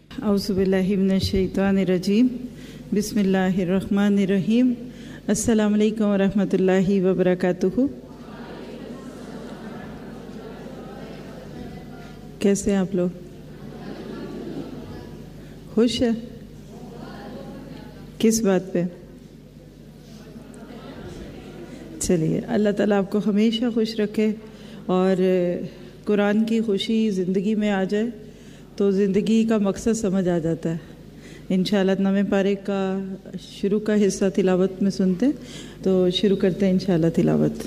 اعوذ باللہ من الشیطان الرجیم بسم اللہ الرحمن الرحیم السلام علیکم ورحمۃ اللہ وبرکاتہ۔ کیسے ہیں آپ لوگ؟ خوش ہیں؟ کس بات پہ؟ چلیے، اللہ تعالیٰ آپ کو ہمیشہ خوش رکھے اور قرآن کی خوشی زندگی میں آ جائے تو زندگی کا مقصد سمجھ آ جاتا ہے۔ انشاءاللہ 9ویں پارے کا شروع کا حصہ تلاوت میں سنتے ہیں، تو شروع کرتے ہیں انشاءاللہ تلاوت۔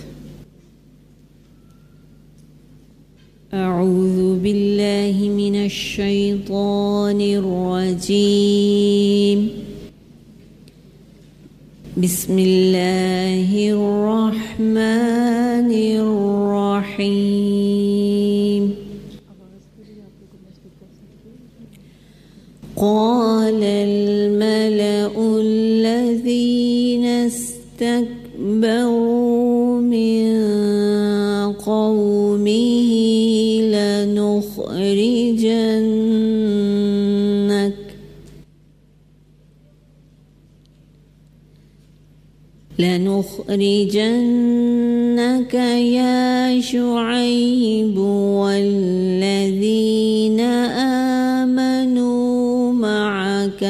اعوذ باللہ من الشیطان الرجیم، بسم اللہ الرحمن الرحیم۔ قال الملأ الذين استكبروا من قومه لنخرجنك يا شعيب والذين آمنوا معك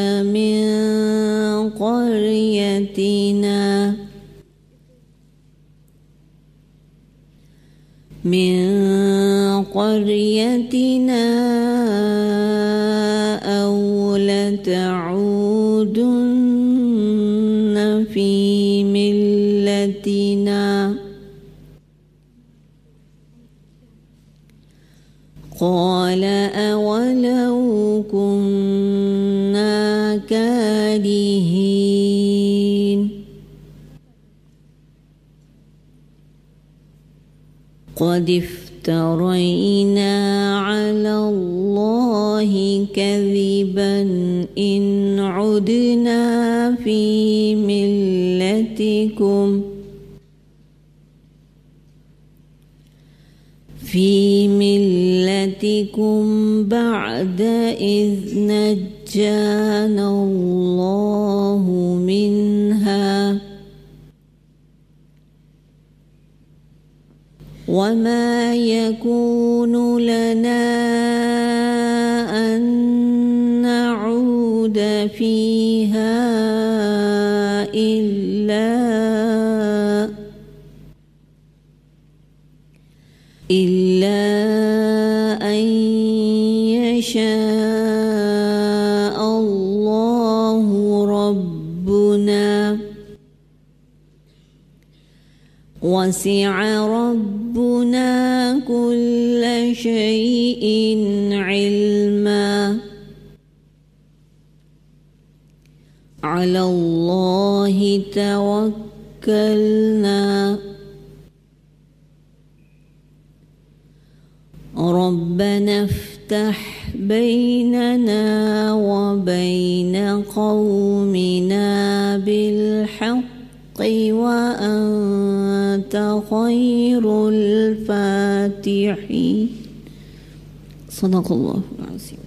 من قريتنا أو لتعودن في ملتنا قال أولو كنا كارهين قد افترينا على الله كذبا إن عدنا في ملتكم بعد إذ نجانا الله منها وما يكون لنا أن نعود فيها إلا أن يشاء الله ربنا وسع ربنا كل شيء علما على الله توكلنا ربنا افتح بيننا وبين قومنا بالحق وأنت خير الفاتحين صدق الله العظيم۔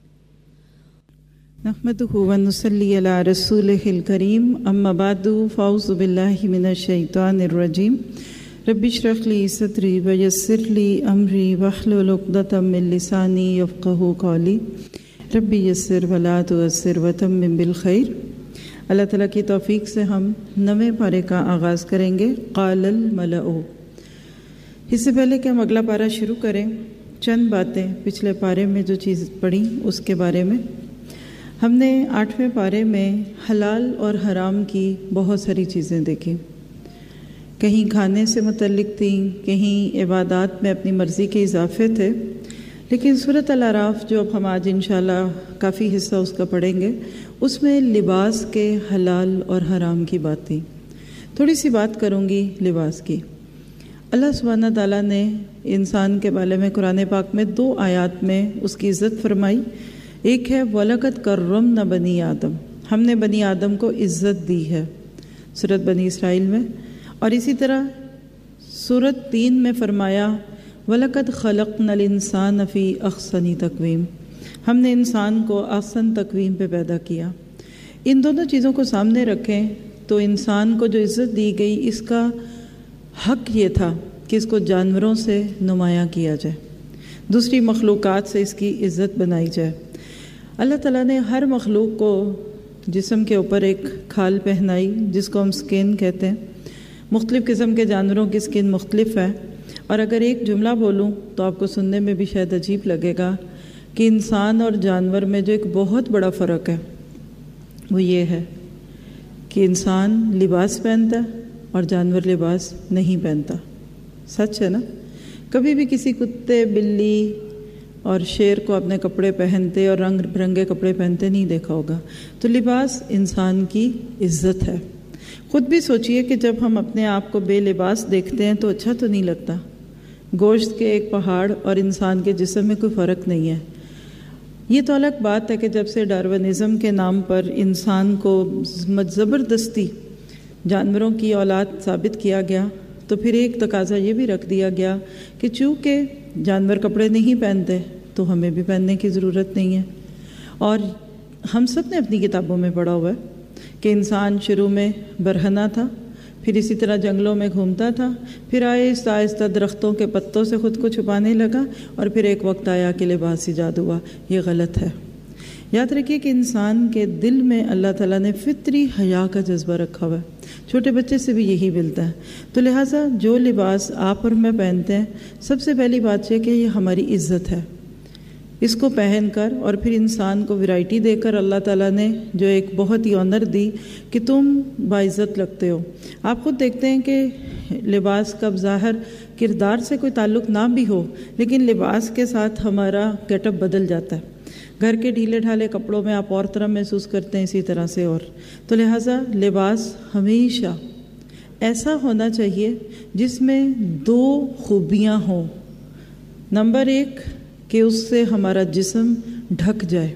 نحمده ونصلي على رسوله الكريم، أما بعد فأعوذ بالله من الشيطان الرجيم، رب اشرح لي صدري ويسر لي أمري واحلل عقدة من لساني يفقهوا قولي رب يسر ولا تعسر وتمم بالخير۔ اللہ تعالیٰ کی توفیق سے ہم 9ویں پارے کا آغاز کریں گے۔ قال الملأ۔ اس سے پہلے کہ ہم اگلا پارہ شروع کریں، چند باتیں پچھلے پارے میں جو چیز پڑھی اس کے بارے میں۔ ہم نے 8ویں پارے میں حلال اور حرام کی بہت ساری چیزیں دیکھی، کہیں کھانے سے متعلق تھیں، کہیں عبادات میں اپنی مرضی کے اضافے تھے، لیکن سورۃ الاعراف جو اب ہم آج انشاءاللہ کافی حصہ اس کا پڑھیں گے، اس میں لباس کے حلال اور حرام کی بات تھی۔ تھوڑی سی بات کروں گی لباس کی۔ اللہ سبحانہ تعالیٰ نے انسان کے بارے میں قرآن پاک میں 2 آیات میں اس کی عزت فرمائی۔ ایک ہے وَلَقَدْ كَرَّمْنَا بَنِي آدم، ہم نے بنی آدم کو عزت دی ہے سورۃ بنی اسرائیل میں، اور اسی طرح سورۃ 3 میں فرمایا وَلَقَدْ خَلَقْنَا الْإِنسَانَ فِي أَحْسَنِ تَقْوِيمٍ، ہم نے انسان کو احسن تقویم پہ پیدا کیا۔ ان دونوں چیزوں کو سامنے رکھیں تو انسان کو جو عزت دی گئی اس کا حق یہ تھا کہ اس کو جانوروں سے نمایاں کیا جائے، دوسری مخلوقات سے اس کی عزت بنائی جائے۔ اللہ تعالیٰ نے ہر مخلوق کو جسم کے اوپر ایک کھال پہنائی جس کو ہم سکن کہتے ہیں۔ مختلف قسم کے جانوروں کی سکن مختلف ہے، اور اگر ایک جملہ بولوں تو آپ کو سننے میں بھی شاید عجیب لگے گا کہ انسان اور جانور میں جو ایک بہت بڑا فرق ہے وہ یہ ہے کہ انسان لباس پہنتا ہے اور جانور لباس نہیں پہنتا۔ سچ ہے نا؟ کبھی بھی کسی کتے، بلی اور شیر کو اپنے کپڑے پہنتے اور رنگ برنگے کپڑے پہنتے نہیں دیکھا ہوگا۔ تو لباس انسان کی عزت ہے۔ خود بھی سوچئے کہ جب ہم اپنے آپ کو بے لباس دیکھتے ہیں تو اچھا تو نہیں لگتا۔ گوشت کے ایک پہاڑ اور انسان کے جسم میں کوئی فرق نہیں ہے۔ یہ تو الگ بات ہے کہ جب سے ڈارونزم کے نام پر انسان کو زبردستی جانوروں کی اولاد ثابت کیا گیا تو پھر ایک تقاضا یہ بھی رکھ دیا گیا کہ چونکہ جانور کپڑے نہیں پہنتے تو ہمیں بھی پہننے کی ضرورت نہیں ہے۔ اور ہم سب نے اپنی کتابوں میں پڑھا ہوا ہے کہ انسان شروع میں برہنہ تھا، پھر اسی طرح جنگلوں میں گھومتا تھا، پھر آہستہ آہستہ درختوں کے پتوں سے خود کو چھپانے لگا، اور پھر ایک وقت آیا کہ لباس ایجاد ہوا۔ یہ غلط ہے۔ یاد رکھیے کہ انسان کے دل میں اللہ تعالیٰ نے فطری حیا کا جذبہ رکھا ہوا ہے، چھوٹے بچے سے بھی یہی ملتا ہے۔ تو لہٰذا جو لباس آپ اور میں پہنتے ہیں، سب سے پہلی بات یہ کہ یہ ہماری عزت ہے۔ اس کو پہن کر اور پھر انسان کو ورائٹی دے کر اللہ تعالیٰ نے جو ایک بہت ہی آنر دی کہ تم باعزت لگتے ہو۔ آپ خود دیکھتے ہیں کہ لباس کا ظاہر کردار سے کوئی تعلق نہ بھی ہو، لیکن لباس کے ساتھ ہمارا گیٹ اپ بدل جاتا ہے۔ گھر کے ڈھیلے ڈھالے کپڑوں میں آپ اور طرح محسوس کرتے ہیں، اسی طرح سے اور تو لہٰذا لباس ہمیشہ ایسا ہونا چاہیے جس میں دو خوبیاں ہوں۔ نمبر ایک کہ اس سے ہمارا جسم ڈھک جائے،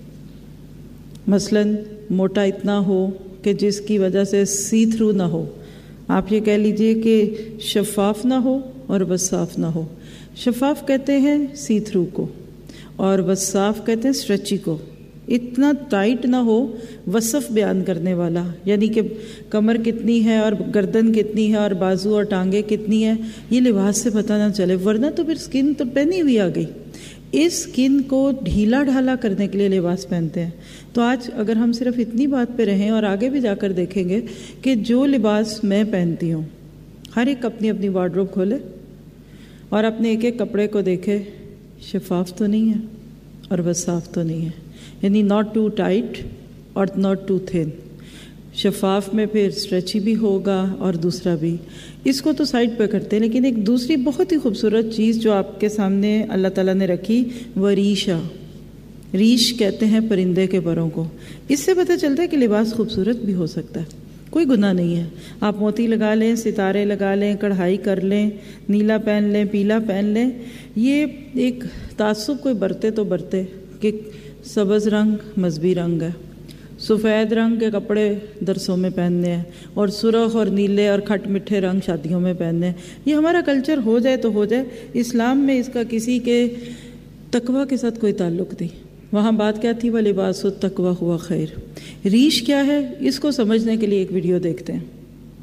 مثلاً موٹا اتنا ہو کہ جس کی وجہ سے سی تھرو نہ ہو۔ آپ یہ کہہ لیجئے کہ شفاف نہ ہو اور وصاف نہ ہو۔ شفاف کہتے ہیں سی تھرو کو، اور وصاف کہتے ہیں اسٹریچی کو۔ اتنا ٹائٹ نہ ہو، وصف بیان کرنے والا، یعنی کہ کمر کتنی ہے اور گردن کتنی ہے اور بازو اور ٹانگیں کتنی ہے، یہ لباس سے پتہ نہ چلے، ورنہ تو پھر سکن تو پہنی ہوئی آ گئی۔ اس سکن کو ڈھیلا ڈھالا کرنے کے لیے لباس پہنتے ہیں۔ تو آج اگر ہم صرف اتنی بات پہ رہیں اور آگے بھی جا کر دیکھیں گے کہ جو لباس میں پہنتی ہوں، ہر ایک اپنی اپنی وارڈروب کھولے اور اپنے ایک ایک کپڑے کو دیکھے، شفاف تو نہیں ہے اور وصاف تو نہیں ہے، یعنی ناٹ ٹو ٹائٹ اور ناٹ ٹو تھن۔ شفاف میں پھر اسٹریچی بھی ہوگا اور دوسرا بھی، اس کو تو سائڈ پہ کرتے ہیں۔ لیکن ایک دوسری بہت ہی خوبصورت چیز جو آپ کے سامنے اللہ تعالیٰ نے رکھی وہ ریشہ۔ ریش کہتے ہیں پرندے کے پروں کو۔ اس سے پتہ چلتا ہے کہ لباس خوبصورت بھی ہو سکتا ہے، کوئی گناہ نہیں ہے۔ آپ موتی لگا لیں، ستارے لگا لیں، کڑھائی کر لیں، نیلا پہن لیں، پیلا پہن لیں، یہ ایک تعصب کوئی برتے تو برتے کہ سبز رنگ مذہبی رنگ ہے، سفید رنگ کے کپڑے درسوں میں پہننے ہیں، اور سرخ اور نیلے اور کھٹ میٹھے رنگ شادیوں میں پہننے ہیں۔ یہ ہمارا کلچر ہو جائے تو ہو جائے، اسلام میں اس کا کسی کے تقوی کے ساتھ کوئی تعلق نہیں۔ وہاں بات کیا تھی؟ وَلِبَاسُ التَّقْوَىٰ هُوَ خَيْرٌ۔ ریش کیا ہے اس کو سمجھنے کے لیے ایک ویڈیو دیکھتے ہیں۔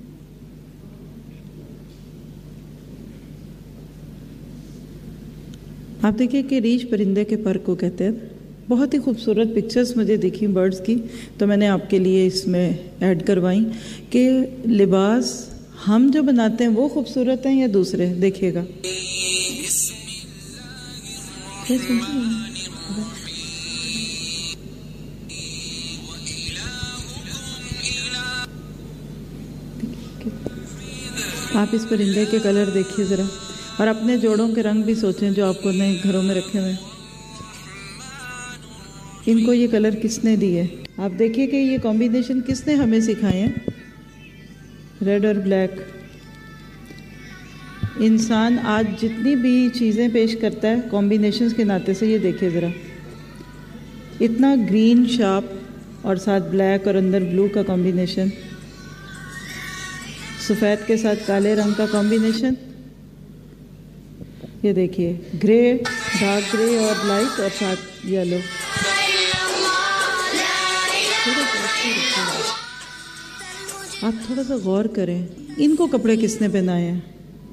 آپ دیکھیں کہ ریش پرندے کے پر کو کہتے ہیں۔ بہت ہی خوبصورت پکچرز مجھے دکھی برڈز کی، تو میں نے آپ کے لیے اس میں ایڈ کروائیں کہ لباس ہم جو بناتے ہیں وہ خوبصورت ہیں یا دوسرے؟ دیکھیے گا۔ آپ اس پرندے کے کلر دیکھیے ذرا، اور اپنے جوڑوں کے رنگ بھی سوچیں جو آپ کو نئے گھروں میں رکھے ہوئے ہیں۔ ان کو یہ کلر کس نے دیے؟ آپ دیکھیے کہ یہ کمبینیشن کس نے ہمیں سکھائے ہیں، ریڈ اور بلیک۔ انسان آج جتنی بھی چیزیں پیش کرتا ہے کمبینیشنز کے ناطے سے، یہ دیکھیے ذرا، اتنا گرین شارپ اور ساتھ بلیک اور اندر بلو کا کمبینیشن، سفید کے ساتھ کالے رنگ کا کمبینیشن، یہ دیکھیے گرے ڈارک گرے اور لائٹ اور ساتھ یلو. آپ تھوڑا سا غور کریں، ان کو کپڑے کس نے پہنائے ہیں؟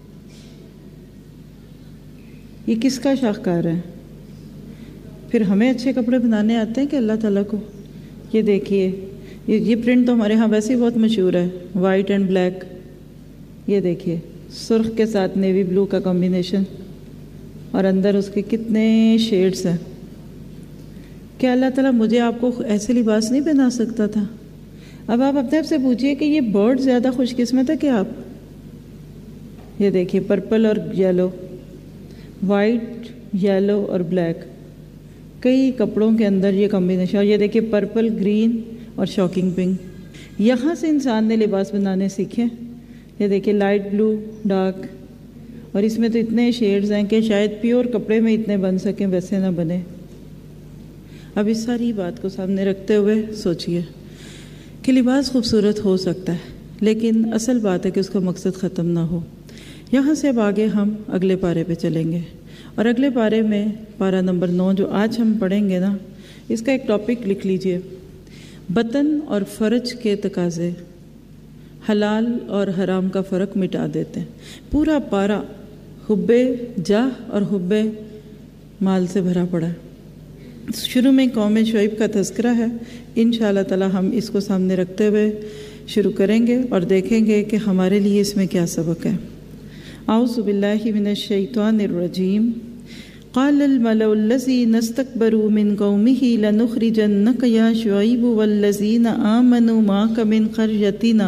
یہ کس کا شاہکار ہے؟ پھر ہمیں اچھے کپڑے بنانے آتے ہیں کہ اللہ تعالیٰ کو؟ یہ دیکھیے، یہ پرنٹ تو ہمارے ہاں ویسے ہی بہت مشہور ہے، وائٹ اینڈ بلیک. یہ دیکھیے سرخ کے ساتھ نیوی بلو کا کمبینیشن، اور اندر اس کے کتنے شیڈز ہیں. کیا اللہ تعالیٰ مجھے آپ کو ایسے لباس نہیں پہنا سکتا تھا؟ اب آپ اپنے آپ سے پوچھئے کہ یہ برڈ زیادہ خوش قسمت ہے کہ آپ؟ یہ دیکھیے پرپل اور یلو، وائٹ یلو اور بلیک، کئی کپڑوں کے اندر یہ کمبینیشن. اور یہ دیکھیے پرپل، گرین اور شاکنگ پنک. یہاں سے انسان نے لباس بنانے سیکھے. یہ دیکھیے لائٹ بلو، ڈارک، اور اس میں تو اتنے شیڈز ہیں کہ شاید پیور کپڑے میں اتنے بن سکیں، ویسے نہ بنے. اب اس ساری بات کو سامنے رکھتے ہوئے سوچئے کہ لباس خوبصورت ہو سکتا ہے، لیکن اصل بات ہے کہ اس کا مقصد ختم نہ ہو. یہاں سے اب آگے ہم اگلے پارے پہ چلیں گے، اور اگلے پارے میں پارہ نمبر 9 جو آج ہم پڑھیں گے نا، اس کا ایک ٹاپک لکھ لیجئے: بطن اور فرج کے تقاضے حلال اور حرام کا فرق مٹا دیتے ہیں. پورا پارہ حب جاہ اور حب مال سے بھرا پڑا ہے. شروع میں قوم شعیب کا تذکرہ ہے. انشاءاللہ تعالی ہم اس کو سامنے رکھتے ہوئے شروع کریں گے اور دیکھیں گے کہ ہمارے لیے اس میں کیا سبق ہے. اعوذ باللہ من الشیطان الرجیم. قال الملأ الذین استکبروا من قومه لنخرجنک یا شعیب والذین آمنوا معک من قریتنا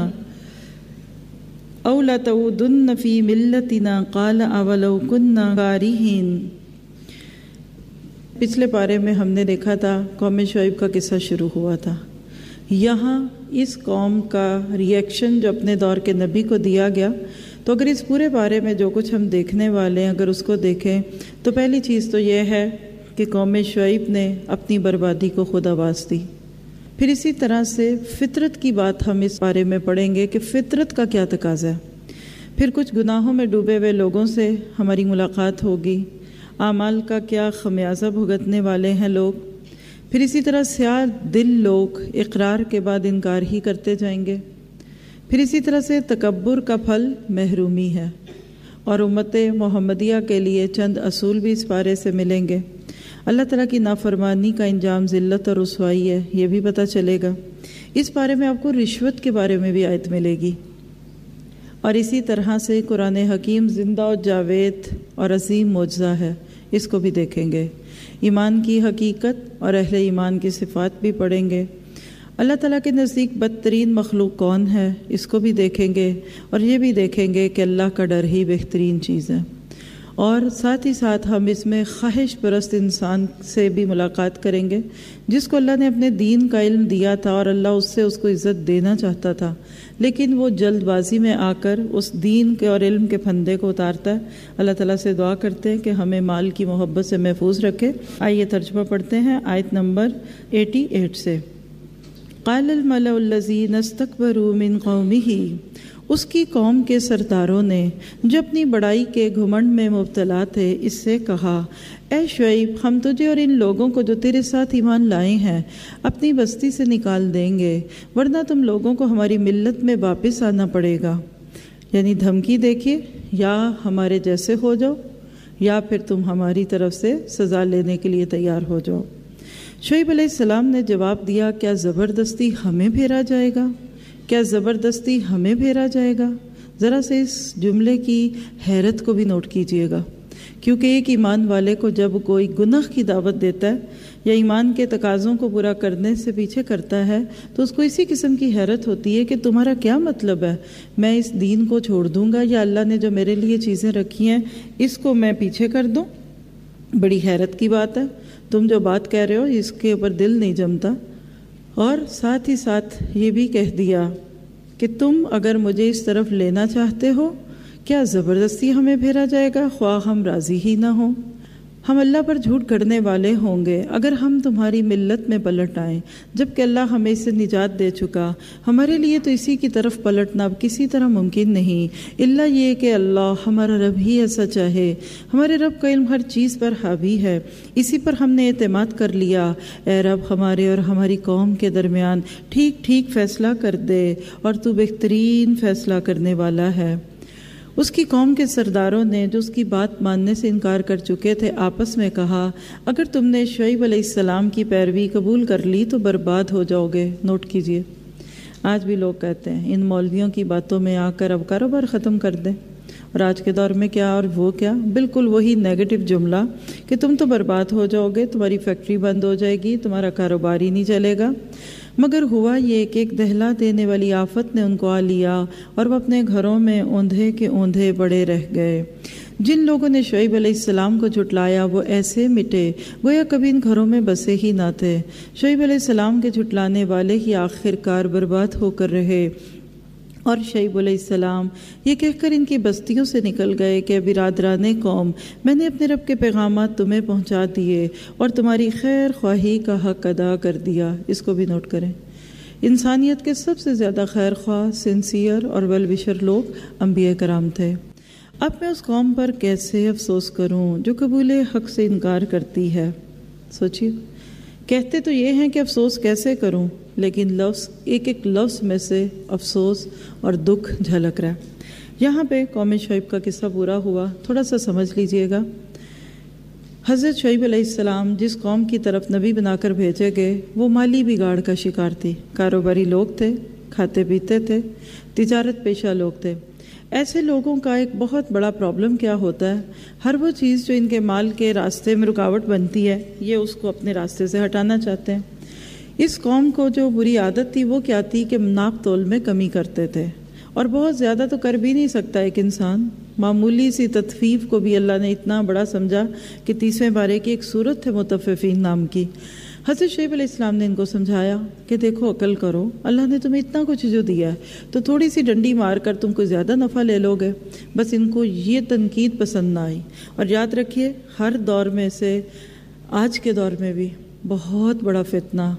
او لتعودن فی ملتنا قال اولو کنا کارہین. پچھلے پارے میں ہم نے دیکھا تھا قوم شعیب کا قصہ شروع ہوا تھا. یہاں اس قوم کا ریئیکشن جو اپنے دور کے نبی کو دیا گیا، تو اگر اس پورے بارے میں جو کچھ ہم دیکھنے والے ہیں اگر اس کو دیکھیں تو پہلی چیز تو یہ ہے کہ قوم شعیب نے اپنی بربادی کو خود آواز دی. پھر اسی طرح سے فطرت کی بات ہم اس بارے میں پڑھیں گے کہ فطرت کا کیا تقاضا ہے. پھر کچھ گناہوں میں ڈوبے ہوئے لوگوں سے ہماری ملاقات ہوگی، اعمال کا کیا خمیازہ بھگتنے والے ہیں لوگ. پھر اسی طرح سیاہ دل لوگ اقرار کے بعد انکار ہی کرتے جائیں گے. پھر اسی طرح سے تکبر کا پھل محرومی ہے، اور امت محمدیہ کے لیے چند اصول بھی اس پارے سے ملیں گے. اللہ تعالیٰ کی نافرمانی کا انجام ذلت اور رسوائی ہے، یہ بھی پتہ چلے گا. اس بارے میں آپ کو رشوت کے بارے میں بھی آیت ملے گی. اور اسی طرح سے قرآن حکیم زندہ و جاوید اور عظیم معجزہ ہے، اس کو بھی دیکھیں گے. ایمان کی حقیقت اور اہل ایمان کی صفات بھی پڑھیں گے. اللہ تعالیٰ کے نزدیک بدترین مخلوق کون ہے، اس کو بھی دیکھیں گے. اور یہ بھی دیکھیں گے کہ اللہ کا ڈر ہی بہترین چیز ہے. اور ساتھ ہی ساتھ ہم اس میں خواہش پرست انسان سے بھی ملاقات کریں گے، جس کو اللہ نے اپنے دین کا علم دیا تھا اور اللہ اس کو عزت دینا چاہتا تھا، لیکن وہ جلد بازی میں آ کر اس دین کے اور علم کے پھندے کو اتارتا ہے. اللہ تعالیٰ سے دعا کرتے ہیں کہ ہمیں مال کی محبت سے محفوظ رکھے. آئیے ترجمہ پڑھتے ہیں آیت نمبر 88 سے. قال الملأ الذین استکبروا من قومہ، اس کی قوم کے سرداروں نے جو اپنی بڑائی کے گھمنڈ میں مبتلا تھے اس سے کہا: اے شعیب، ہم تجھے اور ان لوگوں کو جو تیرے ساتھ ایمان لائے ہیں اپنی بستی سے نکال دیں گے، ورنہ تم لوگوں کو ہماری ملت میں واپس آنا پڑے گا. یعنی دھمکی دیکھیے، یا ہمارے جیسے ہو جاؤ یا پھر تم ہماری طرف سے سزا لینے کے لیے تیار ہو جاؤ. شعیب علیہ السلام نے جواب دیا: کیا زبردستی ہمیں پھیرا جائے گا؟ کیا زبردستی ہمیں پھیرا جائے گا؟ ذرا سے اس جملے کی حیرت کو بھی نوٹ کیجئے گا، کیونکہ ایک ایمان والے کو جب کوئی گناہ کی دعوت دیتا ہے یا ایمان کے تقاضوں کو پورا کرنے سے پیچھے کرتا ہے تو اس کو اسی قسم کی حیرت ہوتی ہے کہ تمہارا کیا مطلب ہے، میں اس دین کو چھوڑ دوں گا یا اللہ نے جو میرے لیے چیزیں رکھی ہیں اس کو میں پیچھے کر دوں؟ بڑی حیرت کی بات ہے. تم جو بات کہہ رہے ہو اس کے اوپر دل نہیں جمتا. اور ساتھ ہی ساتھ یہ بھی کہہ دیا کہ تم اگر مجھے اس طرف لینا چاہتے ہو، کیا زبردستی ہمیں پھیرا جائے گا خواہ ہم راضی ہی نہ ہوں؟ ہم اللہ پر جھوٹ گھڑنے والے ہوں گے اگر ہم تمہاری ملت میں پلٹ آئیں، جبکہ اللہ ہمیں اس سے نجات دے چکا۔ ہمارے لیے تو اسی کی طرف پلٹنا اب کسی طرح ممکن نہیں، الا یہ کہ اللہ ہمارا رب ہی ایسا چاہے۔ ہمارے رب کا علم ہر چیز پر حاوی ہے، اسی پر ہم نے اعتماد کر لیا۔ اے رب ہمارے اور ہماری قوم کے درمیان ٹھیک ٹھیک فیصلہ کر دے، اور تو بہترین فیصلہ کرنے والا ہے۔ اس کی قوم کے سرداروں نے جو اس کی بات ماننے سے انکار کر چکے تھے آپس میں کہا، اگر تم نے شعیب علیہ السلام کی پیروی قبول کر لی تو برباد ہو جاؤ گے۔ نوٹ کیجئے، آج بھی لوگ کہتے ہیں ان مولویوں کی باتوں میں آ کر اب کاروبار ختم کر دیں، اور آج کے دور میں کیا اور وہ کیا، بالکل وہی نیگیٹو جملہ کہ تم تو برباد ہو جاؤ گے، تمہاری فیکٹری بند ہو جائے گی، تمہارا کاروبار ہی نہیں چلے گا۔ مگر ہوا یہ کہ ایک دہلا دینے والی آفت نے ان کو آ لیا، اور وہ اپنے گھروں میں اوندھے کے اوندھے پڑے رہ گئے۔ جن لوگوں نے شعیب علیہ السلام کو جھٹلایا وہ ایسے مٹے گویا کبھی ان گھروں میں بسے ہی نہ تھے۔ شعیب علیہ السلام کے جھٹلانے والے ہی آخر کار برباد ہو کر رہے، اور شعیب علیہ السلام یہ کہہ کر ان کی بستیوں سے نکل گئے کہ برادران قوم، میں نے اپنے رب کے پیغامات تمہیں پہنچا دیے اور تمہاری خیر خواہی کا حق ادا کر دیا۔ اس کو بھی نوٹ کریں، انسانیت کے سب سے زیادہ خیر خواہ، سنسیئر اور ویل وشر لوگ انبیاء کرام تھے۔ اب میں اس قوم پر کیسے افسوس کروں جو قبول حق سے انکار کرتی ہے۔ سوچیے، کہتے تو یہ ہیں کہ افسوس کیسے کروں، لیکن لفظ ایک ایک لفظ میں سے افسوس اور دکھ جھلک رہا ہے۔ یہاں پہ قوم شعیب کا قصہ پورا ہوا، تھوڑا سا سمجھ لیجئے گا۔ حضرت شعیب علیہ السلام جس قوم کی طرف نبی بنا کر بھیجے گئے وہ مالی بگاڑ کا شکار تھی، کاروباری لوگ تھے، کھاتے پیتے تھے، تجارت پیشہ لوگ تھے۔ ایسے لوگوں کا ایک بہت بڑا پرابلم کیا ہوتا ہے، ہر وہ چیز جو ان کے مال کے راستے میں رکاوٹ بنتی ہے یہ اس کو اپنے راستے سے ہٹانا چاہتے ہیں۔ اس قوم کو جو بری عادت تھی وہ کیا تھی کہ ناپ تول میں کمی کرتے تھے، اور بہت زیادہ تو کر بھی نہیں سکتا ایک انسان۔ معمولی سی تطفیف کو بھی اللہ نے اتنا بڑا سمجھا کہ 30ویں بارے کی ایک سورت ہے مطففین نام کی۔ حضرت شعیب علیہ السلام نے ان کو سمجھایا کہ دیکھو عقل کرو، اللہ نے تمہیں اتنا کچھ جو دیا ہے تو تھوڑی سی ڈنڈی مار کر تم کو زیادہ نفع لے لو گے۔ بس ان کو یہ تنقید پسند نہ آئی، اور یاد رکھیے ہر دور میں سے آج کے دور میں بھی بہت بڑا فتنہ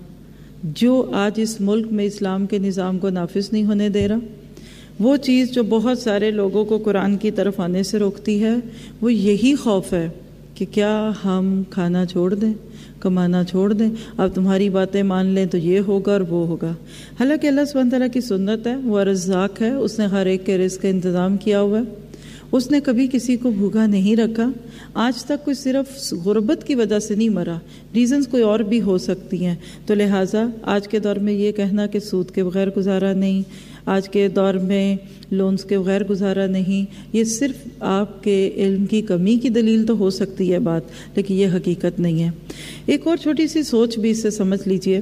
جو آج اس ملک میں اسلام کے نظام کو نافذ نہیں ہونے دے رہا، وہ چیز جو بہت سارے لوگوں کو قرآن کی طرف آنے سے روکتی ہے، وہ یہی خوف ہے کہ کیا ہم کھانا چھوڑ دیں، کمانا چھوڑ دیں، اب تمہاری باتیں مان لیں تو یہ ہوگا اور وہ ہوگا۔ حالانکہ اللہ سبحانہ تعالیٰ کی سنت ہے، وہ رزاق ہے، اس نے ہر ایک کے رزق کا انتظام کیا ہوا ہے، اس نے کبھی کسی کو بھوکا نہیں رکھا۔ آج تک کوئی صرف غربت کی وجہ سے نہیں مرا، ریزنز کوئی اور بھی ہو سکتی ہیں۔ تو لہٰذا آج کے دور میں یہ کہنا کہ سود کے بغیر گزارا نہیں، آج کے دور میں لونز کے بغیر گزارا نہیں، یہ صرف آپ کے علم کی کمی کی دلیل تو ہو سکتی ہے بات، لیکن یہ حقیقت نہیں ہے۔ ایک اور چھوٹی سی سوچ بھی اس سے سمجھ لیجئے،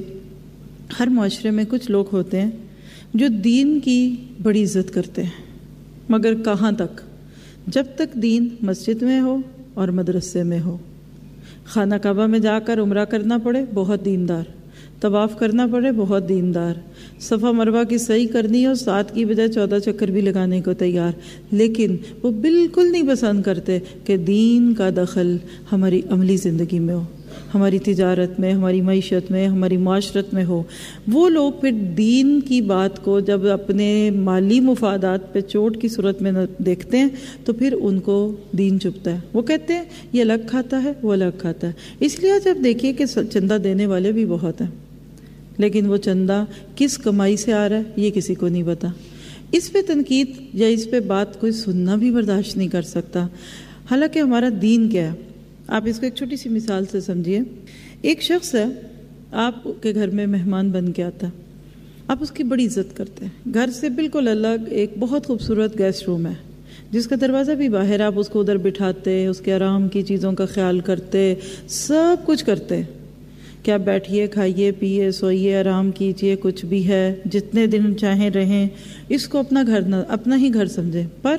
ہر معاشرے میں کچھ لوگ ہوتے ہیں جو دین کی بڑی عزت کرتے ہیں، مگر کہاں تک؟ جب تک دین مسجد میں ہو اور مدرسے میں ہو۔ خانہ کعبہ میں جا کر عمرہ کرنا پڑے، بہت دیندار، طواف کرنا پڑے، بہت دیندار، صفا مروہ کی صحیح کرنی ہو 7 کی بجائے 14 چکر بھی لگانے کو تیار، لیکن وہ بالکل نہیں پسند کرتے کہ دین کا دخل ہماری عملی زندگی میں ہو، ہماری تجارت میں، ہماری معیشت میں، ہماری معاشرت میں ہو۔ وہ لوگ پھر دین کی بات کو جب اپنے مالی مفادات پہ چوٹ کی صورت میں دیکھتے ہیں تو پھر ان کو دین چبھتا ہے، وہ کہتے ہیں یہ الگ کھاتا ہے وہ الگ کھاتا ہے۔ اس لیے جب دیکھیے کہ چندہ دینے والے بھی بہت ہیں، لیکن وہ چندہ کس کمائی سے آ رہا ہے یہ کسی کو نہیں پتا۔ اس پہ تنقید یا اس پہ بات کوئی سننا بھی برداشت نہیں کر سکتا۔ حالانکہ ہمارا دین کیا ہے، آپ اس کو ایک چھوٹی سی مثال سے سمجھیے۔ ایک شخص ہے، آپ کے گھر میں مہمان بن کے آتا ہے، آپ اس کی بڑی عزت کرتے ہیں، گھر سے بالکل الگ ایک بہت خوبصورت گیسٹ روم ہے جس کا دروازہ بھی باہر، آپ اس کو ادھر بٹھاتے، اس کے آرام کی چیزوں کا خیال کرتے، سب کچھ کرتے کہ آپ بیٹھیے، کھائیے، پیئے، سوئیے، آرام کیجیے، کچھ بھی ہے جتنے دن چاہیں رہیں، اس کو اپنا گھر نہ اپنا ہی گھر سمجھیں۔ پر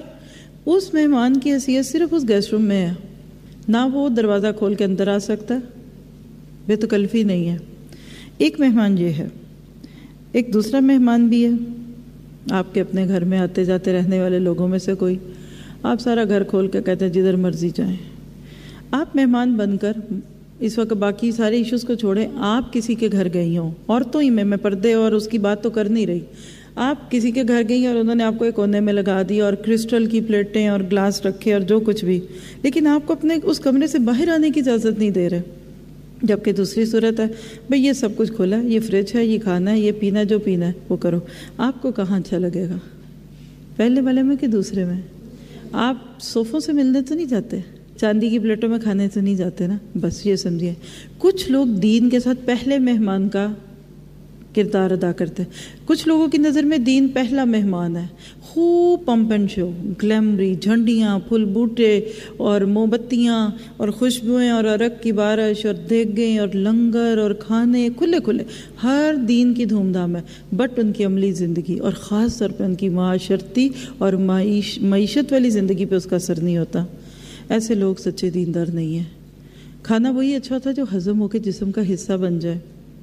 اس مہمان کی حیثیت صرف اس گیسٹ روم میں ہے، نہ وہ دروازہ کھول کے اندر آ سکتا ہے، بے تکلفی نہیں ہے۔ ایک مہمان یہ ہے، ایک دوسرا مہمان بھی ہے، آپ کے اپنے گھر میں آتے جاتے رہنے والے لوگوں میں سے کوئی، آپ سارا گھر کھول کے کہتے ہیں جدھر مرضی جائیں۔ آپ مہمان بن کر اس وقت باقی سارے ایشوز کو چھوڑیں، آپ کسی کے گھر گئی ہوں، عورتوں ہی میں پردے اور اس کی بات تو کر نہیں رہی، آپ کسی کے گھر گئی اور انہوں نے آپ کو ایک کونے میں لگا دی اور کرسٹل کی پلیٹیں اور گلاس رکھے اور جو کچھ بھی، لیکن آپ کو اپنے اس کمرے سے باہر آنے کی اجازت نہیں دے رہے. جبکہ دوسری صورت ہے بھئی یہ سب کچھ کھلا ہے، یہ فریج ہے، یہ کھانا ہے، یہ پینا ہے، جو پینا ہے وہ کرو. آپ کو کہاں اچھا لگے گا، پہلے والے میں کہ دوسرے میں؟ آپ صوفوں سے ملنے تو نہیں جاتے، چاندی کی پلیٹوں میں کھانے تو نہیں جاتے نا. بس یہ سمجھیے کچھ لوگ دین کے ساتھ پہلے مہمان کا کردار ادا کرتے ہیں. کچھ لوگوں کی نظر میں دین پہلا مہمان ہے، خوب پمپ اینڈ شو، گلیمری، جھنڈیاں، پھول بوٹے اور موم بتیاں اور خوشبوئیں اور عرق کی بارش اور دیگیں اور لنگر اور کھانے کھلے کھلے، ہر دین کی دھوم دھام ہے. بٹ ان کی عملی زندگی اور خاص طور پہ ان کی معاشرتی اور معیشت والی زندگی پہ اس کا اثر نہیں ہوتا. ایسے لوگ سچے دیندار نہیں ہیں. کھانا وہی اچھا ہوتا ہے جو ہضم ہو کے جسم کا حصہ بن جائے.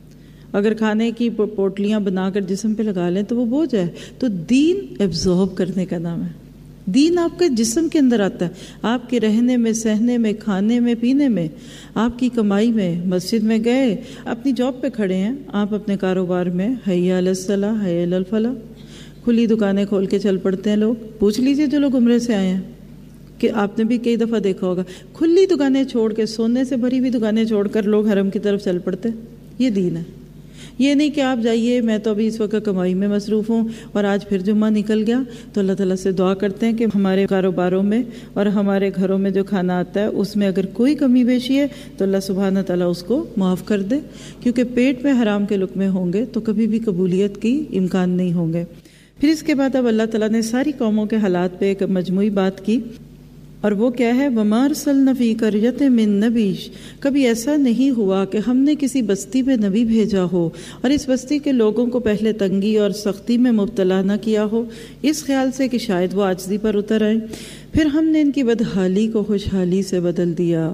اگر کھانے کی پوٹلیاں بنا کر جسم پہ لگا لیں تو وہ بوجھ ہے. تو دین ایبزارب کرنے کا نام ہے. دین آپ کے جسم کے اندر آتا ہے، آپ کے رہنے میں، سہنے میں، کھانے میں، پینے میں، آپ کی کمائی میں. مسجد میں گئے، اپنی جاب پہ کھڑے ہیں، آپ اپنے کاروبار میں حی علی الصلاح، حی علی الفلاح، کھلی دکانیں کھول کے چل پڑتے ہیں لوگ. پوچھ لیجئے جو لوگ عمرے سے آئے ہیں کہ آپ نے بھی کئی دفعہ دیکھا ہوگا کھلی دکانیں چھوڑ کے، سونے سے بھری ہوئی دکانیں چھوڑ کر لوگ حرم کی طرف چل پڑتے. یہ دین ہے. یہ نہیں کہ آپ جائیے میں تو ابھی اس وقت کمائی میں مصروف ہوں اور آج پھر جمعہ نکل گیا. تو اللہ تعالیٰ سے دعا کرتے ہیں کہ ہمارے کاروباروں میں اور ہمارے گھروں میں جو کھانا آتا ہے اس میں اگر کوئی کمی بیشی ہے تو اللہ سبحانہ تعالیٰ اس کو معاف کر دے، کیونکہ پیٹ میں حرام کے لقمے ہوں گے تو کبھی بھی قبولیت کی امکان نہیں ہوں گے. پھر اس کے بعد اب اللہ تعالیٰ نے ساری قوموں کے حالات پہ ایک مجموعی بات کی، اور وہ کیا ہے؟ وَمَا أَرْسَلْنَا فِي قَرْيَةٍ مِّن نَبِيٍّ. کبھی ایسا نہیں ہوا کہ ہم نے کسی بستی پہ نبی بھیجا ہو اور اس بستی کے لوگوں کو پہلے تنگی اور سختی میں مبتلا نہ کیا ہو، اس خیال سے کہ شاید وہ عاجزی پر اتر آئیں. پھر ہم نے ان کی بدحالی کو خوشحالی سے بدل دیا،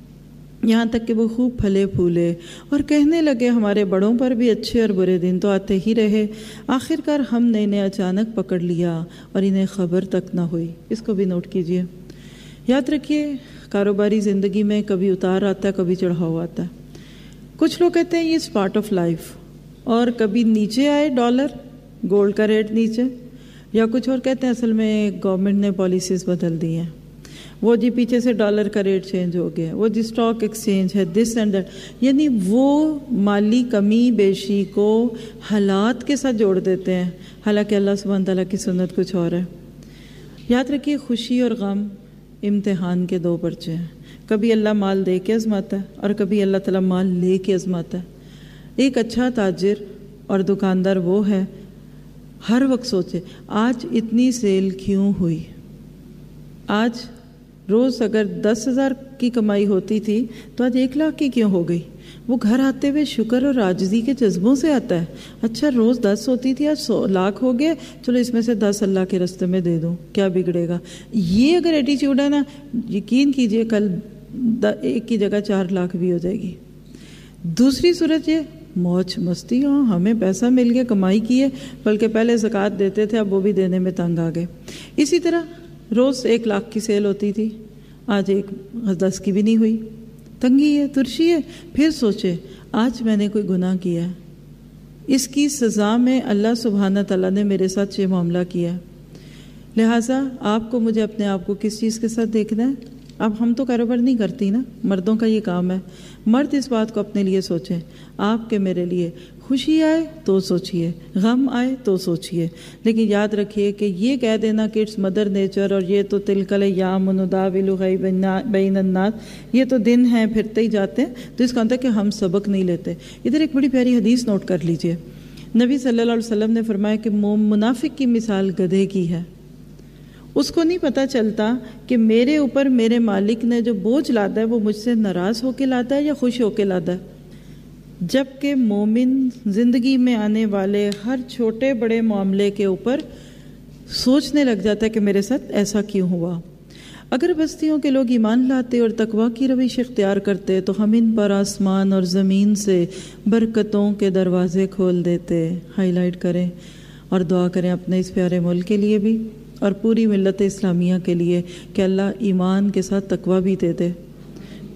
یہاں تک کہ وہ خوب پھلے پھولے اور کہنے لگے ہمارے بڑوں پر بھی اچھے اور برے دن تو آتے ہی رہے. آخر کار ہم نے انہیں اچانک پکڑ لیا اور انہیں خبر تک نہ ہوئی. اس کو بھی نوٹ کیجئے. یاد رکھیے کاروباری زندگی میں کبھی اتار آتا ہے، کبھی چڑھاؤ آتا ہے. کچھ لوگ کہتے ہیں یہ اس پارٹ آف لائف، اور کبھی نیچے آئے ڈالر، گولڈ کا ریٹ نیچے، یا کچھ اور کہتے ہیں اصل میں گورنمنٹ نے پالیسیز بدل دی ہیں، وہ جی پیچھے سے ڈالر کا ریٹ چینج ہو گیا، وہ جی اسٹاک ایکسچینج ہے، دس اینڈ دیٹ. یعنی وہ مالی کمی بیشی کو حالات کے ساتھ جوڑ دیتے ہیں، حالانکہ اللہ سبحانہ تعالیٰ کی سنت کچھ اور ہے. یاد رکھیے خوشی اور غم امتحان کے دو پرچے ہیں. کبھی اللہ مال دے کے آزماتا ہے اور کبھی اللہ تعالیٰ مال لے کے آزماتا ہے. ایک اچھا تاجر اور دکاندار وہ ہے ہر وقت سوچے آج اتنی سیل کیوں ہوئی. آج روز اگر 10,000 کی کمائی ہوتی تھی تو آج 1,00,000 کی کیوں ہو گئی. وہ گھر آتے ہوئے شکر اور عاجزی کے جذبوں سے آتا ہے. اچھا روز 10 ہوتی تھی، آج 100,00,000 ہو گئے، چلو اس میں سے 10 اللہ کے راستے میں دے دوں، کیا بگڑے گا. یہ اگر ایٹیچیوڈ ہے نا، یقین کیجئے کل 1 کی جگہ 4,00,000 بھی ہو جائے گی. دوسری صورت یہ موج مستی، ہاں ہمیں پیسہ مل گیا، کمائی کی ہے، بلکہ پہلے زکوٰۃ دیتے تھے اب وہ بھی دینے میں تنگ آ گئے. اسی طرح روز 1,00,000 کی سیل ہوتی تھی، آج 10 کی بھی نہیں ہوئی، تنگی ہے، ترشی ہے. پھر سوچے آج میں نے کوئی گناہ کیا ہے، اس کی سزا میں اللہ سبحانہ تعالیٰ نے میرے ساتھ یہ معاملہ کیا ہے، لہٰذا آپ کو مجھے اپنے آپ کو کس چیز کے ساتھ دیکھنا ہے. اب ہم تو کاروبار نہیں کرتی نا، مردوں کا یہ کام ہے. مرد اس بات کو اپنے لیے سوچیں، آپ کے میرے لیے خوشی آئے تو سوچئے، غم آئے تو سوچئے، لیکن یاد رکھیے کہ یہ کہہ دینا کہ اٹس مدر نیچر اور یہ تو تلک الایام نداولها بین الناس، یہ تو دن ہیں پھرتے ہی جاتے ہیں، تو اس کا مطلب ہے کہ ہم سبق نہیں لیتے. ادھر ایک بڑی پیاری حدیث نوٹ کر لیجئے. نبی صلی اللہ علیہ وسلم نے فرمایا کہ منافق کی مثال گدھے کی ہے. اس کو نہیں پتہ چلتا کہ میرے اوپر میرے مالک نے جو بوجھ لادا ہے وہ مجھ سے ناراض ہو کے لاتا ہے یا خوش ہو کے لاتا ہے. جبکہ مومن زندگی میں آنے والے ہر چھوٹے بڑے معاملے کے اوپر سوچنے لگ جاتا ہے کہ میرے ساتھ ایسا کیوں ہوا. اگر بستیوں کے لوگ ایمان لاتے اور تقویٰ کی روش اختیار کرتے تو ہم ان پر آسمان اور زمین سے برکتوں کے دروازے کھول دیتے. ہائی لائٹ کریں اور دعا کریں اپنے اس پیارے ملک کے لیے بھی اور پوری ملت اسلامیہ کے لیے کہ اللہ ایمان کے ساتھ تقویٰ بھی دے دے.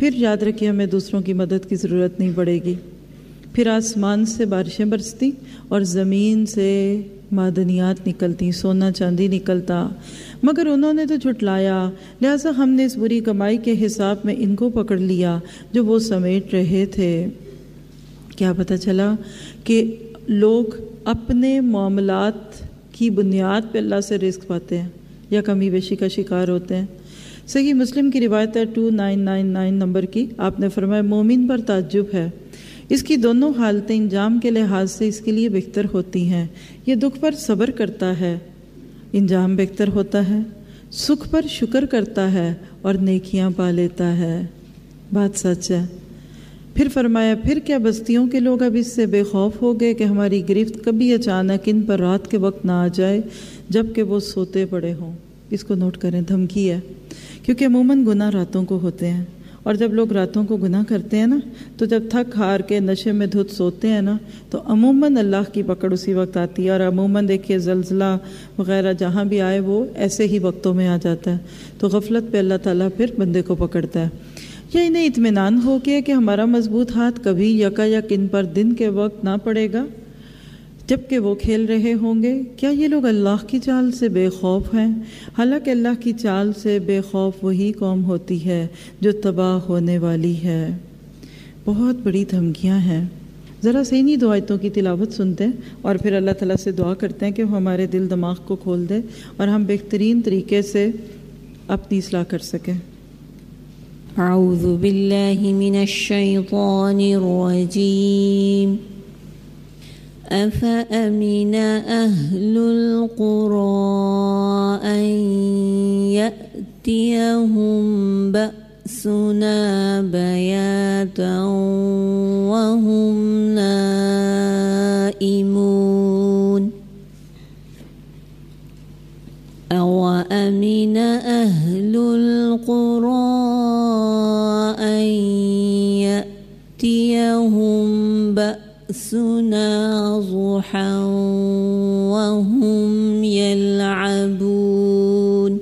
फिर याद रखिए हमें दूसरों की मदद की ज़रूरत नहीं पड़ेगी। फिर आसमान से बारिशें बरसती और ज़मीन से मादनियात निकलती, सोना चांदी निकलता, मगर उन्होंने तो झुटलाया, लिहाजा हमने इस बुरी कमाई के हिसाब में इनको पकड़ लिया जो वो समेट रहे थे। क्या पता चला कि लोग अपने मामलात की बुनियाद पर अल्लाह से रिस्क पाते हैं या कमी बेशी का शिकार होते हैं। सही मुस्लिम की रिवायत है 2999 नंबर की, आपने फरमाया मोमिन पर ताज्जुब है, इसकी दोनों हालतें इंजाम के लिहाज से इसके लिए बेहतर होती हैं। ये दुख पर सब्र करता है, इंजाम बेहतर होता है, सुख पर शुक्र करता है और नेकियां पा लेता है। बात सच है। फिर फरमाया, फिर क्या बस्तियों के लोग अब इससे बेखौफ हो गए कि हमारी गिरफ्त कभी अचानक इन पर रात के वक्त ना आ जाए जबकि वो सोते पड़े हों। इसको नोट करें, धमकी है, क्योंकि अमूमन गुनाह रातों को होते हैं और जब लोग रातों को गुनाह करते हैं ना, तो जब थक हार के नशे में धुत सोते हैं ना, तो अमूमन अल्लाह की पकड़ उसी वक्त आती है। और अमूमन देखिए ज़ल्ज़ला वग़ैरह जहाँ भी आए वो ऐसे ही वक्तों में आ जाता है, तो गफलत पे अल्लाह ताला फिर बंदे को पकड़ता है। या इन्हें इत्मीनान हो गया कि हमारा मजबूत हाथ कभी यकायक इन पर दिन के वक्त ना पड़ेगा जबकि वो खेल रहे होंगे। क्या ये लोग अल्लाह की चाल से बेखौफ हैं? हालांकि अल्लाह की चाल से बेखौफ वही कौम होती है जो तबाह होने वाली है। बहुत बड़ी धमकियां हैं। ज़रा से इन्हीं दो आयतों की तिलावत सुनते हैं और फिर अल्लाह ताला से दुआ करते हैं कि वो हमारे दिल दिमाग को खोल दे और हम बेहतरीन तरीके से अपनी इस्लाह कर सकें। अऊज़ु बिल्लाहि मिनश शैतानिर रजीम। अफ़अमिन अहलुल क़ुरा अन यअतियहुम बअसुना बयातन वहुम नाइमून। अवअमिन अहलुल क़ुरा अन यअतियहुम बअसुना ज़ुहन वहुम यल्अबून।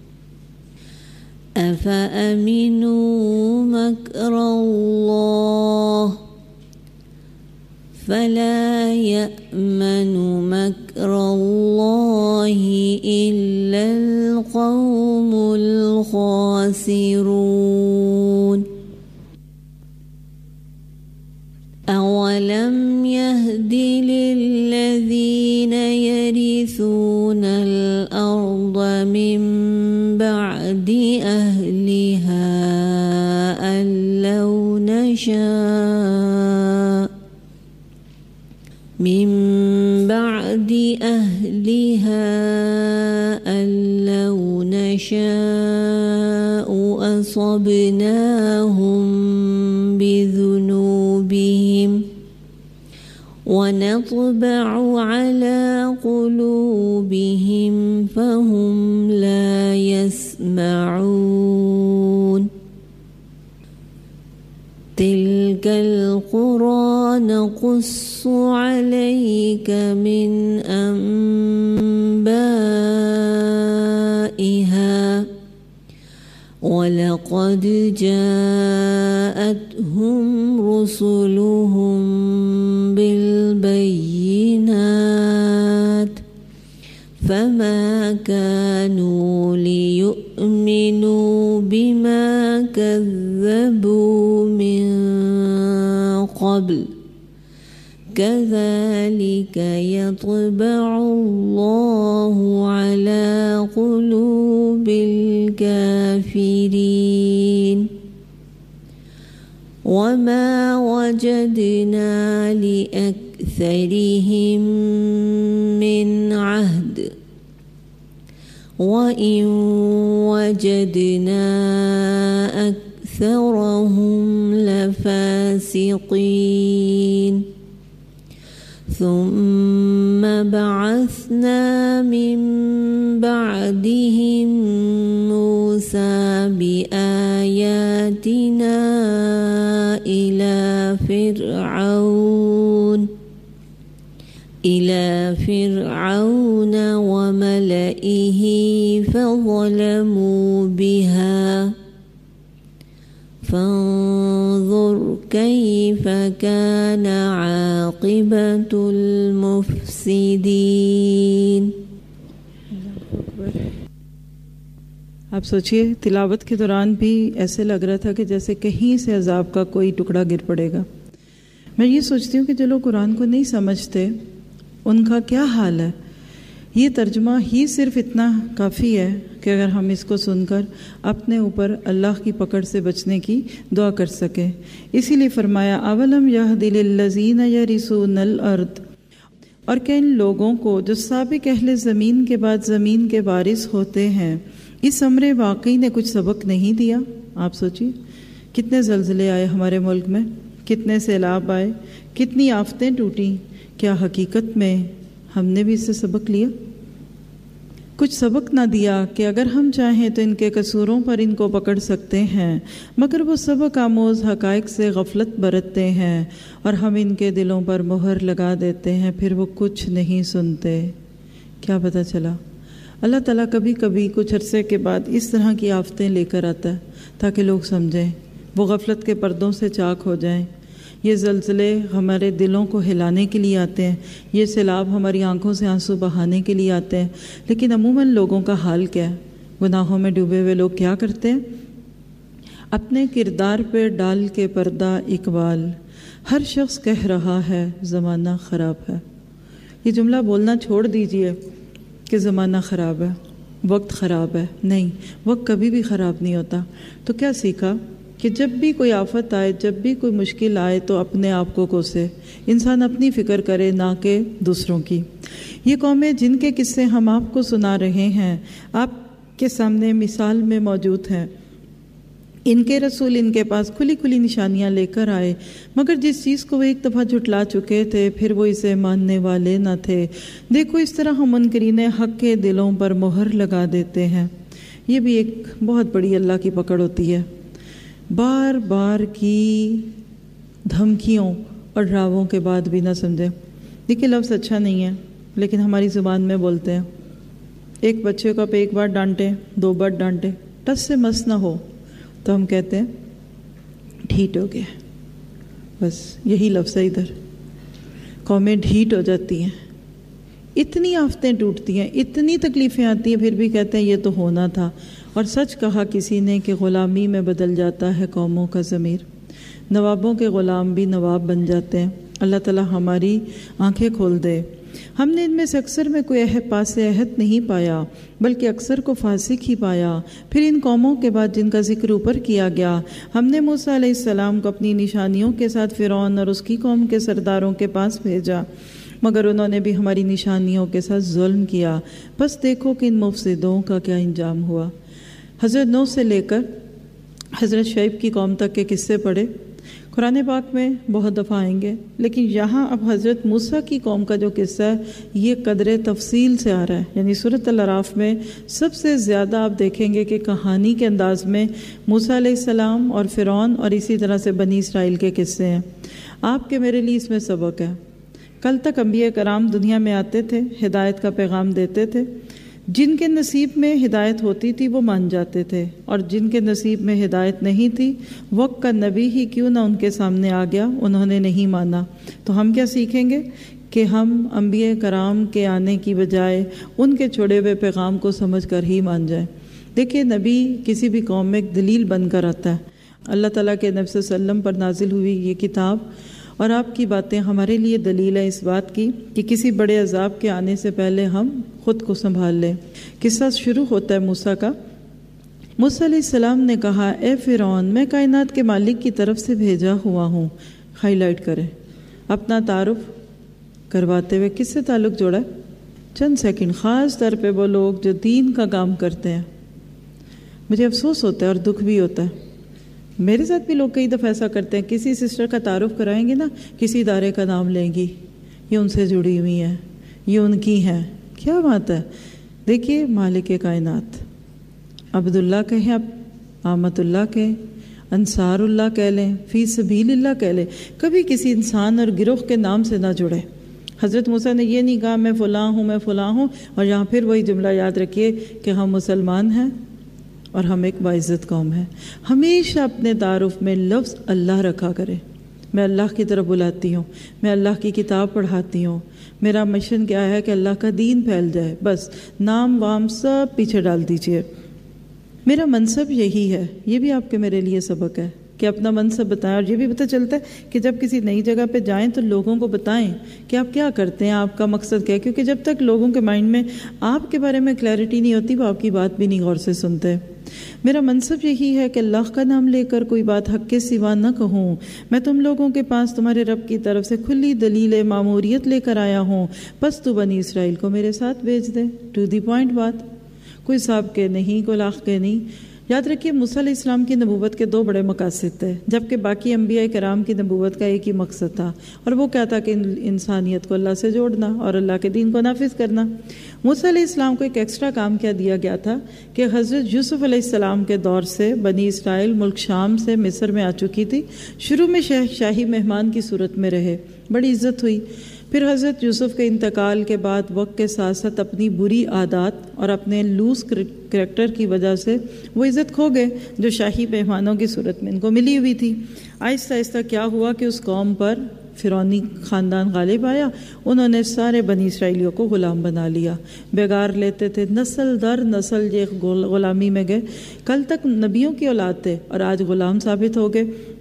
अफ़अमिनू मक्रल्लाह फला यअमनु मक्रल्लाहि इल्लल क़ौमुल ख़ासिरून। अवलम यहदि लिल्लज़ीन यरिसूनल अर्द मिन बअदि अहलिहा अल्लौ नशा मिन बअदि अहलिहा अल्लौ नशाअ असबनाहुम बिज़ुनूबिहिम वनत्बअु अला क़ुलूबिहिम फ़हुम ला यस्मऊन। तिल्कल क़ुरा नक़ुस्सु अलैक मिन अंबाइहा वलक़द जाअतहुम रुसुलुहुम बिलबय्यिनात फमा कानू लियुअ्मिनू बिमा कज़्ज़बू मिन क़ब्ल कज़ालिक यत्बअुल्लाहु अला क़ुलूबिल काफ़िरीन। वमा वजदना लिअक्सरिहिम मिन अहद वइन वजदना अक्सरहुम लफासिकीन। ثم بعثنا من بعدهم موسى بآياتنا إلى فرعون وملئه فانظر كيف كان عاقبة المفسدين. آپ سوچئے تلاوت کے دوران بھی ایسے لگ رہا تھا کہ جیسے کہیں سے عذاب کا کوئی ٹکڑا گر پڑے گا. میں یہ سوچتی ہوں کہ جو لوگ قرآن کو نہیں سمجھتے ان کا کیا حال ہے. یہ ترجمہ ہی صرف اتنا کافی ہے کہ اگر ہم اس کو سن کر اپنے اوپر اللہ کی پکڑ سے بچنے کی دعا کر سکیں. اسی لیے فرمایا اولم یہد للذین یرثون الارض، اور کہ ان لوگوں کو جو سابق اہل زمین کے بعد زمین کے وارث ہوتے ہیں اس امر واقعی نے کچھ سبق نہیں دیا. آپ سوچیے کتنے زلزلے آئے ہمارے ملک میں، کتنے سیلاب آئے، کتنی آفتیں ٹوٹیں. کیا حقیقت میں ہم نے بھی اس سے سبق لیا؟ کچھ سبق نہ دیا کہ اگر ہم چاہیں تو ان کے قصوروں پر ان کو پکڑ سکتے ہیں، مگر وہ سبق آموز حقائق سے غفلت برتتے ہیں اور ہم ان کے دلوں پر مہر لگا دیتے ہیں، پھر وہ کچھ نہیں سنتے. کیا پتہ چلا؟ اللہ تعالیٰ کبھی کبھی کچھ عرصے کے بعد اس طرح کی آفتیں لے کر آتا ہے تاکہ لوگ سمجھیں، وہ غفلت کے پردوں سے چاک ہو جائیں. یہ زلزلے ہمارے دلوں کو ہلانے کے لیے آتے ہیں، یہ سیلاب ہماری آنکھوں سے آنسو بہانے کے لیے آتے ہیں. لیکن عموماً لوگوں کا حال کیا ہے؟ گناہوں میں ڈوبے ہوئے لوگ کیا کرتے ہیں؟ اپنے کردار پہ ڈال کے پردہ اقبال، ہر شخص کہہ رہا ہے زمانہ خراب ہے. یہ جملہ بولنا چھوڑ دیجئے کہ زمانہ خراب ہے، وقت خراب ہے. نہیں، وقت کبھی بھی خراب نہیں ہوتا. تو کیا سیکھا کہ جب بھی کوئی آفت آئے، جب بھی کوئی مشکل آئے تو اپنے آپ کو کوسے، انسان اپنی فکر کرے نہ کہ دوسروں کی. یہ قومیں جن کے قصے ہم آپ کو سنا رہے ہیں آپ کے سامنے مثال میں موجود ہیں. ان کے رسول ان کے پاس کھلی کھلی نشانیاں لے کر آئے، مگر جس چیز کو وہ ایک دفعہ جھٹلا چکے تھے پھر وہ اسے ماننے والے نہ تھے. دیکھو اس طرح ہم منکرین حق کے دلوں پر مہر لگا دیتے ہیں. یہ بھی ایک بہت بڑی اللہ کی پکڑ ہوتی ہے. بار بار کی دھمکیوں اور ڈراووں کے بعد بھی نہ سمجھے. دیکھیے لفظ اچھا نہیں ہے لیکن ہماری زبان میں بولتے ہیں. ایک بچے کو آپ ایک بار ڈانٹیں، 2 بار ڈانٹیں، ٹس سے مس نہ ہو تو ہم کہتے ہیں ڈھیٹ ہو گیا. بس یہی لفظ ہے. ادھر قومیں ڈھیٹ ہو جاتی ہیں، اتنی آفتیں ٹوٹتی ہیں، اتنی تکلیفیں آتی ہیں، پھر بھی کہتے ہیں یہ تو ہونا تھا. اور سچ کہا کسی نے کہ غلامی میں بدل جاتا ہے قوموں کا ضمیر. نوابوں کے غلام بھی نواب بن جاتے ہیں. اللہ تعالیٰ ہماری آنکھیں کھول دے. ہم نے ان میں سے اکثر میں کوئی پاس عہد نہیں پایا بلکہ اکثر کو فاسق ہی پایا. پھر ان قوموں کے بعد جن کا ذکر اوپر کیا گیا ہم نے موسیٰ علیہ السلام کو اپنی نشانیوں کے ساتھ فرعون اور اس کی قوم کے سرداروں کے پاس بھیجا، مگر انہوں نے بھی ہماری نشانیوں کے ساتھ ظلم کیا. بس دیکھو کہ ان مفسدوں کا کیا انجام ہوا. حضرت نوح سے لے کر حضرت شعیب کی قوم تک کے قصے پڑھے. قرآن پاک میں بہت دفعہ آئیں گے، لیکن یہاں اب حضرت موسیٰ کی قوم کا جو قصہ ہے یہ قدر تفصیل سے آ رہا ہے. یعنی سورۃ الاعراف میں سب سے زیادہ آپ دیکھیں گے کہ کہانی کے انداز میں موسیٰ علیہ السلام اور فرعون اور اسی طرح سے بنی اسرائیل کے قصے ہیں. آپ کے میرے لیے اس میں سبق ہے. کل تک انبیاء کرام دنیا میں آتے تھے، ہدایت کا پیغام دیتے تھے. جن کے نصیب میں ہدایت ہوتی تھی وہ مان جاتے تھے، اور جن کے نصیب میں ہدایت نہیں تھی وقت کا نبی ہی کیوں نہ ان کے سامنے آ گیا انہوں نے نہیں مانا. تو ہم کیا سیکھیں گے کہ ہم انبیاء کرام کے آنے کی بجائے ان کے چھوڑے ہوئے پیغام کو سمجھ کر ہی مان جائیں. دیکھیے نبی کسی بھی قوم میں ایک دلیل بن کر آتا ہے. اللہ تعالیٰ کے نبی صلی اللہ علیہ وسلم پر نازل ہوئی یہ کتاب اور آپ کی باتیں ہمارے لیے دلیل ہے اس بات کی کہ کسی بڑے عذاب کے آنے سے پہلے ہم خود کو سنبھال لیں. قصہ شروع ہوتا ہے موسیٰ کا. موسیٰ علیہ السلام نے کہا اے فرعون میں کائنات کے مالک کی طرف سے بھیجا ہوا ہوں. ہائی لائٹ کریں اپنا تعارف کرواتے ہوئے کس سے تعلق جوڑا ہے؟ چند سیکنڈ. خاص طور پہ وہ لوگ جو دین کا کام کرتے ہیں. مجھے افسوس ہوتا ہے اور دکھ بھی ہوتا ہے. میرے ساتھ بھی لوگ کئی دفعہ ایسا کرتے ہیں، کسی سسٹر کا تعارف کرائیں گے نا کسی ادارے کا نام لیں گی، یہ ان سے جڑی ہوئی ہیں، یہ ان کی ہیں. کیا بات ہے. دیکھیے مالک کائنات عبداللہ کہیں، آپ آمت اللہ کہیں، انصار اللہ کہہ لیں، فی سبیل اللہ کہہ لیں، کبھی کسی انسان اور گروہ کے نام سے نہ جڑے. حضرت موسیٰ نے یہ نہیں کہا میں فلاں ہوں میں فلاں ہوں، اور یہاں پھر وہی جملہ یاد رکھیے کہ ہم مسلمان ہیں اور ہم ایک باعزت قوم ہیں. ہمیشہ اپنے تعارف میں لفظ اللہ رکھا کریں. میں اللہ کی طرف بلاتی ہوں، میں اللہ کی کتاب پڑھاتی ہوں، میرا مشن کیا ہے کہ اللہ کا دین پھیل جائے. بس نام وام سب پیچھے ڈال دیجئے. میرا منصب یہی ہے. یہ بھی آپ کے میرے لیے سبق ہے کہ اپنا منصب بتائیں. اور یہ بھی پتہ چلتا ہے کہ جب کسی نئی جگہ پہ جائیں تو لوگوں کو بتائیں کہ آپ کیا کرتے ہیں، آپ کا مقصد کیا ہے. کیونکہ جب تک لوگوں کے مائنڈ میں آپ کے بارے میں کلیئرٹی نہیں ہوتی، وہ آپ کی بات بھی نہیں غور سے سنتے. میرا منصب یہی ہے کہ اللہ کا نام لے کر کوئی بات حق کے سوا نہ کہوں. میں تم لوگوں کے پاس تمہارے رب کی طرف سے کھلی دلیل ماموریت لے کر آیا ہوں، بس تو بنی اسرائیل کو میرے ساتھ بھیج دے. ٹو دی پوائنٹ بات، کوئی صاحب کے نہیں، کوئی لاکھ کے نہیں. یاد رکھیے موسیٰ علیہ السلام کی نبوت کے 2 بڑے مقاصد تھے، جبکہ باقی انبیاء کرام کی نبوت کا ایک ہی مقصد تھا، اور وہ کیا تھا کہ انسانیت کو اللہ سے جوڑنا اور اللہ کے دین کو نافذ کرنا. موسیٰ علیہ السلام کو ایک ایکسٹرا کام کیا دیا گیا تھا کہ حضرت یوسف علیہ السلام کے دور سے بنی اسرائیل ملک شام سے مصر میں آ چکی تھی. شروع میں شاہی مہمان کی صورت میں رہے، بڑی عزت ہوئی. پھر حضرت یوسف کے انتقال کے بعد وقت کے ساتھ ساتھ اپنی بری عادات اور اپنے لوز کریکٹر کی وجہ سے وہ عزت کھو گئے جو شاہی مہمانوں کی صورت میں ان کو ملی ہوئی تھی. آہستہ آہستہ کیا ہوا کہ اس قوم پر فرعونی خاندان غالب آیا. انہوں نے سارے بنی اسرائیلیوں کو غلام بنا لیا، بیگار لیتے تھے، نسل در نسل یہ غلامی میں گئے. کل تک نبیوں کی اولاد تھے اور آج غلام ثابت ہو گئے.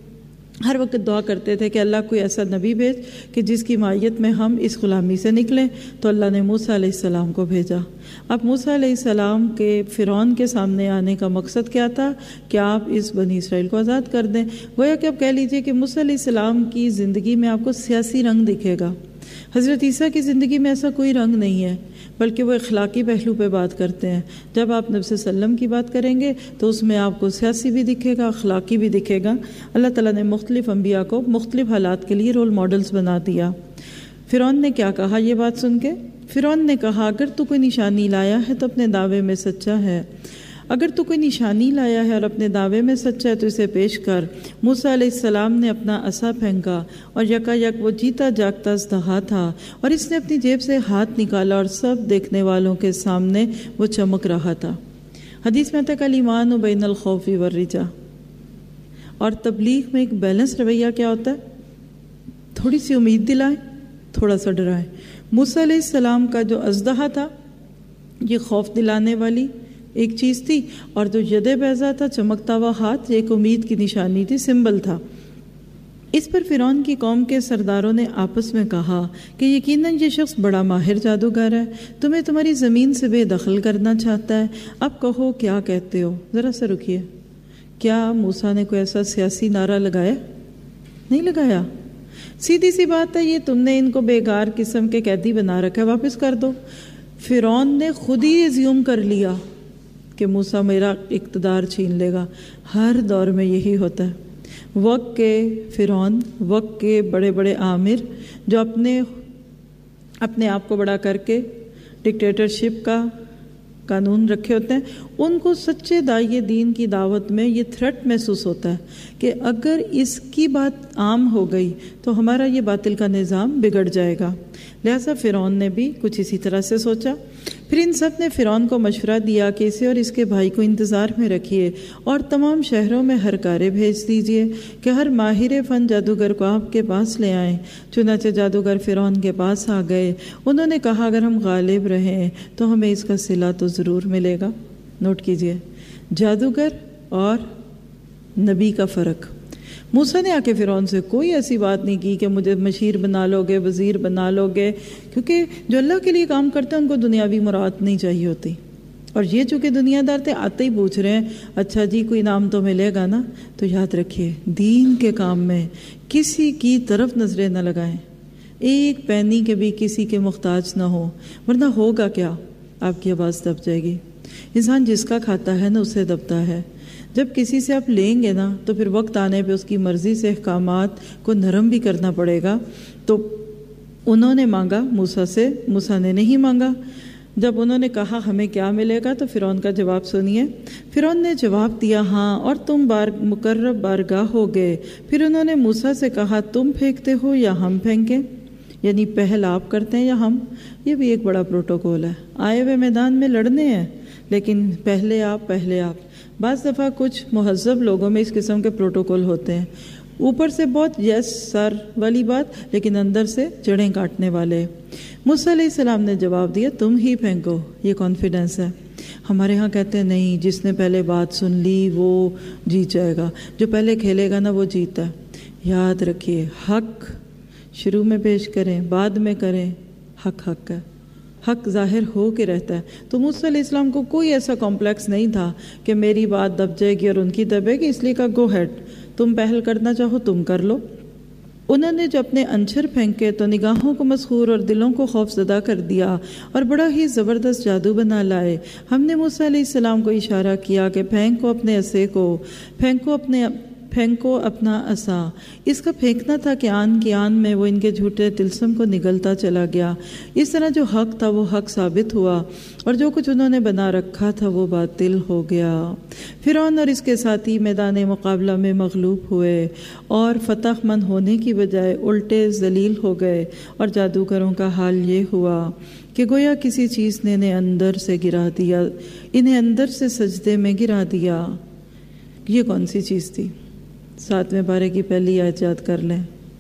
ہر وقت دعا کرتے تھے کہ اللہ کوئی ایسا نبی بھیج کہ جس کی مائیت میں ہم اس غلامی سے نکلیں. تو اللہ نے موسیٰ علیہ السلام کو بھیجا. اب موسیٰ علیہ السلام کے فرعون کے سامنے آنے کا مقصد کیا تھا کہ آپ اس بنی اسرائیل کو آزاد کر دیں. گویا کہ اب کہہ لیجئے کہ موسیٰ علیہ السلام کی زندگی میں آپ کو سیاسی رنگ دکھے گا. حضرت عیسیٰ کی زندگی میں ایسا کوئی رنگ نہیں ہے، بلکہ وہ اخلاقی پہلو پہ بات کرتے ہیں. جب آپ نبی صلی اللہ علیہ وسلم کی بات کریں گے تو اس میں آپ کو سیاسی بھی دکھے گا، اخلاقی بھی دکھے گا. اللہ تعالیٰ نے مختلف انبیاء کو مختلف حالات کے لیے رول ماڈلز بنا دیا. فرعون نے کیا کہا یہ بات سن کے؟ فرعون نے کہا اگر تو کوئی نشانی لایا ہے تو اپنے دعوے میں سچا ہے. اگر تو کوئی نشانی لایا ہے اور اپنے دعوے میں سچا ہے تو اسے پیش کر. موسیٰ علیہ السلام نے اپنا عصا پھینکا اور یکایک وہ جیتا جاگتا اژدہا تھا، اور اس نے اپنی جیب سے ہاتھ نکالا اور سب دیکھنے والوں کے سامنے وہ چمک رہا تھا. حدیث میں تک الایمان بین الخوف والرجا. اور تبلیغ میں ایک بیلنس رویہ کیا ہوتا ہے؟ تھوڑی سی امید دلائیں، تھوڑا سا ڈرائیں. موسیٰ علیہ السلام کا جو اژدہا تھا یہ خوف دلانے والی ایک چیز تھی، اور جو ید بیضا تھا چمکتا ہوا ہاتھ یہ ایک امید کی نشانی تھی، سمبل تھا. اس پر فرعون کی قوم کے سرداروں نے آپس میں کہا کہ یقیناً یہ شخص بڑا ماہر جادوگر ہے، تمہیں تمہاری زمین سے بے دخل کرنا چاہتا ہے. اب کہو کیا کہتے ہو؟ ذرا سا رکیے. کیا موسیٰ نے کوئی ایسا سیاسی نعرہ لگایا؟ نہیں لگایا. سیدھی سی بات ہے، یہ تم نے ان کو بیگار قسم کے قیدی بنا رکھا ہے، واپس کر دو. فرعون نے خود ہی ایزیوم کر لیا کہ موسیٰ میرا اقتدار چھین لے گا. ہر دور میں یہی ہوتا ہے. وقت کے فرعون، وقت کے بڑے بڑے آمر جو اپنے آپ کو بڑا کر کے ڈکٹیٹرشپ کا قانون رکھے ہوتے ہیں، ان کو سچے داعی دین کی دعوت میں یہ تھریٹ محسوس ہوتا ہے کہ اگر اس کی بات عام ہو گئی تو ہمارا یہ باطل کا نظام بگڑ جائے گا. لہٰذا فرعون نے بھی کچھ اسی طرح سے سوچا. پھر ان سب نے فرعون کو مشورہ دیا کہ اسے اور اس کے بھائی کو انتظار میں رکھیے اور تمام شہروں میں ہرکارے بھیج دیجیے کہ ہر ماہر فن جادوگر کو آپ کے پاس لے آئیں. چنانچہ جادوگر فرعون کے پاس آ گئے. انہوں نے کہا اگر ہم غالب رہیں تو ہمیں اس کا صلہ تو ضرور ملے گا. نوٹ کیجیے جادوگر اور نبی کا فرق. موسیٰ نے آ کے فرعون سے کوئی ایسی بات نہیں کی کہ مجھے مشیر بنا لو گے، وزیر بنا لو گے، کیونکہ جو اللہ کے لیے کام کرتے ہیں ان کو دنیاوی مراد نہیں چاہیے ہوتی. اور یہ چونکہ دنیا دار تھے، آتے ہی پوچھ رہے ہیں اچھا جی کوئی نام تو ملے گا نا. تو یاد رکھیے دین کے کام میں کسی کی طرف نظریں نہ لگائیں، ایک پینی کے بھی کسی کے محتاج نہ ہو، ورنہ ہوگا کیا؟ آپ کی آواز دب جائے گی. انسان جس کا کھاتا ہے نا اسے دبتا ہے. جب کسی سے آپ لیں گے نا تو پھر وقت آنے پہ اس کی مرضی سے احکامات کو نرم بھی کرنا پڑے گا. تو انہوں نے مانگا موسیٰ سے، موسیٰ نے نہیں مانگا. جب انہوں نے کہا ہمیں کیا ملے گا تو فرعون کا جواب سنیے. فرعون نے جواب دیا ہاں اور تم مقرب بارگاہ ہو گئے. پھر انہوں نے موسیٰ سے کہا تم پھینکتے ہو یا ہم پھینکیں؟ یعنی پہل آپ کرتے ہیں یا ہم؟ یہ بھی ایک بڑا پروٹوکول ہے. آئے ہوئے میدان میں لڑنے ہیں لیکن پہلے آپ. بعض دفعہ کچھ مہذب لوگوں میں اس قسم کے پروٹوکول ہوتے ہیں، اوپر سے بہت یس سر والی بات لیکن اندر سے جڑیں کاٹنے والے۔ موسیٰ علیہ السلام نے جواب دیا تم ہی پھینکو، یہ کانفیڈنس ہے۔ ہمارے ہاں کہتے ہیں نہیں، جس نے پہلے بات سن لی وہ جیت جائے گا، جو پہلے کھیلے گا نا وہ جیتا ہے۔ یاد رکھیے، حق شروع میں پیش کریں بعد میں کریں، حق حق ہے، حق ظاہر ہو کے رہتا ہے۔ تو موسیٰ علیہ السلام کو کوئی ایسا کمپلیکس نہیں تھا کہ میری بات دب جائے گی اور ان کی دبے گی، اس لیے کہا گو ہیڈ، تم پہل کرنا چاہو تم کر لو۔ انہوں نے جو اپنے انچر پھینکے تو نگاہوں کو مسحور اور دلوں کو خوف زدہ کر دیا اور بڑا ہی زبردست جادو بنا لائے۔ ہم نے موسیٰ علیہ السلام کو اشارہ کیا کہ پھینکو اپنے عصے کو، پھینکو اپنا عصا۔ اس کا پھینکنا تھا کہ آن کی آن میں وہ ان کے جھوٹے طلسم کو نگلتا چلا گیا۔ اس طرح جو حق تھا وہ حق ثابت ہوا اور جو کچھ انہوں نے بنا رکھا تھا وہ باطل ہو گیا۔ فرعون اور اس کے ساتھی میدان مقابلہ میں مغلوب ہوئے اور فتح مند ہونے کی بجائے الٹے ذلیل ہو گئے، اور جادوگروں کا حال یہ ہوا کہ گویا کسی چیز نے انہیں اندر سے گرا دیا، انہیں اندر سے سجدے میں گرا دیا۔ یہ کون سی چیز تھی؟ 7ویں پارے کی پہلی آیت یاد کر لیں،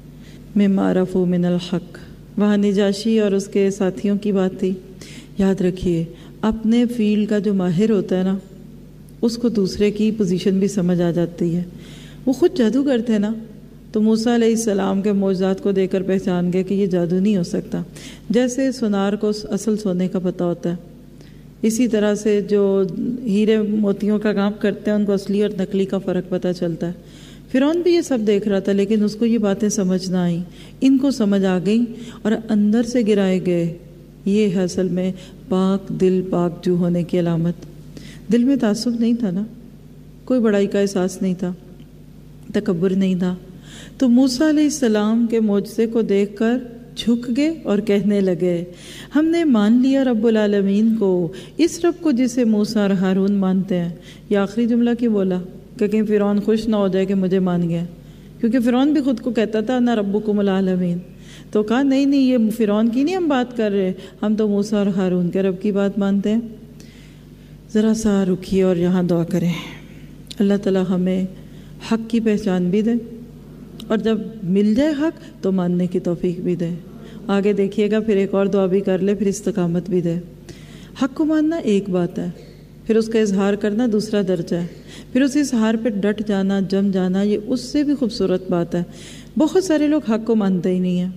مما عرفوا من الحق۔ وہاں نجاشی اور اس کے ساتھیوں کی بات تھی۔ یاد رکھیے، اپنے فیلڈ کا جو ماہر ہوتا ہے نا، اس کو دوسرے کی پوزیشن بھی سمجھ آ جاتی ہے۔ وہ خود جادوگر تھے نا، تو موسیٰ علیہ السلام کے معجزات کو دیکھ کر پہچان گئے کہ یہ جادو نہیں ہو سکتا۔ جیسے سونار کو اصل سونے کا پتہ ہوتا ہے، اسی طرح سے جو ہیرے موتیوں کا کام کرتے ہیں ان کو اصلی اور نقلی کا فرق پتہ چلتا ہے۔ فرعون بھی یہ سب دیکھ رہا تھا لیکن اس کو یہ باتیں سمجھ نہ آئیں، ان کو سمجھ آ گئیں اور اندر سے گرائے گئے۔ یہ ہے اصل میں پاک دل پاک جو ہونے کی علامت۔ دل میں تعصب نہیں تھا نا، کوئی بڑائی کا احساس نہیں تھا، تکبر نہیں تھا۔ تو موسیٰ علیہ السلام کے معجزے کو دیکھ کر جھک گئے اور کہنے لگے ہم نے مان لیا رب العالمین کو، اس رب کو جسے موسیٰ اور ہارون مانتے ہیں۔ یہ آخری جملہ کی بولا کہ کہیں فرعون خوش نہ ہو جائے کہ مجھے مان گیا، کیونکہ فرعون بھی خود کو کہتا تھا نہ ربکم العالمین۔ تو کہا نہیں یہ فرعون کی نہیں ہم بات کر رہے، ہم تو موسیٰ اور ہارون کے رب کی بات مانتے ہیں۔ ذرا سا رکیے اور یہاں دعا کریں، اللہ تعالیٰ ہمیں حق کی پہچان بھی دے اور جب مل جائے حق تو ماننے کی توفیق بھی دے۔ آگے دیکھیے گا، پھر ایک اور دعا بھی کر لے، پھر استقامت بھی دے۔ حق کو ماننا ایک بات ہے، پھر اس کا اظہار کرنا دوسرا درجہ ہے، پھر اس اظہار پہ ڈٹ جانا، جم جانا، یہ اس سے بھی خوبصورت بات ہے۔ بہت سارے لوگ حق کو مانتے ہی نہیں ہیں،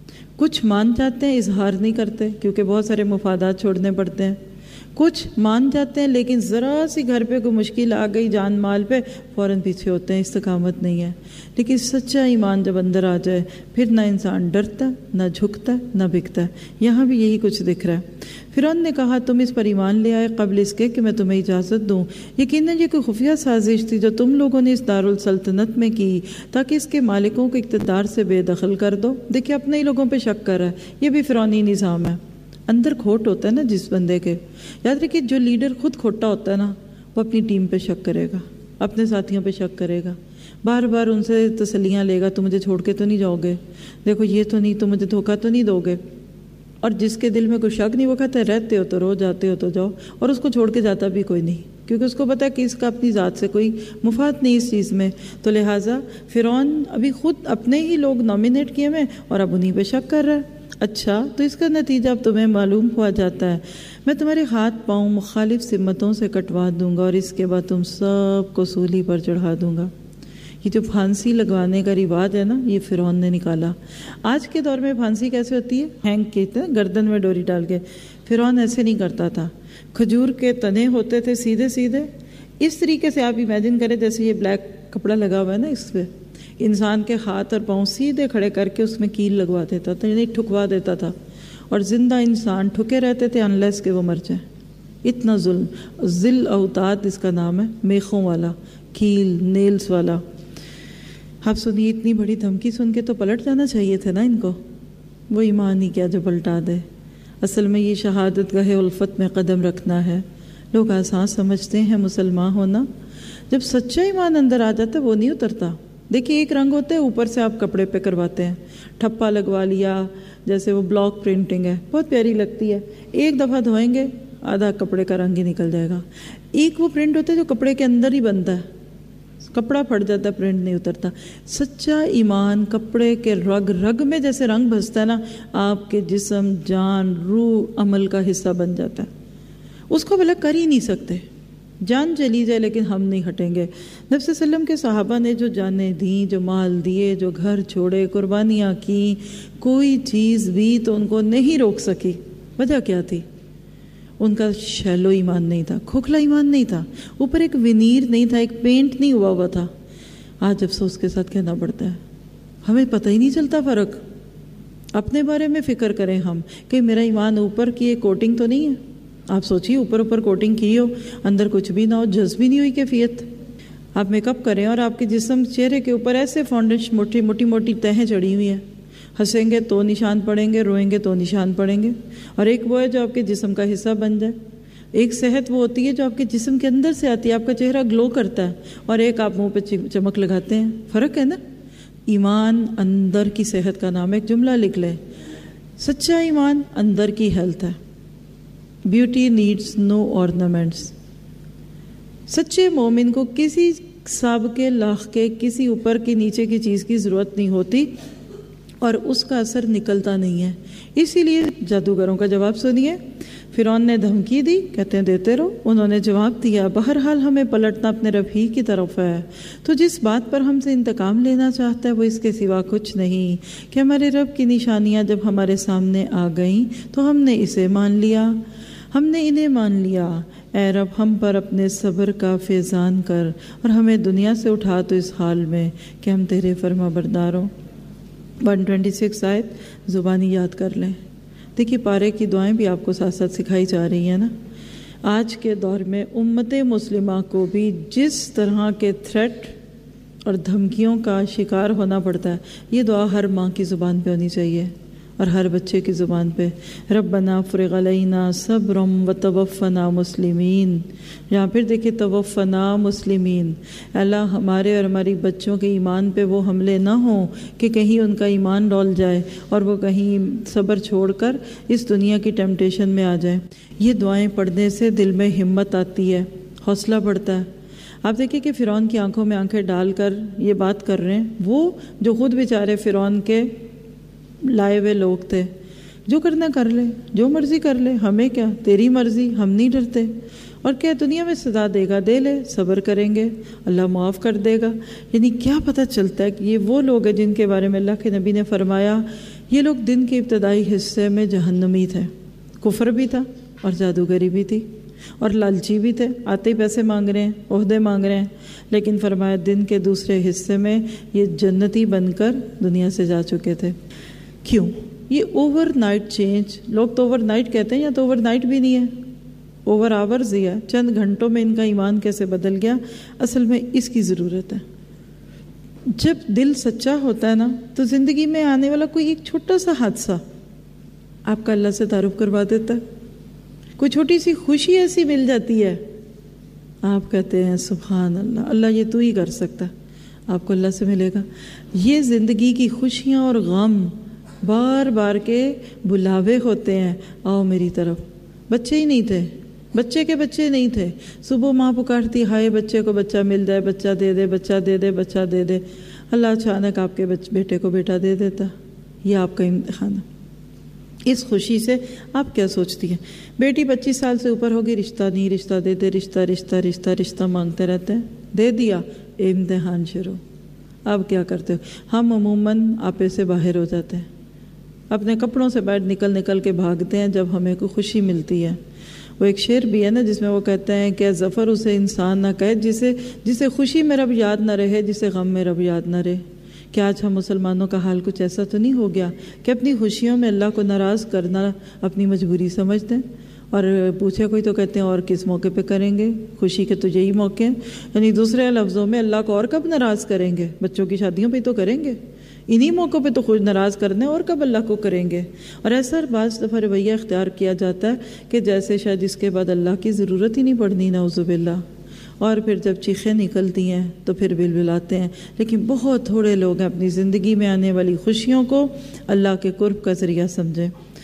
کچھ مان جاتے ہیں اظہار نہیں کرتے کیونکہ بہت سارے مفادات چھوڑنے پڑتے ہیں، کچھ مان جاتے ہیں لیکن ذرا سی گھر پہ کوئی مشکل آ گئی جان مال پہ فوراً پیچھے ہوتے ہیں، استقامت نہیں ہے۔ لیکن سچا ایمان جب اندر آ جائے پھر نہ انسان ڈرتا نہ جھکتا نہ بکتا ہے۔ یہاں بھی یہی کچھ دکھ رہا ہے۔ فرعون نے کہا تم اس پر ایمان لے آئے قبل اس کے کہ میں تمہیں اجازت دوں۔ یقیناً یہ کوئی خفیہ سازش تھی جو تم لوگوں نے اس دارالسلطنت میں کی تاکہ اس کے مالکوں کو اقتدار سے بے دخل کر دو۔ دیکھیں اپنے ہی لوگوں پہ شک کر رہا ہے، یہ بھی فرعونی نظام ہے۔ اندر کھوٹ ہوتا ہے نا جس بندے کے، یاد رکھیے جو لیڈر خود کھوٹا ہوتا ہے نا وہ اپنی ٹیم پہ شک کرے گا، اپنے ساتھیوں پہ شک کرے گا، بار بار ان سے تسلیاں لے گا، تم مجھے چھوڑ کے تو نہیں جاؤ گے، دیکھو یہ تو نہیں، تم مجھے دھوکہ تو نہیں دو گے۔ اور جس کے دل میں کوئی شک نہیں وہ کہتا ہے رہتے ہو تو رو، جاتے ہو تو جاؤ، اور اس کو چھوڑ کے جاتا بھی کوئی نہیں کیونکہ اس کو پتہ ہے کہ اس کا اپنی ذات سے کوئی مفاد نہیں اس چیز میں۔ تو لہٰذا فرعون ابھی خود اپنے ہی لوگ نامینیٹ کیے ہوئے اور اب انہیں پہ شک کر رہا ہے۔ اچھا تو اس کا نتیجہ اب تمہیں معلوم ہوا جاتا ہے، میں تمہارے ہاتھ پاؤں مخالف سمتوں سے کٹوا دوں گا اور اس کے بعد تم سب کو سولی پر چڑھا دوں گا۔ یہ جو پھانسی لگوانے کا رواج ہے نا یہ فرعون نے نکالا۔ آج کے دور میں پھانسی کیسے ہوتی ہے؟ ہینگ کہتے ہیں، گردن میں ڈوری ڈال کے۔ فرعون ایسے نہیں کرتا تھا، کھجور کے تنے ہوتے تھے سیدھے سیدھے، اس طریقے سے آپ امیجن کریں جیسے یہ بلیک کپڑا لگا ہوا ہے نا، اس پہ انسان کے ہاتھ اور پاؤں سیدھے کھڑے کر کے اس میں کیل لگوا دیتا تھا، یعنی ٹھکوا دیتا تھا، اور زندہ انسان ٹھکے رہتے تھے انلیس کہ وہ مر جائیں۔ اتنا ظلم، ذل اوتاد اس کا نام ہے، میخوں والا، کیل نیلز والا۔ آپ سنیے اتنی بڑی دھمکی سن کے تو پلٹ جانا چاہیے تھا نا ان کو، وہ ایمان ہی کیا جو پلٹا دے۔ اصل میں یہ شہادت گاہ الفت میں قدم رکھنا ہے۔ لوگ آسان سمجھتے ہیں مسلمان ہونا، جب سچا ایمان اندر آ جاتا ہے وہ نہیں اترتا۔ دیکھیے ایک رنگ ہوتا ہے اوپر سے آپ کپڑے پہ کرواتے ہیں، ٹھپا لگوا لیا، جیسے وہ بلاک پرنٹنگ ہے، بہت پیاری لگتی ہے، ایک دفعہ دھوئیں گے آدھا کپڑے کا رنگ ہی نکل جائے گا۔ ایک وہ پرنٹ ہوتا ہے جو کپڑے کے اندر ہی بنتا ہے، کپڑا پھٹ جاتا ہے، پرنٹ نہیں اترتا۔ سچا ایمان کپڑے کے رگ میں جیسے رنگ بھستا ہے نا، آپ کے جسم، جان، روح، عمل کا حصہ بن جاتا ہے۔ اس کو بھلا کر ہی نہیں سکتے، جان چلی جائے لیکن ہم نہیں ہٹیں گے۔ نبی صلی اللہ علیہ وسلم کے صحابہ نے جو جانیں دیں، جو مال دیے، جو گھر چھوڑے، قربانیاں کی، کوئی چیز بھی تو ان کو نہیں روک سکی۔ وجہ کیا تھی؟ ان کا شیلو ایمان نہیں تھا، کھوکھلا ایمان نہیں تھا، اوپر ایک ونیر نہیں تھا، ایک پینٹ نہیں ہوا تھا۔ آج افسوس کے ساتھ کہنا پڑتا ہے ہمیں پتہ ہی نہیں چلتا فرق۔ اپنے بارے میں فکر کریں ہم کہ میرا ایمان اوپر کی ایک کوٹنگ تو نہیں ہے۔ آپ سوچیے اوپر کوٹنگ کی ہو، اندر کچھ بھی نہ ہو، جذب بھی نہیں ہوئی کیفیت۔ آپ میک اپ کریں اور آپ کے جسم چہرے کے اوپر ایسے فاؤنڈیشن موٹی تہیں چڑھی ہوئی ہیں، ہنسیں گے تو نشان پڑیں گے، روئیں گے تو نشان پڑیں گے۔ اور ایک وہ ہے جو آپ کے جسم کا حصہ بن جائے، ایک صحت وہ ہوتی ہے جو آپ کے جسم کے اندر سے آتی ہے، آپ کا چہرہ گلو کرتا ہے، اور ایک آپ منہ پہ چمک لگاتے ہیں۔ فرق ہے نا۔ ایمان اندر کی صحت کا نام ہے، ایک جملہ لکھ لیں، سچا ایمان اندر کی ہیلتھ ہے۔ Beauty needs no ornaments۔ سچے مومن کو کسی سابقے لاحقے، کسی اوپر کی نیچے کی چیز کی ضرورت نہیں ہوتی، اور اس کا اثر نکلتا نہیں ہے۔ اسی لیے جادوگروں کا جواب سنیے۔ فرعون نے دھمکی دی، کہتے ہیں دیتے رہو، انہوں نے جواب دیا بہرحال ہمیں پلٹنا اپنے رب ہی کی طرف ہے، تو جس بات پر ہم سے انتقام لینا چاہتا ہے وہ اس کے سوا کچھ نہیں کہ ہمارے رب کی نشانیاں جب ہمارے سامنے آ گئیں تو ہم نے اسے مان لیا، ہم نے انہیں مان لیا۔ اے رب ہم پر اپنے صبر کا فیضان کر اور ہمیں دنیا سے اٹھا تو اس حال میں کہ ہم تیرے فرما بردار ہوں۔ 126 آیت زبانی یاد کر لیں۔ دیکھیے پارے کی دعائیں بھی آپ کو ساتھ ساتھ سکھائی جا رہی ہیں نا۔ آج کے دور میں امت مسلمہ کو بھی جس طرح کے تھریٹ اور دھمکیوں کا شکار ہونا پڑتا ہے، یہ دعا ہر ماں کی زبان پہ ہونی چاہیے اور ہر بچے کی زبان پہ۔ ربنا افرغ علینا صبرا وتوفنا مسلمین، یہاں پھر دیکھیں توفنا مسلمین، اللہ ہمارے اور ہماری بچوں کے ایمان پہ وہ حملے نہ ہوں کہ کہیں ان کا ایمان ڈول جائے اور وہ کہیں صبر چھوڑ کر اس دنیا کی ٹیمپٹیشن میں آ جائیں۔ یہ دعائیں پڑھنے سے دل میں ہمت آتی ہے، حوصلہ بڑھتا ہے۔ آپ دیکھیں کہ فرعون کی آنکھوں میں آنکھیں ڈال کر یہ بات کر رہے ہیں وہ جو خود بیچارے فرعون کے لائے ہوئے لوگ تھے، جو کرنا کر لے، جو مرضی کر لے، ہمیں کیا، تیری مرضی، ہم نہیں ڈرتے۔ اور کیا دنیا میں سزا دے گا، دے لے، صبر کریں گے، اللہ معاف کر دے گا۔ یعنی کیا پتہ چلتا ہے کہ یہ وہ لوگ ہیں جن کے بارے میں اللہ کے نبی نے فرمایا یہ لوگ دن کے ابتدائی حصے میں جہنمی تھے، کفر بھی تھا اور جادوگری بھی تھی اور لالچی بھی تھے، آتے ہی پیسے مانگ رہے ہیں، عہدے مانگ رہے ہیں، لیکن فرمایا دن کے دوسرے حصے میں یہ جنتی بن کر دنیا سے جا چکے تھے۔ کیوں؟ یہ اوور نائٹ چینج، لوگ تو اوور نائٹ کہتے ہیں، یا تو اوور نائٹ بھی نہیں ہے، اوور آورز ہی ہے، چند گھنٹوں میں ان کا ایمان کیسے بدل گیا۔ اصل میں اس کی ضرورت ہے۔ جب دل سچا ہوتا ہے نا تو زندگی میں آنے والا کوئی ایک چھوٹا سا حادثہ آپ کا اللہ سے تعارف کروا دیتا ہے، کوئی چھوٹی سی خوشی ایسی مل جاتی ہے، آپ کہتے ہیں سبحان اللہ، اللہ یہ تو ہی کر سکتا ہے، آپ کو اللہ سے ملے گا۔ یہ زندگی کی خوشیاں اور غم بار بار کے بلاوے ہوتے ہیں، آؤ میری طرف۔ بچے ہی نہیں تھے، بچے کے بچے نہیں تھے، صبح ماں پکارتی ہائے بچے کو بچہ مل جائے، بچہ دے دے، بچہ دے دے، بچہ دے دے، اللہ اچانک آپ کے بیٹے کو بیٹا دے دیتا۔ یہ آپ کا امتحان ہے۔ اس خوشی سے آپ کیا سوچتی ہیں؟ بیٹی 25 سال سے اوپر ہوگی، رشتہ نہیں، رشتہ دے دے، رشتہ رشتہ رشتہ رشتہ مانگتے رہتے ہیں، دے دیا، امتحان شروع۔ اب کیا کرتے ہو؟ ہم عموماً آپے سے باہر ہو جاتے ہیں، اپنے کپڑوں سے باہر نکل کے بھاگتے ہیں جب ہمیں کوئی خوشی ملتی ہے۔ وہ ایک شعر بھی ہے نا جس میں وہ کہتے ہیں کہ ظفر اسے انسان نہ کہے جسے خوشی میں رب یاد نہ رہے، جسے غم میں رب یاد نہ رہے۔ کہ آج ہم مسلمانوں کا حال کچھ ایسا تو نہیں ہو گیا کہ اپنی خوشیوں میں اللہ کو ناراض کرنا اپنی مجبوری سمجھتے ہیں، اور پوچھے کوئی تو کہتے ہیں اور کس موقع پہ کریں گے، خوشی کے تو یہی موقع ہیں، یعنی دوسرے لفظوں میں اللہ کو اور کب ناراض کریں گے؟ بچوں کی شادیوں پہ تو کریں گے، انہی موقعوں پہ تو خود ناراض کرنے، اور کب اللہ کو کریں گے؟ اور ایسا بعض دفعہ رویہ اختیار کیا جاتا ہے کہ جیسے شاید اس کے بعد اللہ کی ضرورت ہی نہیں پڑنی، نعوذ باللہ، اور پھر جب چیخیں نکلتی ہیں تو پھر بلبلاتے ہیں۔ لیکن بہت تھوڑے لوگ ہیں اپنی زندگی میں آنے والی خوشیوں کو اللہ کے قرب کا ذریعہ سمجھیں۔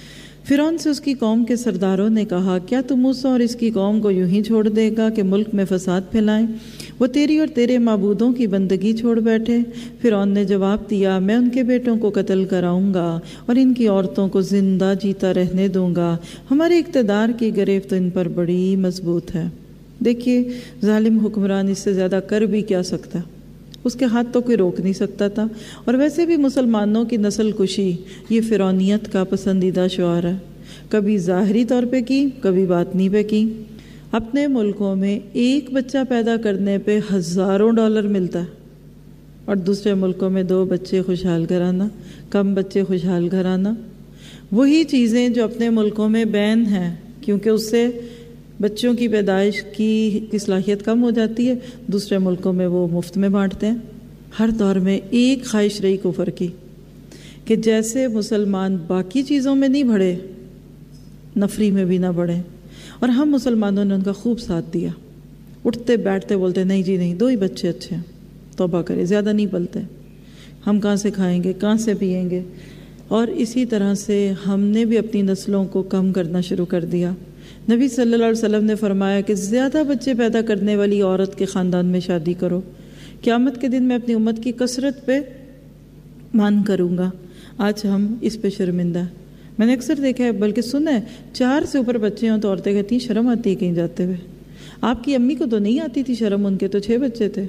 فرعون سے اس کی قوم کے سرداروں نے کہا کیا تو موسیٰ اور اس کی قوم کو یوں ہی چھوڑ دے گا کہ ملک میں فساد پھیلائیں؟ وہ تیری اور تیرے معبودوں کی بندگی چھوڑ بیٹھے۔ فرعون نے جواب دیا میں ان کے بیٹوں کو قتل کراؤں گا اور ان کی عورتوں کو زندہ جیتا رہنے دوں گا، ہمارے اقتدار کی گرفت ان پر بڑی مضبوط ہے۔ دیکھیے ظالم حکمران اس سے زیادہ کر بھی کیا سکتا، اس کے ہاتھ تو کوئی روک نہیں سکتا تھا۔ اور ویسے بھی مسلمانوں کی نسل کشی یہ فرعونیت کا پسندیدہ شعار ہے، کبھی ظاہری طور پہ کی، کبھی باطنی پہ کی۔ اپنے ملکوں میں ایک بچہ پیدا کرنے پہ ہزاروں ڈالر ملتا ہے، اور دوسرے ملکوں میں 2 بچے خوشحال گھرانہ، کم بچے خوشحال گھرانہ۔ وہی چیزیں جو اپنے ملکوں میں بین ہیں کیونکہ اس سے بچوں کی پیدائش کی صلاحیت کم ہو جاتی ہے، دوسرے ملکوں میں وہ مفت میں بانٹتے ہیں۔ ہر دور میں ایک خواہش رہی کفر کی کہ جیسے مسلمان باقی چیزوں میں نہیں بڑھے، نفری میں بھی نہ بڑھے، اور ہم مسلمانوں نے ان کا خوب ساتھ دیا، اٹھتے بیٹھتے بولتے نہیں جی نہیں، 2 ہی بچے اچھے ہیں، توبہ کرے، زیادہ نہیں پلتے، ہم کہاں سے کھائیں گے، کہاں سے پئیں گے۔ اور اسی طرح سے ہم نے بھی اپنی نسلوں کو کم کرنا شروع کر دیا۔ نبی صلی اللہ علیہ وسلم نے فرمایا کہ زیادہ بچے پیدا کرنے والی عورت کے خاندان میں شادی کرو، قیامت کے دن میں اپنی امت کی کثرت پہ مان کروں گا۔ آج ہم اس پہ شرمندہ ہیں۔ میں نے اکثر دیکھا ہے، بلکہ سنا ہے، 4 سے اوپر بچے ہوں تو عورتیں کہتی ہیں شرم آتی ہے کہیں جاتے ہوئے۔ آپ کی امی کو تو نہیں آتی تھی شرم، ان کے تو 6 بچے تھے۔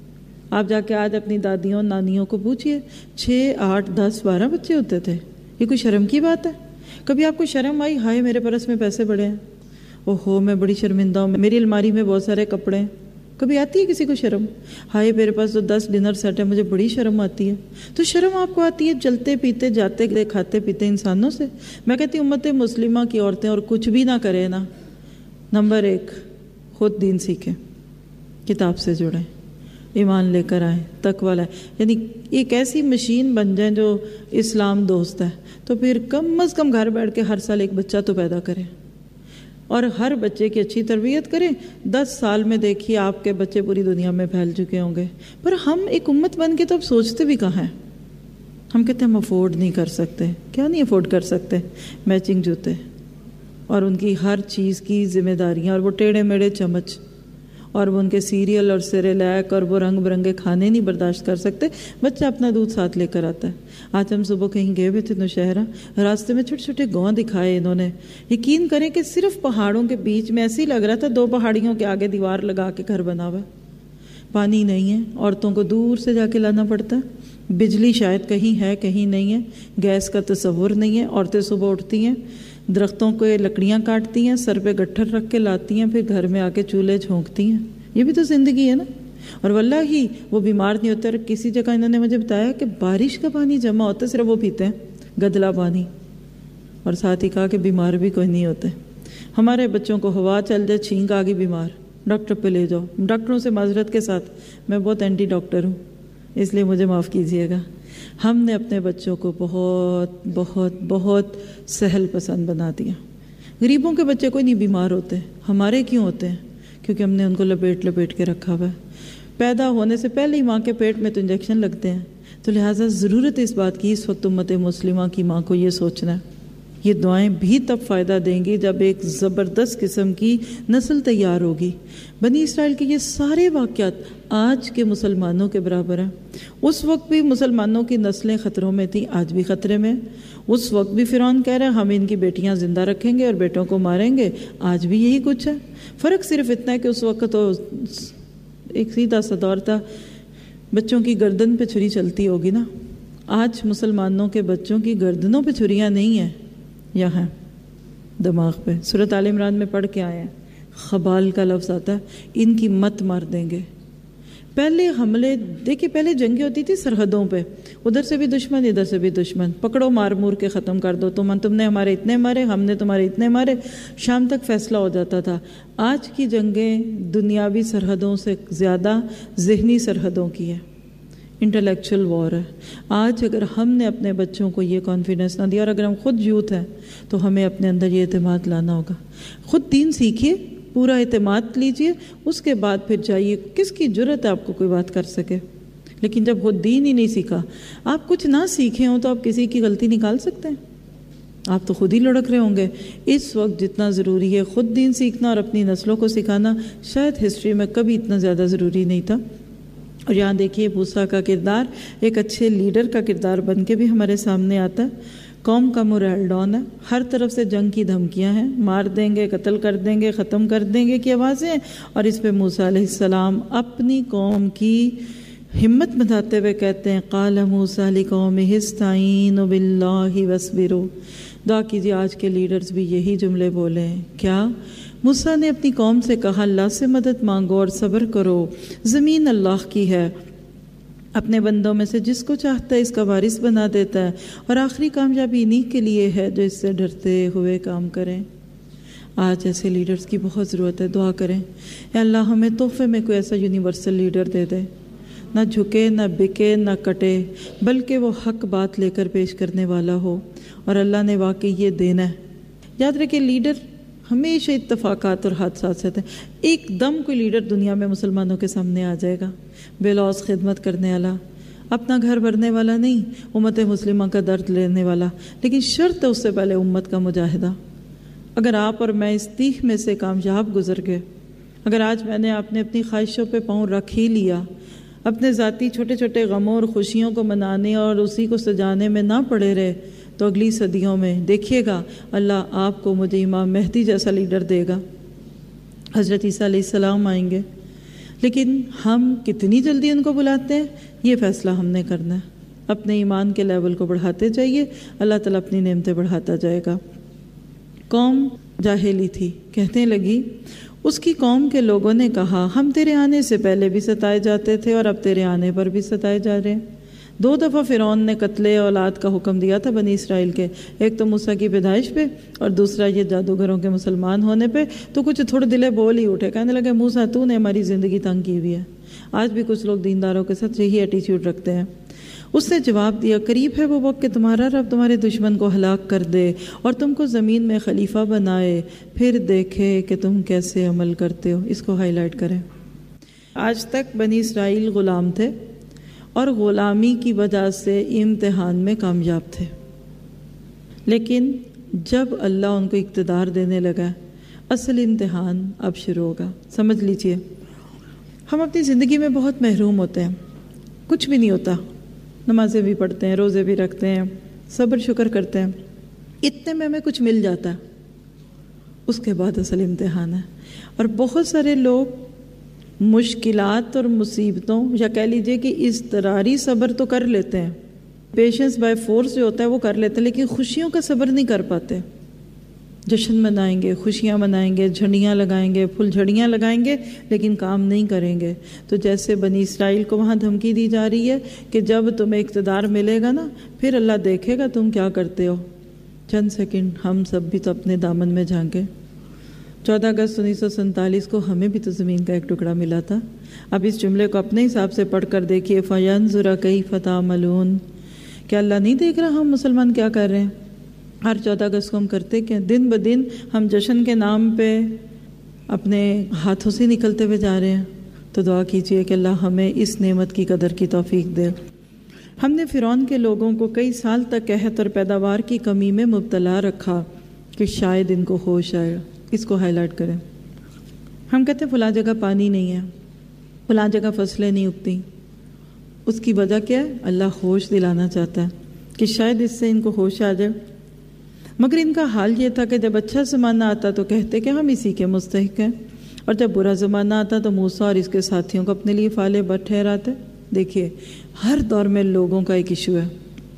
آپ جا کے آج اپنی دادیوں نانیوں کو پوچھئے، 6 8 10 12 بچے ہوتے تھے۔ یہ کوئی شرم کی بات ہے؟ کبھی آپ کو شرم آئی ہائے میرے پرس میں پیسے بڑے ہیں، اوہو میں بڑی شرمندہ ہوں، میری الماری میں بہت سارے کپڑے ہیں؟ کبھی آتی ہے کسی کو شرم؟ ہائے میرے پاس تو 10 ڈنر سیٹ ہے، مجھے بڑی شرم آتی ہے۔ تو شرم آپ کو آتی ہے چلتے پیتے جاتے کھاتے پیتے انسانوں سے؟ میں کہتی ہوں امت مسلمہ کی عورتیں اور کچھ بھی نہ کریں نا، نمبر 1 خود دین سیکھیں، کتاب سے جڑیں، ایمان لے کر آئیں، تقوی لائیں، یعنی ایک ایسی مشین بن جائیں جو اسلام دوست ہے۔ تو پھر کم از کم گھر بیٹھ کے ہر سال ایک بچہ تو پیدا کریں، اور ہر بچے کی اچھی تربیت کریں۔ 10 سال میں دیکھیے آپ کے بچے پوری دنیا میں پھیل چکے ہوں گے۔ پر ہم ایک امت بن کے تو اب سوچتے بھی کہاں ہیں؟ ہم کہتے ہیں ہم افورڈ نہیں کر سکتے۔ کیا نہیں افورڈ کر سکتے؟ میچنگ جوتے اور ان کی ہر چیز کی ذمہ داریاں، اور وہ ٹیڑھے میڑھے چمچ، اور وہ ان کے سیریل اور سیریلیک اور وہ رنگ برنگے کھانے نہیں برداشت کر سکتے۔ بچہ اپنا دودھ ساتھ لے کر آتا ہے۔ آج ہم صبح کہیں گئے ہوئے تھے نوشہرہ، راستے میں چھوٹے چھوٹے گاؤں دکھائے انہوں نے۔ یقین کریں کہ صرف پہاڑوں کے بیچ میں ایسے ہی لگ رہا تھا 2 پہاڑیوں کے آگے دیوار لگا کے گھر بنا ہوا ہے۔ پانی نہیں ہے، عورتوں کو دور سے جا کے لانا پڑتا ہے، بجلی شاید کہیں ہے کہیں نہیں ہے، گیس کا تصور نہیں ہے۔ عورتیں صبح اٹھتی ہیں، درختوں کو لکڑیاں کاٹتی ہیں، سر پہ گٹھر رکھ کے لاتی ہیں، پھر گھر میں آ کے چولہے جھونکتی ہیں۔ یہ بھی تو زندگی ہے نا۔ اور واللہ ہی وہ بیمار نہیں ہوتے۔ اور کسی جگہ انہوں نے مجھے بتایا کہ بارش کا پانی جمع ہوتا ہے، صرف وہ پیتے ہیں گدلا پانی، اور ساتھ ہی کہا کہ بیمار بھی کوئی نہیں ہوتے۔ ہمارے بچوں کو ہوا چل جائے، چھینک آ گئی، بیمار، ڈاکٹر پہ لے جاؤ۔ ڈاکٹروں سے معذرت کے ساتھ میں بہت اینٹی ڈاکٹر ہوں، اس لیے مجھے معاف کیجیے گا۔ ہم نے اپنے بچوں کو بہت بہت بہت سہل پسند بنا دیا۔ غریبوں کے بچے کوئی نہیں بیمار ہوتے، ہمارے کیوں ہوتے ہیں؟ کیونکہ ہم نے ان کو لپیٹ لپیٹ کے رکھا ہوا ہے۔ پیدا ہونے سے پہلے ہی ماں کے پیٹ میں تو انجیکشن لگتے ہیں۔ تو لہٰذا ضرورت اس بات کی اس وقت امت مسلمہ کی ماں کو یہ سوچنا ہے۔ یہ دعائیں بھی تب فائدہ دیں گی جب ایک زبردست قسم کی نسل تیار ہوگی۔ بنی اسرائیل کے یہ سارے واقعات آج کے مسلمانوں کے برابر ہیں۔ اس وقت بھی مسلمانوں کی نسلیں خطروں میں تھیں، آج بھی خطرے میں۔ اس وقت بھی فرعون کہہ رہے ہیں ہم ان کی بیٹیاں زندہ رکھیں گے اور بیٹوں کو ماریں گے، آج بھی یہی کچھ ہے۔ فرق صرف اتنا ہے کہ اس وقت تو ایک سیدھا سا دور تھا، بچوں کی گردن پہ چھری چلتی ہوگی نا۔ آج مسلمانوں کے بچوں کی گردنوں پہ چھریاں نہیں ہیں، یہاں دماغ پہ۔ سورۃ آل عمران میں پڑھ کے آئے ہیں، خبال کا لفظ آتا ہے، ان کی مت مار دیں گے۔ پہلے حملے دیکھیے، پہلے جنگیں ہوتی تھی سرحدوں پہ، ادھر سے بھی دشمن ادھر سے بھی دشمن، پکڑو مار مور کے ختم کر دو، تم نے ہمارے اتنے مارے، ہم نے تمہارے اتنے مارے، شام تک فیصلہ ہو جاتا تھا۔ آج کی جنگیں دنیاوی سرحدوں سے زیادہ ذہنی سرحدوں کی ہے، انٹلیکچوئل وار ہے۔ آج اگر ہم نے اپنے بچوں کو یہ کانفیڈنس نہ دیا، اور اگر ہم خود یوتھ ہیں تو ہمیں اپنے اندر یہ اعتماد لانا ہوگا۔ خود دین سیکھیے، پورا اعتماد لیجئے، اس کے بعد پھر جائیے۔ کس کی جرت ہے آپ کو کوئی بات کر سکے؟ لیکن جب خود دین ہی نہیں سیکھا، آپ کچھ نہ سیکھے ہوں تو آپ کسی کی غلطی نکال سکتے ہیں؟ آپ تو خود ہی لڑک رہے ہوں گے۔ اس وقت جتنا ضروری ہے خود دین سیکھنا اور اپنی نسلوں کو سکھانا، شاید ہسٹری میں کبھی اتنا زیادہ ضروری نہیں تھا۔ اور یہاں دیکھیے موسیٰ کا کردار ایک اچھے لیڈر کا کردار بن کے بھی ہمارے سامنے آتا ہے۔ قوم کا مورال ڈاؤن ہے، ہر طرف سے جنگ کی دھمکیاں ہیں، مار دیں گے، قتل کر دیں گے، ختم کر دیں گے کی آوازیں ہیں، اور اس پہ موسیٰ علیہ السلام اپنی قوم کی ہمت بندھاتے ہوئے کہتے ہیں قال موسیٰ لقومہ استعینوا باللہ واصبروا۔ دعا کیجیے آج کے لیڈرز بھی یہی جملے بولے ہیں۔ کیا موسیٰ نے اپنی قوم سے کہا اللہ سے مدد مانگو اور صبر کرو، زمین اللہ کی ہے، اپنے بندوں میں سے جس کو چاہتا ہے اس کا وارث بنا دیتا ہے، اور آخری کامیابی انہی کے لیے ہے جو اس سے ڈرتے ہوئے کام کریں۔ آج ایسے لیڈرز کی بہت ضرورت ہے، دعا کریں اے اللہ ہمیں تحفے میں کوئی ایسا یونیورسل لیڈر دے دے، نہ جھکے نہ بکے نہ کٹے، بلکہ وہ حق بات لے کر پیش کرنے والا ہو، اور اللہ نے واقعی یہ دینا ہے۔ یاد رکھیں لیڈر ہمیشہ اتفاقات اور حادثات سے ہیں۔ ایک دم کوئی لیڈر دنیا میں مسلمانوں کے سامنے آ جائے گا، بے لوث خدمت کرنے والا، اپنا گھر بھرنے والا نہیں، امت مسلمہ کا درد لینے والا، لیکن شرط ہے اس سے پہلے امت کا مجاہدہ۔ اگر آپ اور میں اس تیغ میں سے کامیاب گزر گئے، اگر آج میں نے آپ نے اپنی خواہشوں پہ پاؤں رکھ ہی لیا، اپنے ذاتی چھوٹے چھوٹے غموں اور خوشیوں کو منانے اور اسی کو سجانے میں نہ پڑے رہے، تو اگلی صدیوں میں دیکھیے گا اللہ آپ کو مجھے امام مہدی جیسا لیڈر دے گا، حضرت عیسیٰ علیہ السلام آئیں گے، لیکن ہم کتنی جلدی ان کو بلاتے ہیں یہ فیصلہ ہم نے کرنا ہے۔ اپنے ایمان کے لیول کو بڑھاتے جائیے، اللہ تعالیٰ اپنی نعمتیں بڑھاتا جائے گا۔ قوم جاہلی تھی، کہنے لگی اس کی قوم کے لوگوں نے کہا ہم تیرے آنے سے پہلے بھی ستائے جاتے تھے اور اب تیرے آنے پر بھی ستائے جا رہے ہیں۔ 2 دفعہ فرعون نے قتل اولاد کا حکم دیا تھا بنی اسرائیل کے، ایک تو موسیٰ کی پیدائش پہ اور دوسرا یہ جادوگروں کے مسلمان ہونے پہ، تو کچھ تھوڑے دلے بول ہی اٹھے، کہنے لگے موسیٰ تو نے ہماری زندگی تنگ کی ہوئی ہے۔ آج بھی کچھ لوگ دینداروں کے ساتھ یہی ایٹیچیوڈ رکھتے ہیں۔ اس نے جواب دیا قریب ہے وہ وقت کہ تمہارا رب تمہارے دشمن کو ہلاک کر دے اور تم کو زمین میں خلیفہ بنائے، پھر دیکھے کہ تم کیسے عمل کرتے ہو۔ اس کو ہائی لائٹ کریں۔ آج تک بنی اسرائیل غلام تھے اور غلامی کی وجہ سے امتحان میں کامیاب تھے، لیکن جب اللہ ان کو اقتدار دینے لگا اصل امتحان اب شروع ہوگا۔ سمجھ لیجئے ہم اپنی زندگی میں بہت محروم ہوتے ہیں، کچھ بھی نہیں ہوتا، نمازیں بھی پڑھتے ہیں، روزے بھی رکھتے ہیں، صبر شکر کرتے ہیں، اتنے میں ہمیں کچھ مل جاتا ہے، اس کے بعد اصل امتحان ہے۔ اور بہت سارے لوگ مشکلات اور مصیبتوں یا کہہ لیجئے کہ اضطراری صبر تو کر لیتے ہیں، پیشنس بائی فورس جو ہوتا ہے وہ کر لیتے ہیں، لیکن خوشیوں کا صبر نہیں کر پاتے۔ جشن منائیں گے، خوشیاں منائیں گے، جھنڈیاں لگائیں گے، پھول جھڑیاں لگائیں گے، لیکن کام نہیں کریں گے۔ تو جیسے بنی اسرائیل کو وہاں دھمکی دی جا رہی ہے کہ جب تمہیں اقتدار ملے گا نا پھر اللہ دیکھے گا تم کیا کرتے ہو۔ چند سیکنڈ ہم سب بھی تو اپنے دامن میں جھانکیں۔ 14 اگست 1947 کو ہمیں بھی تو زمین کا ایک ٹکڑا ملا تھا۔ اب اس جملے کو اپنے حساب سے پڑھ کر دیکھیے فَيَنْظُرَ كَيْفَ تَعْمَلُونَ۔ کیا اللہ نہیں دیکھ رہا ہم مسلمان کیا کر رہے ہیں؟ ہر 14 اگست کو ہم کرتے کیا؟ دن بدن ہم جشن کے نام پہ اپنے ہاتھوں سے نکلتے ہوئے جا رہے ہیں۔ تو دعا کیجئے کہ اللہ ہمیں اس نعمت کی قدر کی توفیق دے۔ ہم نے فرعون کے لوگوں کو کئی سال تک قحط اور پیداوار کی کمی میں مبتلا رکھا کہ شاید ان کو ہوش آئے۔ اس کو ہائی لائٹ کریں۔ ہم کہتے ہیں فلاں جگہ پانی نہیں ہے، فلاں جگہ فصلیں نہیں اگتی، اس کی وجہ کیا ہے؟ اللہ ہوش دلانا چاہتا ہے کہ شاید اس سے ان کو ہوش آ جائے۔ مگر ان کا حال یہ تھا کہ جب اچھا زمانہ آتا تو کہتے کہ ہم اسی کے مستحق ہیں، اور جب برا زمانہ آتا تو موسیٰ اور اس کے ساتھیوں کو اپنے لیے فعال بر ٹھہراتے۔ دیکھیے ہر دور میں لوگوں کا ایک ایشو ہے،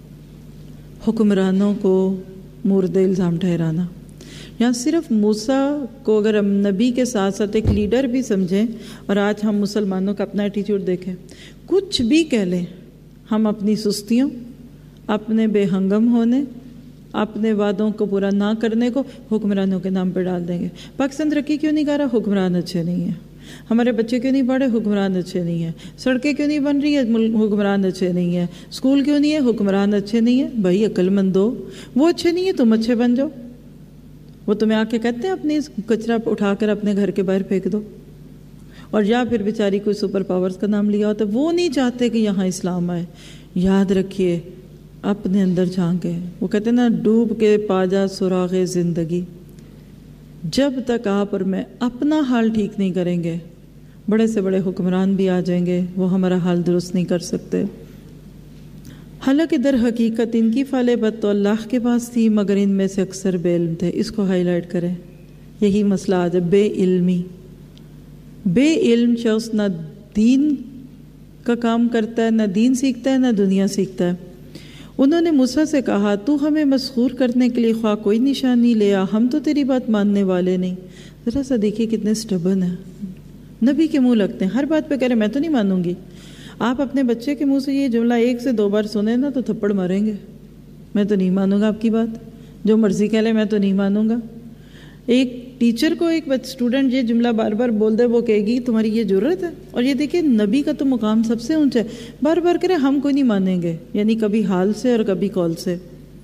حکمرانوں کو مورد الزام ٹھہرانا۔ یہاں صرف موسیٰ کو اگر ہم نبی کے ساتھ ساتھ ایک لیڈر بھی سمجھیں، اور آج ہم مسلمانوں کا اپنا ایٹیچیوڈ دیکھیں، کچھ بھی کہہ لیں ہم اپنی سستیوں، اپنے بے ہنگم ہونے، اپنے وعدوں کو پورا نہ کرنے کو حکمرانوں کے نام پہ ڈال دیں گے۔ پاکستان ترقی کیوں نہیں کر رہا؟ حکمران اچھے نہیں ہیں۔ ہمارے بچے کیوں نہیں پڑھے؟ حکمران اچھے نہیں ہیں۔ سڑکیں کیوں نہیں بن رہی ہے؟ حکمران اچھے نہیں ہیں۔ اسکول کیوں نہیں ہے؟ حکمران اچھے نہیں ہیں۔ بھائی عقل مند ہو، وہ اچھے نہیں ہیں، تم اچھے بن جاؤ۔ وہ تمہیں آ کے کہتے ہیں اپنی کچرا اٹھا کر اپنے گھر کے باہر پھینک دو، اور یا پھر بیچاری کوئی سپر پاورز کا نام لیا ہوتا ہے، وہ نہیں چاہتے کہ یہاں اسلام آئے۔ یاد رکھیے اپنے اندر جھانکے. وہ کہتے ہیں نا ڈوب کے پا جا سراغ زندگی. جب تک آپ اور میں اپنا حال ٹھیک نہیں کریں گے بڑے سے بڑے حکمران بھی آ جائیں گے وہ ہمارا حال درست نہیں کر سکتے. حالانکہ در حقیقت ان کی فالبت تو اللہ کے پاس تھی مگر ان میں سے اکثر بے علم تھے. اس کو ہائی لائٹ کریں. یہی مسئلہ آج ہے، بے علمی. بے علم شخص نہ دین کا کام کرتا ہے، نہ دین سیکھتا ہے، نہ دنیا سیکھتا ہے. انہوں نے موسیٰ سے کہا تو ہمیں مسحور کرنے کے لیے خواہ کوئی نشانی لے آ، ہم تو تیری بات ماننے والے نہیں. ذرا سا دیکھیے کتنے سٹبن ہیں. نبی کے منہ لگتے ہیں، ہر بات پہ کہہ رہے میں تو نہیں مانوں گی. آپ اپنے بچے کے منہ سے یہ جملہ 1 سے 2 بار سنیں نا تو تھپڑ ماریں گے. میں تو نہیں مانوں گا آپ کی بات، جو مرضی کہہ لے میں تو نہیں مانوں گا. ایک ٹیچر کو ایک اسٹوڈنٹ یہ جملہ بار بار بول دے وہ کہے گی تمہاری یہ ضرورت ہے. اور یہ دیکھیں نبی کا تو مقام سب سے اونچا ہے. بار بار کرے ہم کوئی نہیں مانیں گے، یعنی کبھی حال سے اور کبھی قول سے.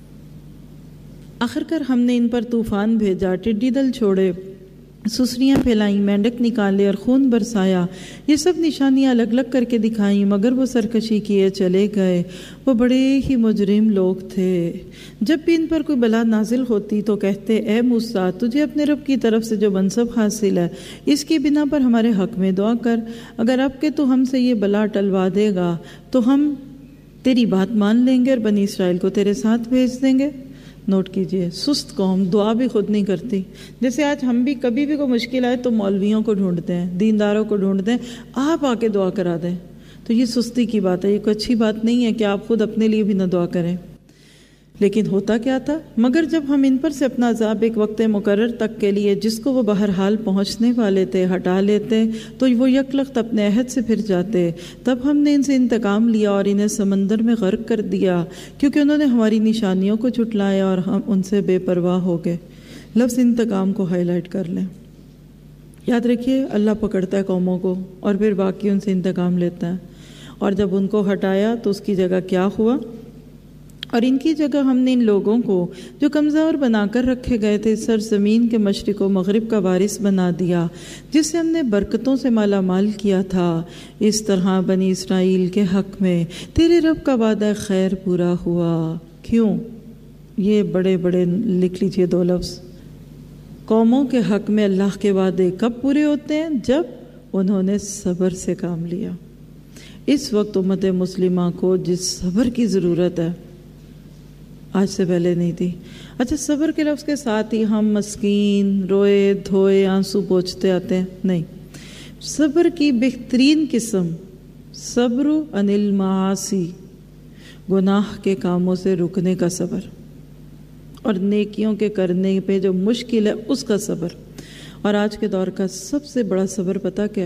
آخر کار ہم نے ان پر طوفان بھیجا، ٹڈی دل چھوڑے، سسریاں پھیلائیں، مینڈک نکالے اور خون برسایا. یہ سب نشانیاں الگ الگ کر کے دکھائیں مگر وہ سرکشی کیے چلے گئے. وہ بڑے ہی مجرم لوگ تھے. جب بھی ان پر کوئی بلا نازل ہوتی تو کہتے اے موسیٰ تجھے اپنے رب کی طرف سے جو منصب حاصل ہے اس کی بنا پر ہمارے حق میں دعا کر. اگر اب کہ تو ہم سے یہ بلا ٹلوا دے گا تو ہم تیری بات مان لیں گے اور بنی اسرائیل کو تیرے ساتھ بھیج دیں گے. نوٹ کیجئے، سست قوم دعا بھی خود نہیں کرتی. جیسے آج ہم بھی کبھی بھی کوئی مشکل آئے تو مولویوں کو ڈھونڈتے ہیں، دینداروں کو ڈھونڈتے ہیں، آپ آ کے دعا کرا دیں. تو یہ سستی کی بات ہے، یہ کوئی اچھی بات نہیں ہے کہ آپ خود اپنے لیے بھی نہ دعا کریں. لیکن ہوتا کیا تھا؟ مگر جب ہم ان پر سے اپنا عذاب ایک وقت مقرر تک کے لیے جس کو وہ بہرحال پہنچنے والے تھے ہٹا لیتے تو وہ یکلخت اپنے عہد سے پھر جاتے. تب ہم نے ان سے انتقام لیا اور انہیں سمندر میں غرق کر دیا کیونکہ انہوں نے ہماری نشانیوں کو جھٹلایا اور ہم ان سے بے پرواہ ہو گئے. لفظ انتقام کو ہائی لائٹ کر لیں. یاد رکھیے اللہ پکڑتا ہے قوموں کو اور پھر باقی ان سے انتقام لیتا ہے. اور جب ان کو ہٹایا تو اس کی جگہ کیا ہوا؟ اور ان کی جگہ ہم نے ان لوگوں کو جو کمزور بنا کر رکھے گئے تھے سرزمین کے مشرق و مغرب کا وارث بنا دیا جسے ہم نے برکتوں سے مالا مال کیا تھا. اس طرح بنی اسرائیل کے حق میں تیرے رب کا وعدہ خیر پورا ہوا. کیوں؟ یہ بڑے بڑے لکھ لیجئے 2 لفظ. قوموں کے حق میں اللہ کے وعدے کب پورے ہوتے ہیں؟ جب انہوں نے صبر سے کام لیا. اس وقت امت مسلمہ کو جس صبر کی ضرورت ہے آج سے پہلے نہیں تھی. اچھا صبر کے لفظ کے ساتھ ہی ہم مسکین روئے دھوئے آنسو پوچھتے آتے ہیں؟ نہیں. صبر کی بہترین قسم صبر عن المعاصی، گناہ کے کاموں سے رکنے کا صبر اور نیکیوں کے کرنے پہ جو مشکل ہے اس کا صبر. اور آج کے دور کا سب سے بڑا صبر پتہ کیا؟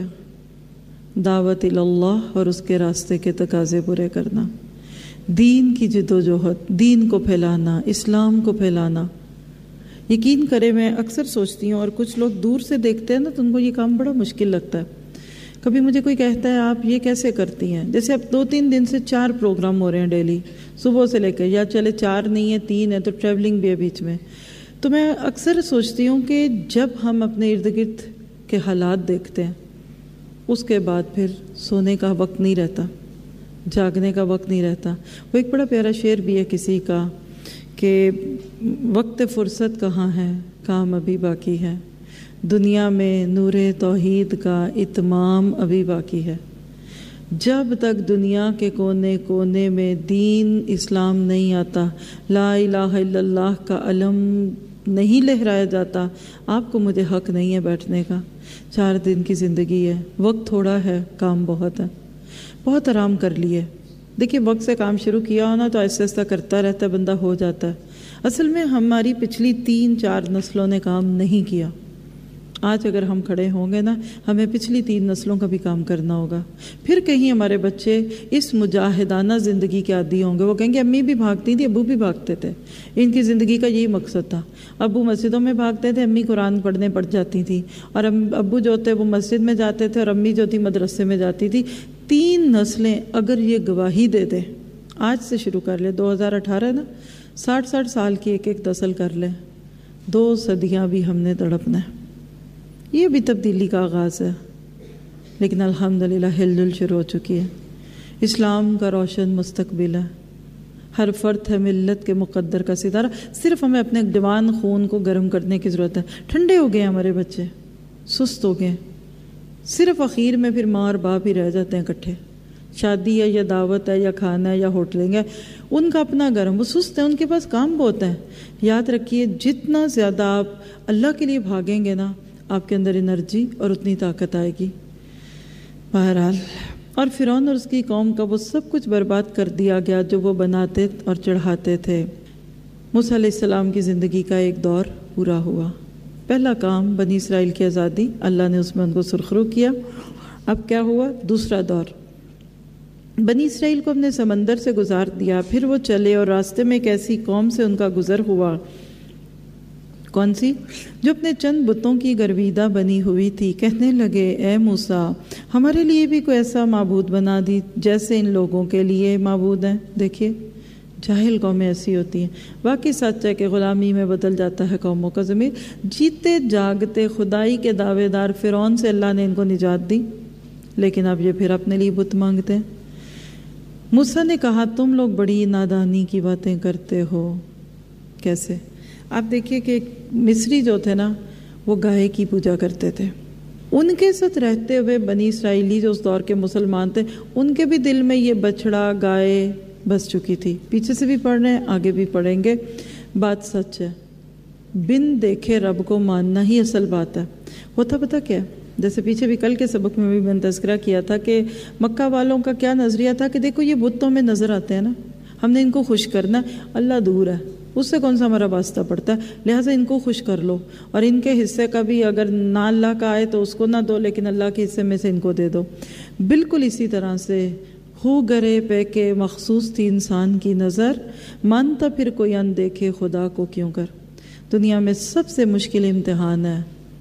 دعوت اللہ اور اس کے راستے کے تقاضے پورے کرنا، دین کی جد و جہد، دین کو پھیلانا، اسلام کو پھیلانا. یقین کرے میں اکثر سوچتی ہوں اور کچھ لوگ دور سے دیکھتے ہیں نا تو ان کو یہ کام بڑا مشکل لگتا ہے. کبھی مجھے کوئی کہتا ہے آپ یہ کیسے کرتی ہیں؟ جیسے اب 2-3 دن سے 4 پروگرام ہو رہے ہیں ڈیلی صبح سے لے کے، یا چلے 4 نہیں ہے 3 ہے تو ٹریولنگ بھی ہے بیچ میں. تو میں اکثر سوچتی ہوں کہ جب ہم اپنے ارد گرد کے حالات دیکھتے ہیں اس کے بعد پھر سونے کا وقت نہیں رہتا، جاگنے کا وقت نہیں رہتا. وہ ایک بڑا پیارا شعر بھی ہے کسی کا کہ وقت فرصت کہاں ہے، کام ابھی باقی ہے، دنیا میں نور توحید کا اتمام ابھی باقی ہے. جب تک دنیا کے کونے کونے میں دین اسلام نہیں آتا، لا الہ الا اللہ کا علم نہیں لہرایا جاتا، آپ کو مجھے حق نہیں ہے بیٹھنے کا. 4 دن کی زندگی ہے، وقت تھوڑا ہے، کام بہت ہے. بہت آرام کر لیے. دیکھیے وقت سے کام شروع کیا ہونا تو آہستہ آہستہ کرتا رہتا ہے، بندہ ہو جاتا ہے. اصل میں ہماری پچھلی 3-4 نسلوں نے کام نہیں کیا. آج اگر ہم کھڑے ہوں گے نا ہمیں پچھلی 3 نسلوں کا بھی کام کرنا ہوگا. پھر کہیں ہمارے بچے اس مجاہدانہ زندگی کے عادی ہوں گے. وہ کہیں گے امی بھی بھاگتی تھی، ابو بھی بھاگتے تھے، ان کی زندگی کا یہی مقصد تھا. ابو مسجدوں میں بھاگتے تھے، امی قرآن پڑھنے پڑ جاتی تھی، اور ابو جو تھے وہ مسجد میں جاتے تھے اور امی جو تھی مدرسے میں جاتی تھی. 3 نسلیں اگر یہ گواہی دے دیں، آج سے شروع کر لیں، 2018 نا، 60 سال کی ایک نسل کر لیں، 2 صدیاں بھی ہم نے تڑپنا ہے. یہ بھی تبدیلی کا آغاز ہے، لیکن الحمدللہ ہل جل شروع ہو چکی ہے. اسلام کا روشن مستقبل ہے. ہر فرد ہے ملت کے مقدر کا ستارہ. صرف ہمیں اپنے جوان خون کو گرم کرنے کی ضرورت ہے. ٹھنڈے ہو گئے ہمارے بچے، سست ہو گئے، صرف اخیر میں پھر ماں اور باپ ہی رہ جاتے ہیں اکٹھے. شادی ہے یا دعوت ہے یا کھانا ہے یا ہوٹلنگ ہے، ان کا اپنا گرم، وہ سست ہیں، ان کے پاس کام بہت ہے. یاد رکھیے جتنا زیادہ آپ اللہ کے لیے بھاگیں گے نا، آپ کے اندر انرجی اور اتنی طاقت آئے گی. بہرحال اور فرعون اور اس کی قوم کا وہ سب کچھ برباد کر دیا گیا جو وہ بناتے اور چڑھاتے تھے. موسیٰ علیہ السلام کی زندگی کا ایک دور پورا ہوا. پہلا کام بنی اسرائیل کی آزادی، اللہ نے اس میں ان کو سرخرو کیا. اب کیا ہوا؟ دوسرا دور. بنی اسرائیل کو اپنے سمندر سے گزار دیا، پھر وہ چلے اور راستے میں ایک ایسی قوم سے ان کا گزر ہوا. کون سی؟ جو اپنے چند بتوں کی گرویدہ بنی ہوئی تھی. کہنے لگے اے موسیٰ ہمارے لیے بھی کوئی ایسا معبود بنا دی جیسے ان لوگوں کے لیے معبود ہیں. دیکھیے جاہل قومیں ایسی ہوتی ہیں. واقعی سچ ہے کہ غلامی میں بدل جاتا ہے قوموں کا ضمیر. جیتے جاگتے خدائی کے دعوے دار فرعون سے اللہ نے ان کو نجات دی، لیکن اب یہ پھر اپنے لیے بت مانگتے ہیں. موسیٰ نے کہا تم لوگ بڑی نادانی کی باتیں کرتے ہو. کیسے؟ آپ دیکھیے کہ مصری جو تھے نا وہ گائے کی پوجا کرتے تھے. ان کے ساتھ رہتے ہوئے بنی اسرائیلی جو اس دور کے مسلمان تھے، ان کے بھی دل میں یہ بچڑا گائے بس چکی تھی. پیچھے سے بھی پڑھ رہے ہیں، آگے بھی پڑھیں گے. بات سچ ہے، بن دیکھے رب کو ماننا ہی اصل بات ہے. ہوتا پتہ کیا، جیسے پیچھے بھی کل کے سبق میں بھی میں نے تذکرہ کیا تھا کہ مکہ والوں کا کیا نظریہ تھا کہ دیکھو یہ بت تو ہمیں نظر آتے ہیں نا، ہم نے ان کو خوش کرنا، اللہ دور ہے، اس سے کون سا ہمارا واسطہ پڑتا ہے، لہٰذا ان کو خوش کر لو، اور ان کے حصے کا بھی اگر نہ اللہ کا آئے تو اس کو نہ دو، لیکن اللہ کے حصے میں سے ان کو دے دو. بالکل اسی طرح سے ہو گرے پہ کے مخصوص تھی انسان کی نظر، مانتا پھر کوئی اندیکھے خدا کو کیوں کر. دنیا میں سب سے مشکل امتحان ہے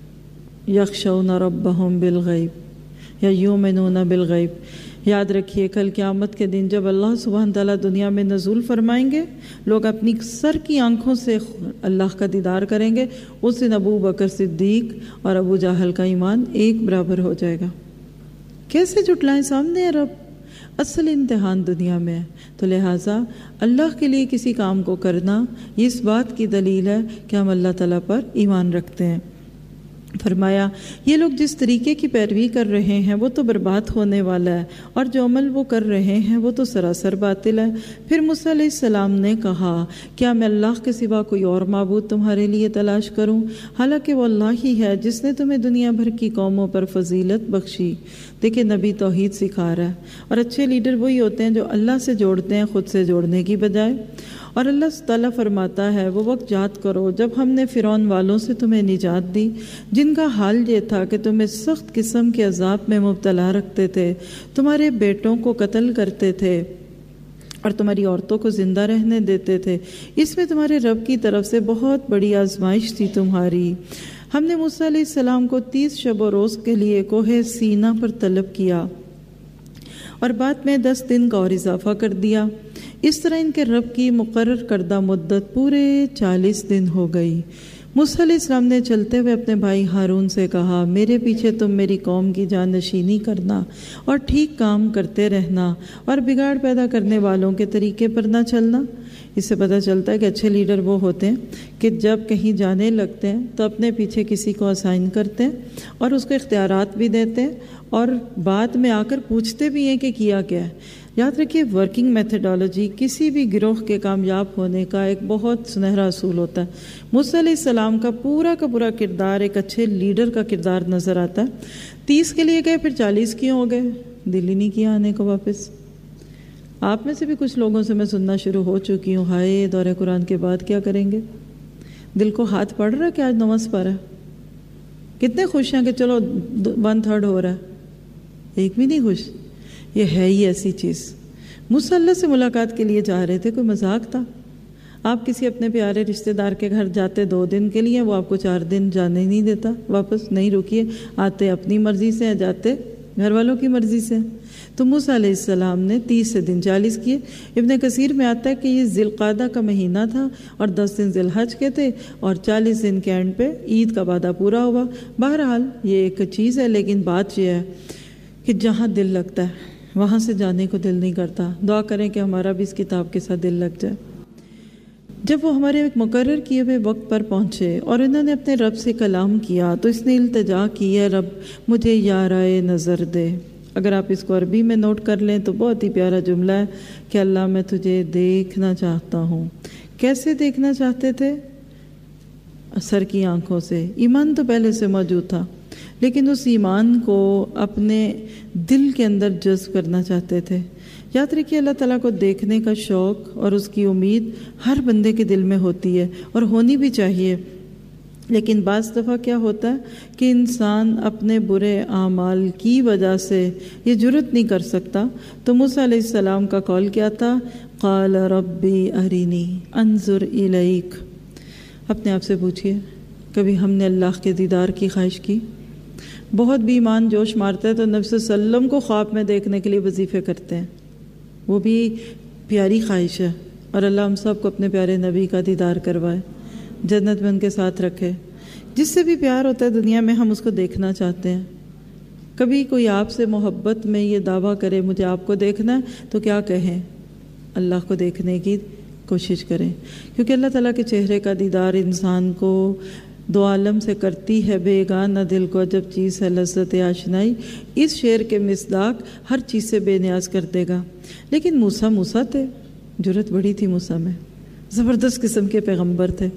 یخشون ربہم بالغیب یا یؤمنون بالغیب. یاد رکھیے کل قیامت کے دن جب اللہ سبحانہ تعالیٰ دنیا میں نزول فرمائیں گے، لوگ اپنی سر کی آنکھوں سے اللہ کا دیدار کریں گے. اس دن ابو بکر صدیق اور ابو جہل کا ایمان ایک برابر ہو جائے گا. کیسے جھٹلائیں، سامنے ہے رب. اصل امتحان دنیا میں ہے. تو لہٰذا اللہ کے لیے کسی کام کو کرنا یہ اس بات کی دلیل ہے کہ ہم اللہ تعالیٰ پر ایمان رکھتے ہیں. فرمایا یہ لوگ جس طریقے کی پیروی کر رہے ہیں وہ تو برباد ہونے والا ہے، اور جو عمل وہ کر رہے ہیں وہ تو سراسر باطل ہے. پھر موسیٰ علیہ السلام نے کہا کیا میں اللہ کے سوا کوئی اور معبود تمہارے لیے تلاش کروں، حالانکہ وہ اللہ ہی ہے جس نے تمہیں دنیا بھر کی قوموں پر فضیلت بخشی. دیکھیں نبی توحید سکھا رہا ہے، اور اچھے لیڈر وہی ہوتے ہیں جو اللہ سے جوڑتے ہیں خود سے جوڑنے کی بجائے. اور اللہ تعالیٰ فرماتا ہے وہ وقت یاد کرو جب ہم نے فرعون والوں سے تمہیں نجات دی، جن کا حال یہ تھا کہ تمہیں سخت قسم کے عذاب میں مبتلا رکھتے تھے، تمہارے بیٹوں کو قتل کرتے تھے اور تمہاری عورتوں کو زندہ رہنے دیتے تھے. اس میں تمہارے رب کی طرف سے بہت بڑی آزمائش تھی تمہاری. ہم نے موسیٰ علیہ السلام کو 30 شب و روز کے لیے کوہ سینا پر طلب کیا اور بعد میں 10 دن کا اور اضافہ کر دیا. اس طرح ان کے رب کی مقرر کردہ مدت پورے 40 دن ہو گئی. موسیٰ علیہ السلام نے چلتے ہوئے اپنے بھائی ہارون سے کہا میرے پیچھے تم میری قوم کی جانشینی کرنا اور ٹھیک کام کرتے رہنا اور بگاڑ پیدا کرنے والوں کے طریقے پر نہ چلنا. اس سے پتہ چلتا ہے کہ اچھے لیڈر وہ ہوتے ہیں کہ جب کہیں جانے لگتے ہیں تو اپنے پیچھے کسی کو اسائن کرتے ہیں اور اس کو اختیارات بھی دیتے ہیں اور بعد میں آ کر پوچھتے بھی ہیں کہ کیا کیا ہے. یاد رکھیے ورکنگ میتھڈالوجی کسی بھی گروہ کے کامیاب ہونے کا ایک بہت سنہرا اصول ہوتا ہے. موسیٰ علیہ السلام کا پورا کردار ایک اچھے لیڈر کا کردار نظر آتا ہے. 30 کے لیے گئے، پھر 40 کیوں ہو گئے؟ دل ہی نہیں کیا آنے کو واپس. آپ میں سے بھی کچھ لوگوں سے میں سننا شروع ہو چکی ہوں، ہائے دورہ قرآن کے بعد کیا کریں گے؟ دل کو ہاتھ پڑ رہا ہے کہ آج نماز پڑھ رہا ہے؟ کتنے خوش ہیں کہ چلو 1/3 ہو رہا ہے؟ ایک بھی نہیں خوش. یہ ہے ہی ایسی چیز. موسیٰ اللہ سے ملاقات کے لیے جا رہے تھے، کوئی مذاق تھا؟ آپ کسی اپنے پیارے رشتہ دار کے گھر جاتے 2 دن کے لیے، وہ آپ کو 4 دن جانے نہیں دیتا واپس. نہیں رکیے، آتے اپنی مرضی سے، جاتے گھر والوں کی مرضی سے. تو موسیٰ علیہ السلام نے 30 سے دن 40 کیے. ابن کثیر میں آتا ہے کہ یہ ذی القعدہ کا مہینہ تھا اور 10 دن ذی الحج کے تھے اور 40 دن کے اینڈ پہ عید کا وعدہ پورا ہوا. بہرحال یہ ایک چیز ہے، لیکن بات یہ ہے کہ جہاں دل لگتا ہے وہاں سے جانے کو دل نہیں کرتا۔ دعا کریں کہ ہمارا بھی اس کتاب کے ساتھ دل لگ جائے۔ جب وہ ہمارے ایک مقرر کیے ہوئے وقت پر پہنچے اور انہوں نے اپنے رب سے کلام کیا تو اس نے التجا کی، ہے رب مجھے یارائے نظر دے۔ اگر آپ اس کو عربی میں نوٹ کر لیں تو بہت ہی پیارا جملہ ہے کہ اللہ میں تجھے دیکھنا چاہتا ہوں۔ کیسے دیکھنا چاہتے تھے؟ سر کی آنکھوں سے۔ ایمان تو پہلے سے موجود تھا، لیکن اس ایمان کو اپنے دل کے اندر جذب کرنا چاہتے تھے۔ یاد رکھیے اللہ تعالیٰ کو دیکھنے کا شوق اور اس کی امید ہر بندے کے دل میں ہوتی ہے اور ہونی بھی چاہیے، لیکن بعض دفعہ کیا ہوتا ہے کہ انسان اپنے برے اعمال کی وجہ سے یہ جرت نہیں کر سکتا۔ تو موسیٰ علیہ السلام کا قول کیا تھا؟ قال ربی ارینی انظر الیک۔ اپنے آپ سے پوچھئے کبھی ہم نے اللہ کے دیدار کی خواہش کی؟ بہت بھی ایمان جوش مارتا ہے تو نبی صلی اللہ علیہ وسلم کو خواب میں دیکھنے کے لیے وظیفے کرتے ہیں، وہ بھی پیاری خواہش ہے، اور اللہ ہم سب کو اپنے پیارے نبی کا دیدار کروائے، جنت میں ان کے ساتھ رکھے۔ جس سے بھی پیار ہوتا ہے دنیا میں ہم اس کو دیکھنا چاہتے ہیں۔ کبھی کوئی آپ سے محبت میں یہ دعویٰ کرے مجھے آپ کو دیکھنا ہے تو کیا کہیں؟ اللہ کو دیکھنے کی کوشش کریں، کیونکہ اللہ تعالیٰ کے چہرے کا دیدار انسان کو دو عالم سے کرتی ہے بیگانہ دل کو عجب چیز ہے لذت آشنائی۔ اس شعر کے مصداق ہر چیز سے بے نیاز کر دے گا۔ لیکن موسیٰ تھے، جرت بڑی تھی موسیٰ میں، زبردست قسم کے پیغمبر تھے۔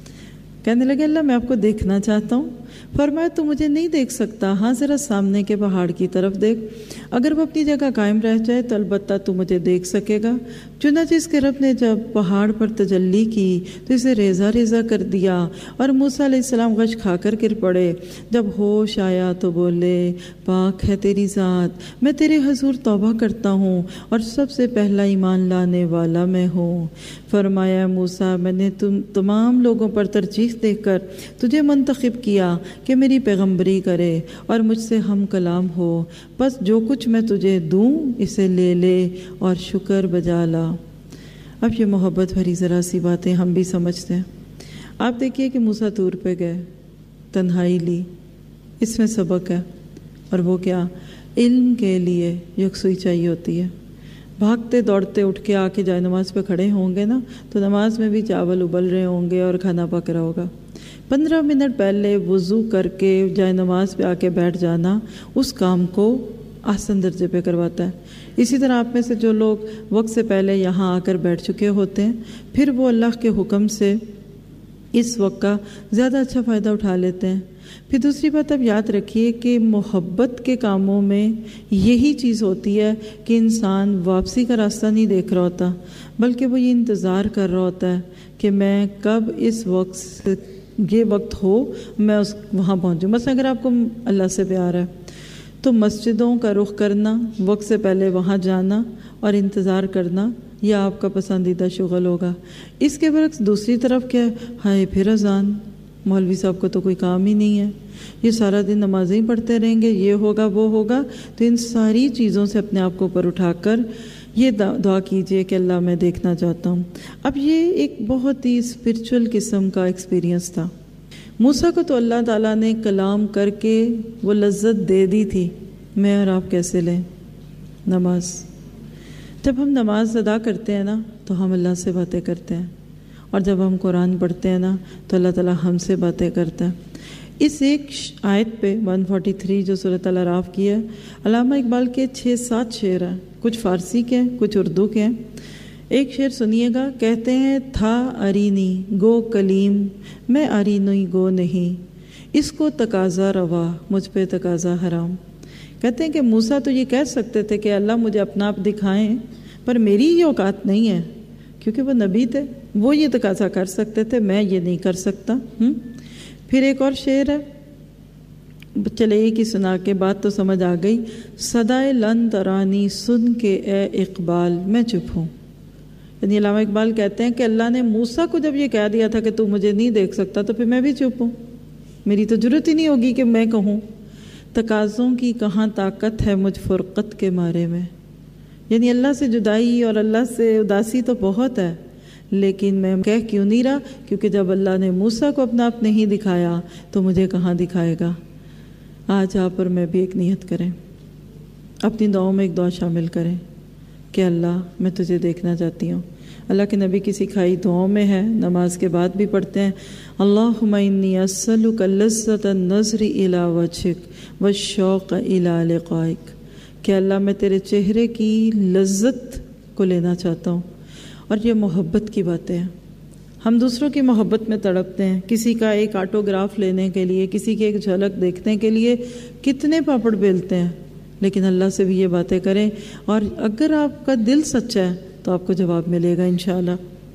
کہنے لگے اللہ میں آپ کو دیکھنا چاہتا ہوں۔ فرمایا تو مجھے نہیں دیکھ سکتا، ہاں ذرا سامنے کے پہاڑ کی طرف دیکھ، اگر وہ اپنی جگہ قائم رہ جائے تو البتہ تو مجھے دیکھ سکے گا۔ چنانچہ اس کے رب نے جب پہاڑ پر تجلی کی تو اسے ریزہ ریزہ کر دیا اور موسیٰ علیہ السلام غش کھا کر گر پڑے۔ جب ہوش آیا تو بولے پاک ہے تیری ذات، میں تیرے حضور توبہ کرتا ہوں اور سب سے پہلا ایمان لانے والا میں ہوں۔ فرمایا موسیٰ میں نے تمام لوگوں پر ترجیح دے کر تجھے منتخب کیا کہ میری پیغمبری کرے اور مجھ سے ہم کلام ہو، بس جو کچھ میں تجھے دوں اسے لے لے اور شکر بجا لا۔ اب یہ محبت بھری ذرا سی باتیں ہم بھی سمجھتے ہیں۔ آپ دیکھیے کہ موسیٰ طور پہ گئے، تنہائی لی، اس میں سبق ہے، اور وہ کیا؟ علم کے لیے یکسوئی چاہیے ہوتی ہے۔ بھاگتے دوڑتے اٹھ کے آ کے جائے نماز پہ کھڑے ہوں گے نا تو نماز میں بھی چاول ابل رہے ہوں گے اور کھانا پک رہا ہوگا۔ 15 منٹ پہلے وضو کر کے جائے نماز پہ آ کے بیٹھ جانا اس کام کو آسان درجے پہ کرواتا ہے۔ اسی طرح آپ میں سے جو لوگ وقت سے پہلے یہاں آ کر بیٹھ چکے ہوتے ہیں پھر وہ اللہ کے حکم سے اس وقت کا زیادہ اچھا فائدہ اٹھا لیتے ہیں۔ پھر دوسری بات اب یاد رکھیے کہ محبت کے کاموں میں یہی چیز ہوتی ہے کہ انسان واپسی کا راستہ نہیں دیکھ رہا ہوتا، بلکہ وہ یہ انتظار کر رہا ہوتا ہے کہ میں کب اس وقت سے یہ وقت ہو میں وہاں پہنچوں۔ مثلا اگر آپ کو اللہ سے پیار ہے تو مسجدوں کا رخ کرنا، وقت سے پہلے وہاں جانا اور انتظار کرنا یہ آپ کا پسندیدہ شغل ہوگا۔ اس کے برعکس دوسری طرف کیا ہے؟ ہائے پھر اذان، مولوی صاحب کو تو کوئی کام ہی نہیں ہے، یہ سارا دن نمازیں ہی پڑھتے رہیں گے، یہ ہوگا وہ ہوگا۔ تو ان ساری چیزوں سے اپنے آپ کو اوپر اٹھا کر یہ دعا کیجئے کہ اللہ میں دیکھنا چاہتا ہوں۔ اب یہ ایک بہت ہی اسپرچول قسم کا ایکسپیرینس تھا۔ موسیٰ کو تو اللہ تعالیٰ نے کلام کر کے وہ لذت دے دی تھی، میں اور آپ کیسے لیں؟ نماز۔ جب ہم نماز ادا کرتے ہیں نا تو ہم اللہ سے باتیں کرتے ہیں، اور جب ہم قرآن پڑھتے ہیں نا تو اللہ تعالیٰ ہم سے باتیں کرتا ہے۔ اس ایک آیت پہ 143 جو سورۃ الاعراف کی ہے، علامہ اقبال کے 6-7 شعر ہیں، کچھ فارسی کے ہیں کچھ اردو کے ہیں۔ ایک شعر سنیے گا، کہتے ہیں تھا ارینی گو کلیم میں ارینی گو نہیں، اس کو تقاضا روا مجھ پہ تقاضا حرام۔ کہتے ہیں کہ موسیٰ تو یہ کہہ سکتے تھے کہ اللہ مجھے اپنا آپ دکھائیں، پر میری یہ اوقات نہیں ہے، کیونکہ وہ نبی تھے، وہ یہ تقاضا کر سکتے تھے، میں یہ نہیں کر سکتا۔ پھر ایک اور شعر ہے، چلے ایک ہی سنا کے بات تو سمجھ آ گئی، صدائے لن ترانی سن کے اے اقبال میں چپ ہوں۔ یعنی علامہ اقبال کہتے ہیں کہ اللہ نے موسیٰ کو جب یہ کہہ دیا تھا کہ تو مجھے نہیں دیکھ سکتا تو پھر میں بھی چپ ہوں، میری تو ضرورت ہی نہیں ہوگی کہ میں کہوں۔ تقاضوں کی کہاں طاقت ہے مجھ فرقت کے مارے میں، یعنی اللہ سے جدائی اور اللہ سے اداسی تو بہت ہے، لیکن میں کہہ کیوں نہیں رہا؟ کیونکہ جب اللہ نے موسیٰ کو اپنا آپ نہیں دکھایا تو مجھے کہاں دکھائے گا۔ آج آپ اور میں بھی ایک نیت کریں، اپنی دعاؤں میں ایک دعا شامل کریں کہ اللہ میں تجھے دیکھنا چاہتی ہوں۔ اللہ کے نبی کی سکھائی دعاؤں میں ہے، نماز کے بعد بھی پڑھتے ہیں، اللہم انی اسألک لذۃ النظر الی وجہک والشوق الی لقائک، کہ اللہ میں تیرے چہرے کی لذت کو لینا چاہتا ہوں۔ اور یہ محبت کی باتیں ہیں، ہم دوسروں کی محبت میں تڑپتے ہیں، کسی کا ایک آٹوگراف لینے کے لیے، کسی کی ایک جھلک دیکھنے کے لیے کتنے پاپڑ بیلتے ہیں، لیکن اللہ سے بھی یہ باتیں کریں، اور اگر آپ کا دل سچا ہے تو آپ کو جواب ملے گا انشاءاللہ۔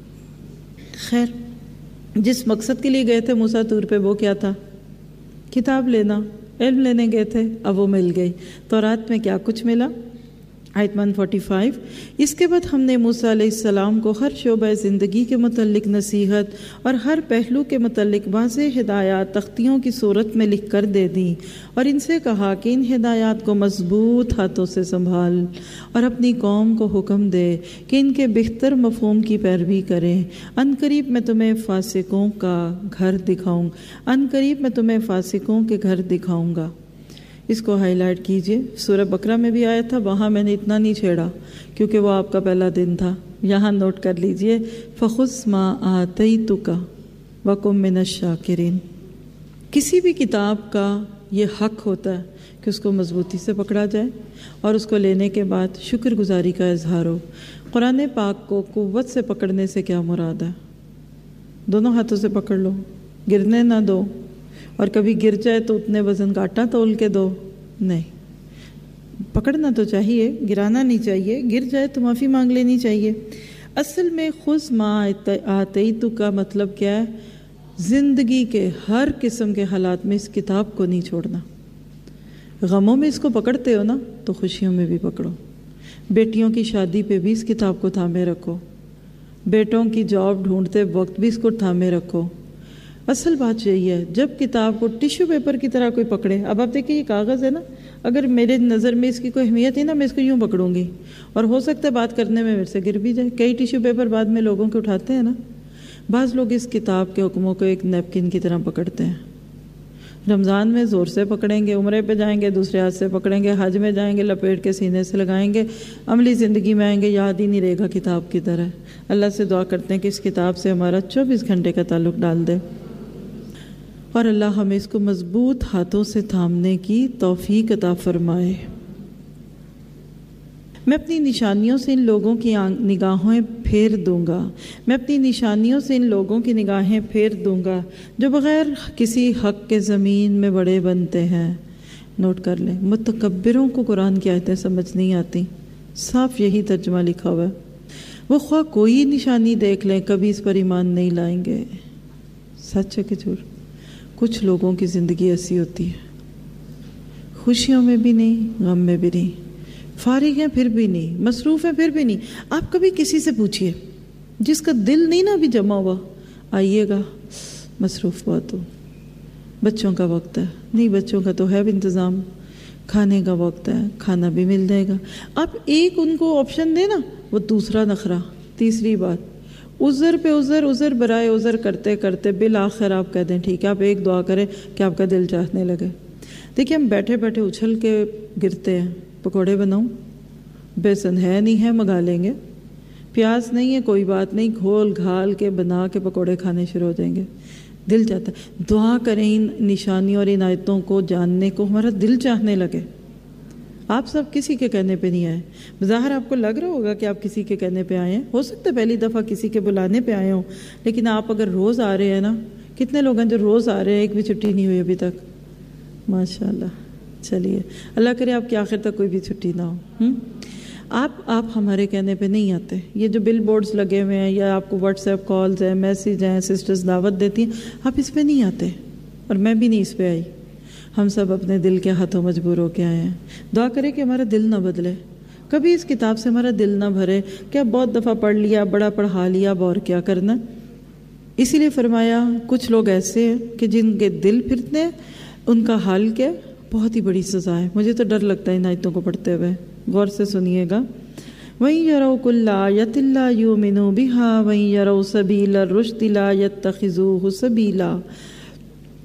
خیر، جس مقصد کے لیے گئے تھے موسیٰ طور پہ وہ کیا تھا؟ کتاب لینا، علم لینے گئے تھے، اب وہ مل گئی۔ تورات میں کیا کچھ ملا؟ آیت 145۔ اس کے بعد ہم نے موسیٰ علیہ السلام کو ہر شعبہ زندگی کے متعلق نصیحت اور ہر پہلو کے متعلق واضح ہدایات تختیوں کی صورت میں لکھ کر دے دیں، اور ان سے کہا کہ ان ہدایات کو مضبوط ہاتھوں سے سنبھال اور اپنی قوم کو حکم دے کہ ان کے بہتر مفہوم کی پیروی کریں۔ ان قریب میں تمہیں فاسقوں کا گھر دکھاؤں، ان قریب میں تمہیں فاسقوں کے گھر دکھاؤں گا۔ اس کو ہائی لائٹ کیجئے، سورہ بقرہ میں بھی آیا تھا، وہاں میں نے اتنا نہیں چھیڑا کیونکہ وہ آپ کا پہلا دن تھا، یہاں نوٹ کر لیجئے، فَخُذْ مَا آتَيْتُكَ وَكُن مِّنَ الشَّاكِرِينَ۔ کسی بھی کتاب کا یہ حق ہوتا ہے کہ اس کو مضبوطی سے پکڑا جائے اور اس کو لینے کے بعد شکر گزاری کا اظہار ہو۔ قرآن پاک کو قوت سے پکڑنے سے کیا مراد ہے؟ دونوں ہاتھوں سے پکڑ لو، گرنے نہ دو، اور کبھی گر جائے تو اتنے وزن کا آٹا تول کے دو، نہیں، پکڑنا تو چاہیے، گرانا نہیں چاہیے، گر جائے تو معافی مانگ لینی چاہیے۔ اصل میں خذ ما آتیتک کا مطلب کیا ہے؟ زندگی کے ہر قسم کے حالات میں اس کتاب کو نہیں چھوڑنا۔ غموں میں اس کو پکڑتے ہو نا تو خوشیوں میں بھی پکڑو۔ بیٹیوں کی شادی پہ بھی اس کتاب کو تھامے رکھو، بیٹوں کی جاب ڈھونڈتے وقت بھی اس کو تھامے رکھو۔ اصل بات یہی ہے، جب کتاب کو ٹیشو پیپر کی طرح کوئی پکڑے، اب آپ دیکھیں یہ کاغذ ہے نا، اگر میرے نظر میں اس کی کوئی اہمیت ہے نا، میں اس کو یوں پکڑوں گی اور ہو سکتا ہے بات کرنے میں میرے سے گر بھی جائے۔ کئی ٹیشو پیپر بعد میں لوگوں کے اٹھاتے ہیں نا، بعض لوگ اس کتاب کے حکموں کو ایک نیپکن کی طرح پکڑتے ہیں۔ رمضان میں زور سے پکڑیں گے، عمرے پہ جائیں گے دوسرے ہاتھ سے پکڑیں گے، حج میں جائیں گے لپیٹ کے سینے سے لگائیں گے، عملی زندگی میں آئیں گے یاد ہی نہیں رہے گا کتاب کی طرح۔ اللہ سے دعا کرتے ہیں کہ اس کتاب سے ہمارا 24 گھنٹے کا تعلق ڈال دے، اور اللہ ہمیں اس کو مضبوط ہاتھوں سے تھامنے کی توفیق عطا فرمائے۔ میں اپنی نشانیوں سے ان لوگوں کی نگاہیں پھیر دوں گا، میں اپنی نشانیوں سے ان لوگوں کی نگاہیں پھیر دوں گا جو بغیر کسی حق کے زمین میں بڑے بنتے ہیں۔ نوٹ کر لیں، متکبروں کو قرآن کی آیتیں سمجھ نہیں آتی، صاف یہی ترجمہ لکھا ہوا ہے۔ وہ خواہ کوئی نشانی دیکھ لیں کبھی اس پر ایمان نہیں لائیں گے۔ سچ ہے کہ جھوٹ؟ کچھ لوگوں کی زندگی ایسی ہوتی ہے، خوشیوں میں بھی نہیں، غم میں بھی نہیں، فارغ ہیں پھر بھی نہیں، مصروف ہیں پھر بھی نہیں۔ آپ کبھی کسی سے پوچھئے جس کا دل نہیں نا ابھی جمع ہوا، آئیے گا مصروف بہت ہو، بچوں کا وقت ہے، نہیں بچوں کا تو ہے بھی انتظام، کھانے کا وقت ہے، کھانا بھی مل جائے گا۔ آپ ایک ان کو آپشن دیں نا، وہ دوسرا نخرہ، تیسری بات، عذر پہ عذر، عذر برائے عذر کرتے کرتے بالآخر آپ کہہ دیں ٹھیک ہے آپ ایک دعا کریں کہ آپ کا دل چاہنے لگے۔ دیکھیں ہم بیٹھے بیٹھے اچھل کے گرتے ہیں، پکوڑے بناؤں، بیسن ہے نہیں ہے منگا لیں گے، پیاز نہیں ہے کوئی بات نہیں، گھول گھال کے بنا کے پکوڑے کھانے شروع ہو جائیں گے۔ دل چاہتا ہے دعا کریں ان نشانیوں اور ان آیتوں کو جاننے کو ہمارا دل چاہنے لگے۔ آپ سب کسی کے کہنے پہ نہیں آئے، بظاہر آپ کو لگ رہا ہوگا کہ آپ کسی کے کہنے پہ آئے ہیں، ہو سکتا ہے پہلی دفعہ کسی کے بلانے پہ آئے ہوں، لیکن آپ اگر روز آ رہے ہیں نا، کتنے لوگ ہیں جو روز آ رہے ہیں، ایک بھی چھٹی نہیں ہوئی ابھی تک، ماشاءاللہ۔ چلیے اللہ کرے آپ کی آخر تک کوئی بھی چھٹی نہ ہو۔ آپ ہمارے کہنے پہ نہیں آتے، یہ جو بل بورڈز لگے ہوئے ہیں یا آپ کو واٹس ایپ کالز ہیں، میسیج ہیں، سسٹرز دعوت دیتی ہیں، آپ اس پہ نہیں آتے، اور میں بھی نہیں اس پہ آئی۔ ہم سب اپنے دل کے ہاتھوں مجبور ہو کے آئے ہیں۔ دعا کرے کہ ہمارا دل نہ بدلے، کبھی اس کتاب سے ہمارا دل نہ بھرے کہ اب بہت دفعہ پڑھ لیا، بڑا پڑھا لیا، اب اور کیا کرنا۔ اسی لیے فرمایا کچھ لوگ ایسے ہیں کہ جن کے دل پھرتے ہیں، ان کا حال کیا؟ بہت ہی بڑی سزا ہے۔ مجھے تو ڈر لگتا ہے ان آیتوں کو پڑھتے ہوئے، غور سے سنیے گا۔ وَإِن يَرَوْا كُلَّ آيَةٍ لَا يُؤْمِنُوا بِهَا وَإِن يَرَوْا سَبِيلَ الرُّشْدِ لَا يَتَّخِذُوهُ سَبِيلًا۔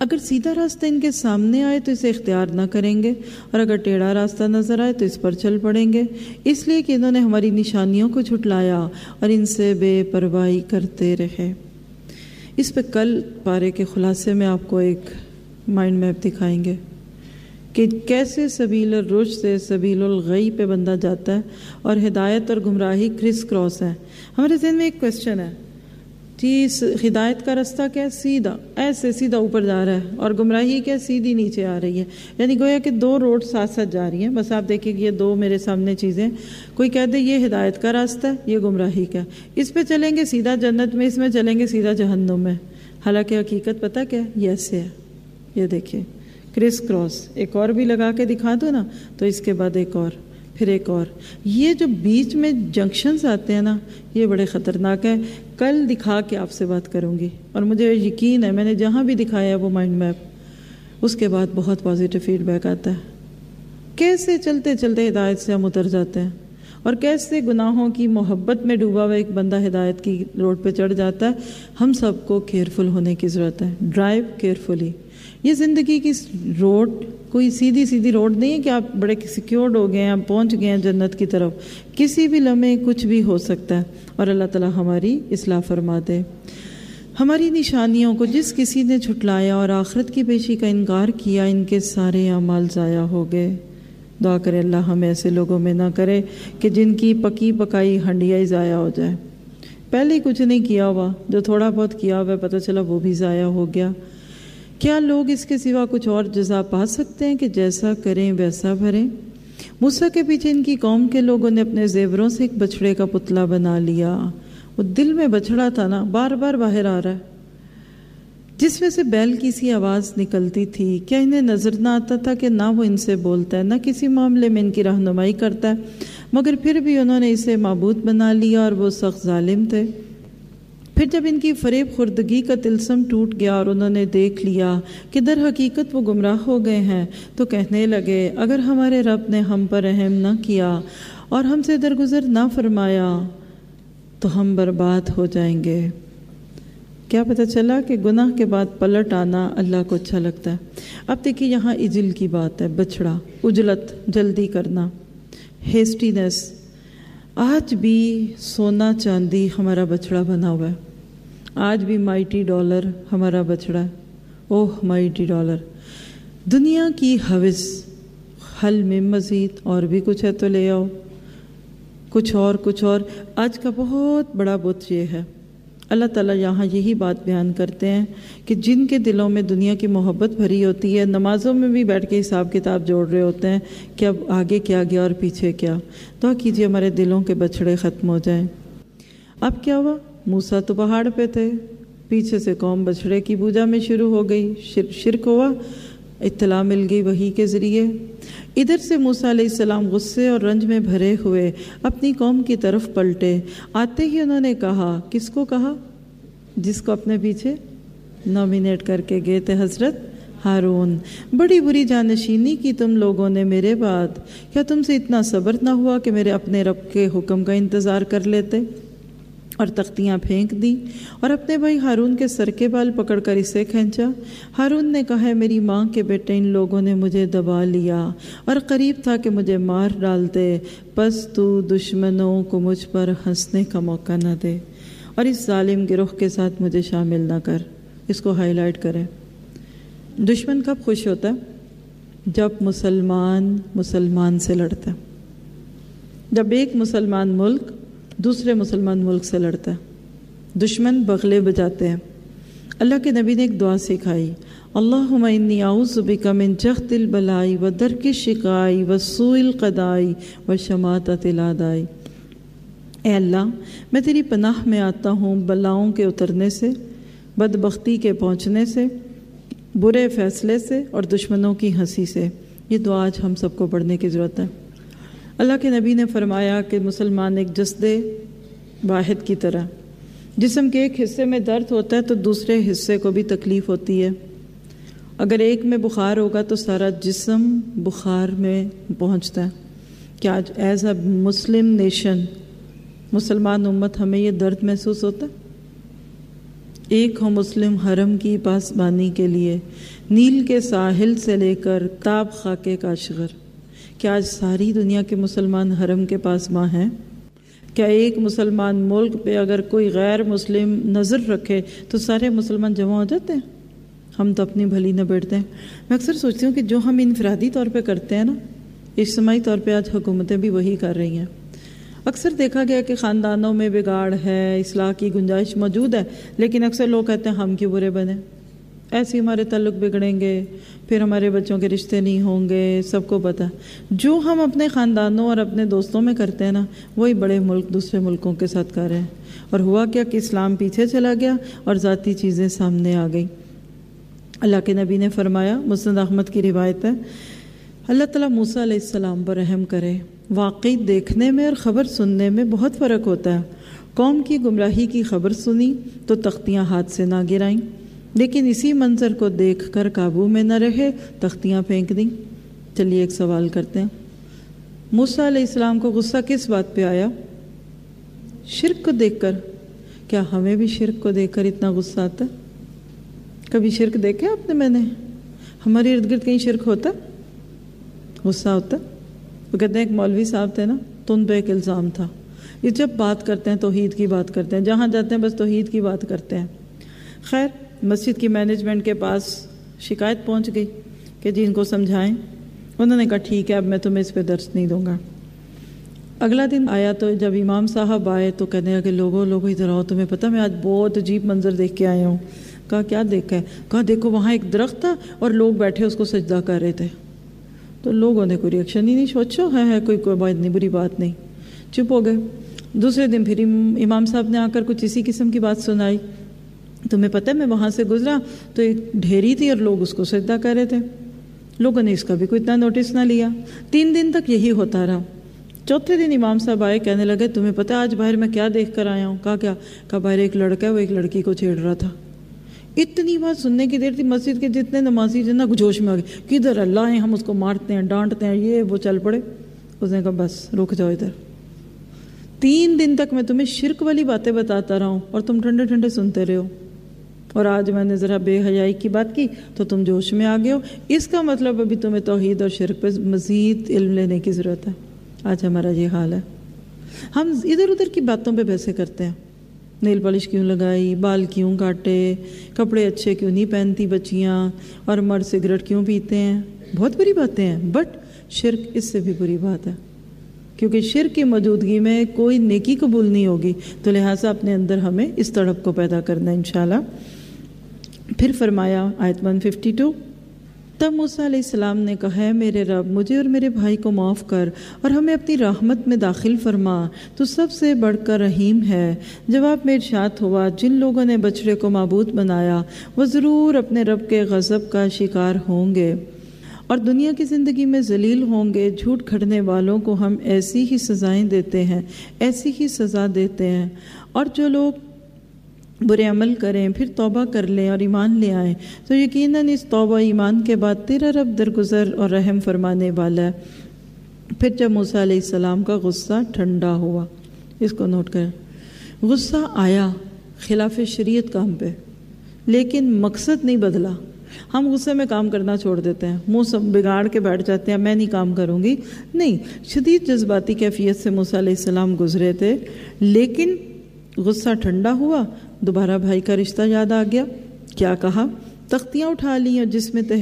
اگر سیدھا راستہ ان کے سامنے آئے تو اسے اختیار نہ کریں گے، اور اگر ٹیڑھا راستہ نظر آئے تو اس پر چل پڑیں گے، اس لیے کہ انہوں نے ہماری نشانیوں کو جھٹلایا اور ان سے بے پرواہی کرتے رہے۔ اس پہ کل پارے کے خلاصے میں آپ کو ایک مائنڈ میپ دکھائیں گے کہ کیسے سبیل الرشد سے سبیل الغی پہ بندہ جاتا ہے، اور ہدایت اور گمراہی کرس کراس ہے۔ ہمارے ذہن میں ایک کویسچن ہے جی، ہدایت کا راستہ کیا ہے؟ سیدھا، ایسے سیدھا اوپر جا رہا ہے، اور گمراہی کیا؟ سیدھی نیچے آ رہی ہے، یعنی گویا کہ دو روڈ ساتھ ساتھ جا رہی ہیں۔ بس آپ دیکھیں کہ یہ دو میرے سامنے چیزیں، کوئی کہہ دے یہ ہدایت کا راستہ ہے، یہ گمراہی کا، اس پہ چلیں گے سیدھا جنت میں، اس میں چلیں گے سیدھا جہنم میں۔ حالانکہ حقیقت پتہ کیا ہے؟ یہ ایسے ہے، یہ دیکھیں کرس کراس۔ ایک اور بھی لگا کے دکھا دو نا، تو اس کے بعد ایک اور، پھر ایک اور۔ یہ جو بیچ میں جنکشنز آتے ہیں نا، یہ بڑے خطرناک ہیں۔ کل دکھا کے آپ سے بات کروں گی، اور مجھے یقین ہے میں نے جہاں بھی دکھایا ہے وہ مائنڈ میپ، اس کے بعد بہت پازیٹیو فیڈ بیک آتا ہے۔ کیسے چلتے چلتے ہدایت سے ہم اتر جاتے ہیں، اور کیسے گناہوں کی محبت میں ڈوبا ہوا ایک بندہ ہدایت کی روڈ پہ چڑھ جاتا ہے۔ ہم سب کو کیئرفل ہونے کی ضرورت ہے، ڈرائیو کیئرفلی۔ یہ زندگی کی روڈ کوئی سیدھی سیدھی روڈ نہیں ہے کہ آپ بڑے سیکیورڈ ہو گئے ہیں، آپ پہنچ گئے ہیں جنت کی طرف۔ کسی بھی لمحے کچھ بھی ہو سکتا ہے، اور اللہ تعالیٰ ہماری اصلاح فرما دے۔ ہماری نشانیوں کو جس کسی نے جھٹلایا اور آخرت کی پیشی کا انکار کیا، ان کے سارے اعمال ضائع ہو گئے۔ دعا کرے اللہ ہمیں ایسے لوگوں میں نہ کرے کہ جن کی پکی پکائی ہنڈیاں ہی ضائع ہو جائے۔ پہلے ہی کچھ نہیں کیا ہوا، جو تھوڑا بہت کیا ہوا پتہ چلا وہ بھی ضائع ہو گیا۔ کیا لوگ اس کے سوا کچھ اور جزا پا سکتے ہیں کہ جیسا کریں ویسا بھریں؟ موسیٰ کے پیچھے ان کی قوم کے لوگوں نے اپنے زیوروں سے ایک بچڑے کا پتلا بنا لیا۔ وہ دل میں بچڑا تھا نا، بار بار باہر آ رہا ہے، جس میں سے بیل کی سی آواز نکلتی تھی۔ کیا انہیں نظر نہ آتا تھا کہ نہ وہ ان سے بولتا ہے، نہ کسی معاملے میں ان کی رہنمائی کرتا ہے؟ مگر پھر بھی انہوں نے اسے معبود بنا لیا، اور وہ سخت ظالم تھے۔ پھر جب ان کی فریب خوردگی کا طلسم ٹوٹ گیا اور انہوں نے دیکھ لیا کہ در حقیقت وہ گمراہ ہو گئے ہیں، تو کہنے لگے اگر ہمارے رب نے ہم پر رحم نہ کیا اور ہم سے درگزر نہ فرمایا تو ہم برباد ہو جائیں گے۔ کیا پتہ چلا کہ گناہ کے بعد پلٹ آنا اللہ کو اچھا لگتا ہے۔ اب دیکھیے یہاں عجل کی بات ہے، بچڑا، عجلت، جلدی کرنا، ہیسٹینس۔ آج بھی سونا چاندی ہمارا بچڑا بنا ہوا ہے، آج بھی مائٹی ڈالر ہمارا بچڑا ہے۔ اوہ مائٹی ڈالر، دنیا کی ہوس، حل میں مزید اور بھی کچھ ہے تو لے آؤ، کچھ اور۔ آج کا بہت بڑا بت یہ ہے۔ اللہ تعالیٰ یہاں یہی بات بیان کرتے ہیں کہ جن کے دلوں میں دنیا کی محبت بھری ہوتی ہے، نمازوں میں بھی بیٹھ کے حساب کتاب جوڑ رہے ہوتے ہیں کہ اب آگے کیا گیا اور پیچھے کیا۔ دعا کیجیے ہمارے دلوں کے بچھڑے ختم ہو جائیں۔ اب کیا ہوا؟ موسیٰ تو پہاڑ پہ تھے، پیچھے سے قوم بچھڑے کی پوجا میں شروع ہو گئی، شرک ہوا، اطلاع مل گئی وحی کے ذریعے۔ ادھر سے موسیٰ علیہ السلام غصے اور رنج میں بھرے ہوئے اپنی قوم کی طرف پلٹے۔ آتے ہی انہوں نے کہا، کس کو کہا؟ جس کو اپنے پیچھے نامینیٹ کر کے گئے تھے، حضرت ہارون۔ بڑی بری جانشینی کی تم لوگوں نے میرے بعد، کیا تم سے اتنا صبر نہ ہوا کہ میرے اپنے رب کے حکم کا انتظار کر لیتے؟ اور تختیاں پھینک دی اور اپنے بھائی ہارون کے سر کے بال پکڑ کر اسے کھینچا۔ ہارون نے کہا، میری ماں کے بیٹے ان لوگوں نے مجھے دبا لیا اور قریب تھا کہ مجھے مار ڈالتے، پس تو دشمنوں کو مجھ پر ہنسنے کا موقع نہ دے اور اس ظالم گروہ کے ساتھ مجھے شامل نہ کر۔ اس کو ہائی لائٹ کریں۔ دشمن کب خوش ہوتا ہے؟ جب مسلمان سے لڑتا ہے، جب ایک مسلمان ملک دوسرے مسلمان ملک سے لڑتا ہے، دشمن بغلے بجاتے ہیں۔ اللہ کے نبی نے ایک دعا سکھائی، اللہم انی اعوذ بک من جخت البلائی و درک الشقائی و سوء القضائی و شماتۃ الاعداء۔ اے اللہ، میں تیری پناہ میں آتا ہوں بلاؤں کے اترنے سے، بدبختی کے پہنچنے سے، برے فیصلے سے اور دشمنوں کی ہنسی سے۔ یہ دعا آج ہم سب کو پڑھنے کی ضرورت ہے۔ اللہ کے نبی نے فرمایا کہ مسلمان ایک جسد واحد کی طرح، جسم کے ایک حصے میں درد ہوتا ہے تو دوسرے حصے کو بھی تکلیف ہوتی ہے۔ اگر ایک میں بخار ہوگا تو سارا جسم بخار میں پہنچتا ہے۔ کیا آج ایز اے مسلم نیشن، مسلمان امت، ہمیں یہ درد محسوس ہوتا ہے؟ ایک ہو مسلم حرم کی پاسبانی کے لیے، نیل کے ساحل سے لے کر تاب خاکے کاشغر۔ کیا آج ساری دنیا کے مسلمان حرم کے پاسباں ہیں؟ کیا ایک مسلمان ملک پہ اگر کوئی غیر مسلم نظر رکھے تو سارے مسلمان جمع ہو جاتے ہیں؟ ہم تو اپنی بھلی نہ بیٹھتے ہیں۔ میں اکثر سوچتی ہوں کہ جو ہم انفرادی طور پہ کرتے ہیں نا، اجتماعی طور پہ آج حکومتیں بھی وہی کر رہی ہیں۔ اکثر دیکھا گیا کہ خاندانوں میں بگاڑ ہے، اصلاح کی گنجائش موجود ہے، لیکن اکثر لوگ کہتے ہیں ہم کیوں برے بنے، ایسے ہمارے تعلق بگڑیں گے، پھر ہمارے بچوں کے رشتے نہیں ہوں گے۔ سب کو پتہ ہے جو ہم اپنے خاندانوں اور اپنے دوستوں میں کرتے ہیں نا، وہی بڑے ملک دوسرے ملکوں کے ساتھ کر رہے ہیں۔ اور ہوا کیا کہ اسلام پیچھے چلا گیا اور ذاتی چیزیں سامنے آ گئی۔ اللہ کے نبی نے فرمایا، مسند احمد کی روایت ہے، اللہ تعالیٰ موسیٰ علیہ السلام پر رحم کرے، واقعی دیکھنے میں اور خبر سننے میں بہت فرق ہوتا ہے۔ قوم کی گمراہی کی خبر سنی تو تختیاں ہاتھ سے نہ گرائیں، لیکن اسی منظر کو دیکھ کر قابو میں نہ رہے، تختیاں پھینک دیں۔ چلیے ایک سوال کرتے ہیں، موسیٰ علیہ السلام کو غصہ کس بات پہ آیا؟ شرک کو دیکھ کر۔ کیا ہمیں بھی شرک کو دیکھ کر اتنا غصہ آتا ہے؟ کبھی شرک دیکھے آپ نے؟ میں نے ہمارے ارد گرد کہیں شرک ہوتا، غصہ ہوتا۔ وہ کہتے ہیں ایک مولوی صاحب تھے نا، تو ان پہ ایک الزام تھا، یہ جب بات کرتے ہیں توحید کی بات کرتے ہیں، جہاں جاتے ہیں بس توحید کی بات کرتے ہیں۔ خیر مسجد کی مینجمنٹ کے پاس شکایت پہنچ گئی کہ جی ان کو سمجھائیں۔ انہوں نے کہا ٹھیک ہے، اب میں تمہیں اس پہ درس نہیں دوں گا۔ اگلا دن آیا تو جب امام صاحب آئے تو کہنے لگے لوگوں ادھر آؤ، تمہیں پتہ میں آج بہت عجیب منظر دیکھ کے آیا ہوں۔ کہا کیا دیکھا ہے؟ کہا دیکھو وہاں ایک درخت تھا اور لوگ بیٹھے اس کو سجدہ کر رہے تھے۔ تو لوگوں نے کوئی ریئیکشن ہی نہیں، سوچو ہے کوئی بات نہیں، بری بات نہیں، چپ ہو گئے۔ دوسرے دن پھر امام صاحب نے آ کر کچھ اسی قسم کی بات سنائی، تمہیں پتہ ہے میں وہاں سے گزرا تو ایک ڈھیری تھی اور لوگ اس کو سجدہ کر رہے تھے۔ لوگوں نے اس کا بھی کوئی اتنا نوٹس نہ لیا۔ 3 دن تک یہی ہوتا رہا۔ چوتھے دن امام صاحب آئے، کہنے لگے تمہیں پتہ ہے آج باہر میں کیا دیکھ کر آیا ہوں؟ کہا کیا؟ کہا باہر ایک لڑکا ہے، وہ ایک لڑکی کو چھیڑ رہا تھا۔ اتنی بات سننے کی دیر تھی، مسجد کے جتنے نمازی جتنا جوش میں آ گئے، کدھر اللہ ہے، ہم اس کو مارتے ہیں ڈانٹتے ہیں، یہ وہ چل پڑے۔ اس نے کہا بس رک جاؤ ادھر، 3 دن تک میں تمہیں شرک والی باتیں بتاتا رہا ہوں اور تم ٹھنڈے ٹھنڈے سنتے رہے ہو، اور آج میں نے ذرا بے حیائی کی بات کی تو تم جوش میں آ گئے ہو۔ اس کا مطلب ابھی تمہیں توحید اور شرک پہ مزید علم لینے کی ضرورت ہے۔ آج ہمارا یہ حال ہے، ہم ادھر ادھر کی باتوں پہ بحثیں کرتے ہیں، نیل پالش کیوں لگائی، بال کیوں کاٹے، کپڑے اچھے کیوں نہیں پہنتی بچیاں، اور مرد سگریٹ کیوں پیتے ہیں۔ بہت بری باتیں ہیں، بٹ شرک اس سے بھی بری بات ہے، کیونکہ شرک کی موجودگی میں کوئی نیکی قبول نہیں ہوگی، تو لہٰذا اپنے اندر ہمیں اس تڑپ کو پیدا کرنا ہے انشاءاللہ۔ پھر فرمایا آیت 152، تب موسیٰ علیہ السلام نے کہا ہے میرے رب مجھے اور میرے بھائی کو معاف کر اور ہمیں اپنی رحمت میں داخل فرما، تو سب سے بڑھ کر رحیم ہے۔ جواب میں ارشاد ہوا، جن لوگوں نے بچڑے کو معبود بنایا وہ ضرور اپنے رب کے غضب کا شکار ہوں گے اور دنیا کی زندگی میں ذلیل ہوں گے۔ جھوٹ کھڑنے والوں کو ہم ایسی ہی سزائیں دیتے ہیں، ایسی ہی سزا دیتے ہیں، اور جو لوگ برے عمل کریں پھر توبہ کر لیں اور ایمان لے آئیں تو یقیناً اس توبہ ایمان کے بعد تیرا رب درگزر اور رحم فرمانے والا ہے۔ پھر جب موسیٰ علیہ السلام کا غصہ ٹھنڈا ہوا، اس کو نوٹ کریں، غصہ آیا خلاف شریعت کام پہ، لیکن مقصد نہیں بدلا۔ ہم غصے میں کام کرنا چھوڑ دیتے ہیں، منہ سب بگاڑ کے بیٹھ جاتے ہیں، میں نہیں کام کروں گی، نہیں، شدید جذباتی کیفیت سے موسیٰ علیہ السلام گزرے تھے، لیکن غصہ ٹھنڈا ہوا، دوبارہ بھائی کا رشتہ یاد آ گیا۔ کیا کہا؟ تختیاں اٹھا لی اور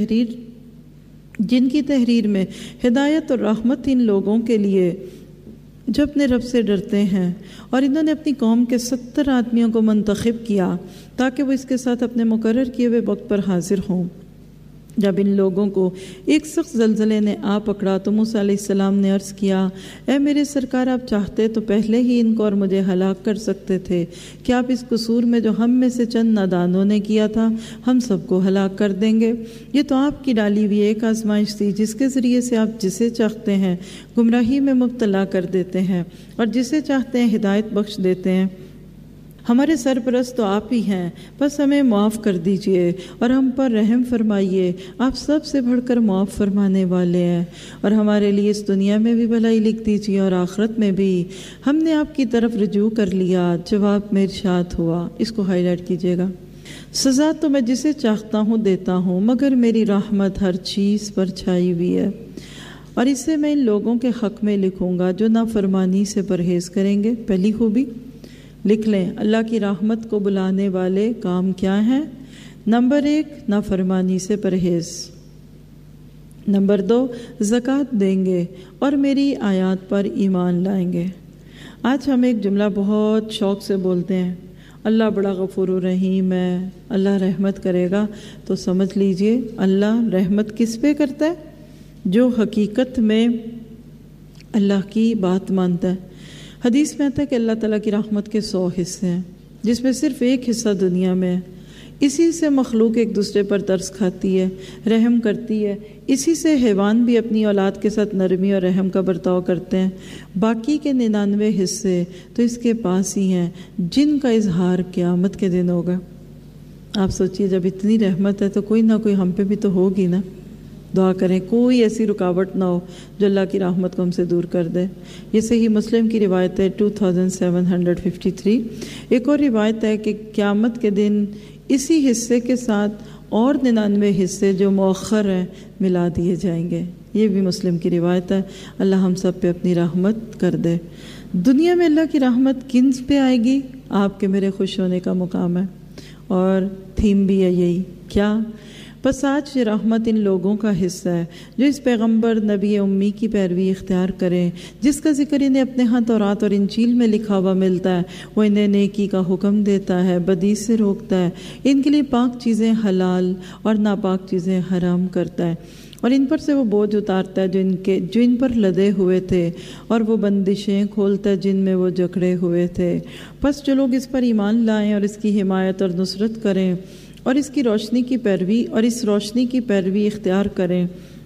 جن کی تحریر میں ہدایت اور رحمت ان لوگوں کے لیے جو اپنے رب سے ڈرتے ہیں، اور انہوں نے اپنی قوم کے 70 آدمیوں کو منتخب کیا تاکہ وہ اس کے ساتھ اپنے مقرر کیے ہوئے وقت پر حاضر ہوں۔ جب ان لوگوں کو ایک سخت زلزلے نے آ پکڑا تو موسیٰ علیہ السلام نے عرض کیا، اے میرے سرکار آپ چاہتے تو پہلے ہی ان کو اور مجھے ہلاک کر سکتے تھے، کیا آپ اس قصور میں جو ہم میں سے چند نادانوں نے کیا تھا ہم سب کو ہلاک کر دیں گے؟ یہ تو آپ کی ڈالی ہوئی ایک آزمائش تھی جس کے ذریعے سے آپ جسے چاہتے ہیں گمراہی میں مبتلا کر دیتے ہیں اور جسے چاہتے ہیں ہدایت بخش دیتے ہیں۔ ہمارے سرپرست تو آپ ہی ہیں، بس ہمیں معاف کر دیجئے اور ہم پر رحم فرمائیے، آپ سب سے بڑھ کر معاف فرمانے والے ہیں، اور ہمارے لیے اس دنیا میں بھی بھلائی لکھ دیجئے اور آخرت میں بھی۔ ہم نے آپ کی طرف رجوع کر لیا، جواب میں ارشاد ہوا، اس کو ہائی لائٹ کیجئے گا، سزا تو میں جسے چاہتا ہوں دیتا ہوں، مگر میری رحمت ہر چیز پر چھائی ہوئی ہے، اور اسے میں ان لوگوں کے حق میں لکھوں گا جو نافرمانی سے پرہیز کریں گے۔ پہلی خوبی لکھ لیں، اللہ کی رحمت کو بلانے والے کام کیا ہیں؟ نمبر 1 نافرمانی سے پرہیز، نمبر 2 زکوٰۃ دیں گے اور میری آیات پر ایمان لائیں گے۔ آج ہم ایک جملہ بہت شوق سے بولتے ہیں، اللہ بڑا غفور و رحیم ہے، اللہ رحمت کرے گا۔ تو سمجھ لیجئے اللہ رحمت کس پہ کرتا ہے؟ جو حقیقت میں اللہ کی بات مانتا ہے۔ حدیث میں آتا ہے کہ اللہ تعالیٰ کی رحمت کے 100 حصے ہیں، جس میں صرف ایک حصہ دنیا میں ہے۔ اسی سے مخلوق ایک دوسرے پر ترس کھاتی ہے، رحم کرتی ہے۔ اسی سے حیوان بھی اپنی اولاد کے ساتھ نرمی اور رحم کا برتاؤ کرتے ہیں۔ باقی کے 99 حصے تو اس کے پاس ہی ہیں، جن کا اظہار قیامت کے دن ہوگا۔ آپ سوچئے جب اتنی رحمت ہے تو کوئی نہ کوئی ہم پہ بھی تو ہوگی نا۔ دعا کریں کوئی ایسی رکاوٹ نہ ہو جو اللہ کی رحمت کو ہم سے دور کر دے۔ یہ صحیح مسلم کی روایت ہے 2753۔ ایک اور روایت ہے کہ قیامت کے دن اسی حصے کے ساتھ اور 99 حصے جو مؤخر ہیں ملا دیے جائیں گے۔ یہ بھی مسلم کی روایت ہے۔ اللہ ہم سب پہ اپنی رحمت کر دے۔ دنیا میں اللہ کی رحمت کن پہ آئے گی؟ آپ کے میرے خوش ہونے کا مقام ہے، اور تھیم بھی ہے یہی، کیا؟ بس آج یہ رحمت ان لوگوں کا حصہ ہے جو اس پیغمبر نبی امی کی پیروی اختیار کریں، جس کا ذکر انہیں اپنے ہاں تورات اور انجیل میں لکھا ہوا ملتا ہے۔ وہ انہیں نیکی کا حکم دیتا ہے، بدی سے روکتا ہے، ان کے لیے پاک چیزیں حلال اور ناپاک چیزیں حرام کرتا ہے، اور ان پر سے وہ بوجھ اتارتا ہے جو ان پر لدے ہوئے تھے، اور وہ بندشیں کھولتا ہے جن میں وہ جکڑے ہوئے تھے۔ پس جو لوگ اس پر ایمان لائیں اور اس کی حمایت اور نصرت کریں اور اس روشنی کی پیروی اختیار کریں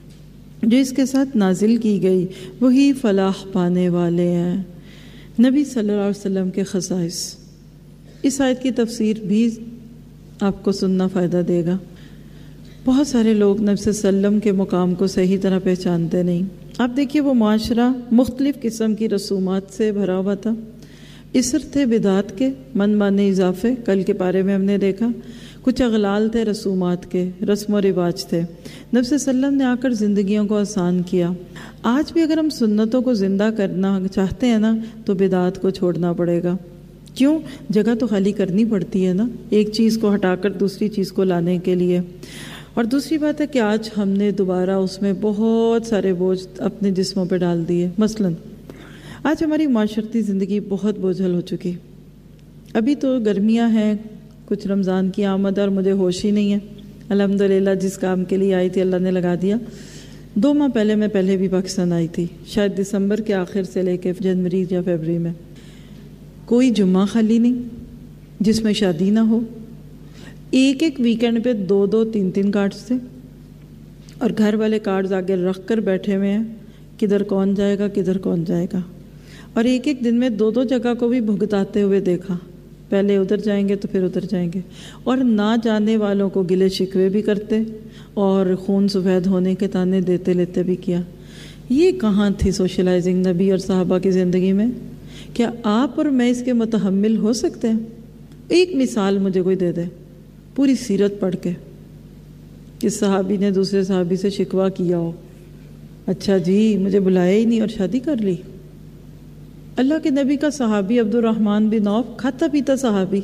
جو اس کے ساتھ نازل کی گئی، وہی فلاح پانے والے ہیں۔ نبی صلی اللہ علیہ وسلم کے خصائص، اس آیت کی تفسیر بھی آپ کو سننا فائدہ دے گا۔ بہت سارے لوگ نبی صلی اللہ علیہ وسلم کے مقام کو صحیح طرح پہچانتے نہیں۔ آپ دیکھیے وہ معاشرہ مختلف قسم کی رسومات سے بھرا ہوا تھا، اثر تھے بدعات کے، من مانے اضافے، کل کے پارے میں ہم نے دیکھا، کچھ اغلال تھے رسومات کے، رسم و رواج تھے۔ نبی صلی اللہ علیہ وسلم نے آ کر زندگیوں کو آسان کیا۔ آج بھی اگر ہم سنتوں کو زندہ کرنا چاہتے ہیں نا تو بدعات کو چھوڑنا پڑے گا۔ کیوں؟ جگہ تو خالی کرنی پڑتی ہے نا، ایک چیز کو ہٹا کر دوسری چیز کو لانے کے لیے۔ اور دوسری بات ہے کہ آج ہم نے دوبارہ اس میں بہت سارے بوجھ اپنے جسموں پہ ڈال دیے۔ مثلاً آج ہماری معاشرتی زندگی بہت بوجھل ہو چکی۔ ابھی تو گرمیاں ہیں، کچھ رمضان کی آمد اور مجھے ہوش ہی نہیں ہے۔ الحمدللہ جس کام کے لیے آئی تھی اللہ نے لگا دیا۔ 2 ماہ پہلے میں بھی پاکستان آئی تھی، شاید دسمبر کے آخر سے لے کے جنوری یا فروری میں۔ کوئی جمعہ خالی نہیں جس میں شادی نہ ہو۔ ایک ویکینڈ پہ 2 3 کارڈز تھے، اور گھر والے کارڈز آگے رکھ کر بیٹھے ہوئے ہیں، کدھر کون جائے گا کدھر کون جائے گا۔ اور ایک دن میں 2 جگہ کو بھی بھگتاتے ہوئے دیکھا، پہلے ادھر جائیں گے تو پھر ادھر جائیں گے، اور نہ جانے والوں کو گلے شکوے بھی کرتے اور خون سفید ہونے کے تانے دیتے لیتے بھی کیا۔ یہ کہاں تھی سوشلائزنگ نبی اور صحابہ کی زندگی میں؟ کیا آپ اور میں اس کے متحمل ہو سکتے ہیں؟ ایک مثال مجھے کوئی دے دے پوری سیرت پڑھ کے، کس صحابی نے دوسرے صحابی سے شکوہ کیا ہو، اچھا جی مجھے بلایا ہی نہیں اور شادی کر لی۔ اللہ کے نبی کا صحابی عبد الرحمن بن عوف، کھاتا پیتا صحابی،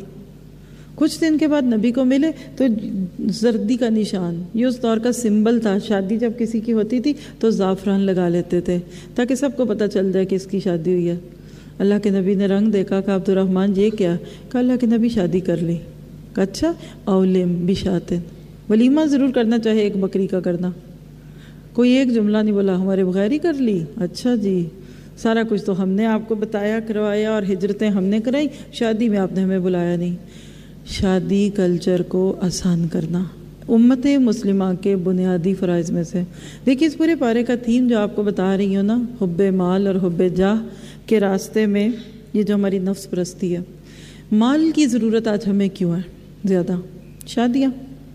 کچھ دن کے بعد نبی کو ملے تو زردی کا نشان، یہ اس دور کا سمبل تھا۔ شادی جب کسی کی ہوتی تھی تو زعفران لگا لیتے تھے تاکہ سب کو پتہ چل جائے کہ اس کی شادی ہوئی ہے۔ اللہ کے نبی نے رنگ دیکھا، کہا عبد الرحمن یہ کیا؟ کہا اللہ کے نبی شادی کر لی۔ کہا اچھا، اولم بشاتن، ولیمہ ضرور کرنا چاہے ایک بکری کا کرنا، کوئی ایک جملہ نہیں بولا ہمارے بغیر ہی کر لی۔ اچھا جی، سارا کچھ تو ہم نے آپ کو بتایا کروایا اور ہجرتیں ہم نے کرائی، شادی میں آپ نے ہمیں بلایا نہیں۔ شادی کلچر کو آسان کرنا امت مسلمہ کے بنیادی فرائض میں سے۔ دیکھیے اس پورے پارے کا تھیم جو آپ کو بتا رہی ہوں نا، حب مال اور حب جاہ کے راستے میں یہ جو ہماری نفس پرستی ہے۔ مال کی ضرورت آج ہمیں کیوں ہے زیادہ؟ شادیاں۔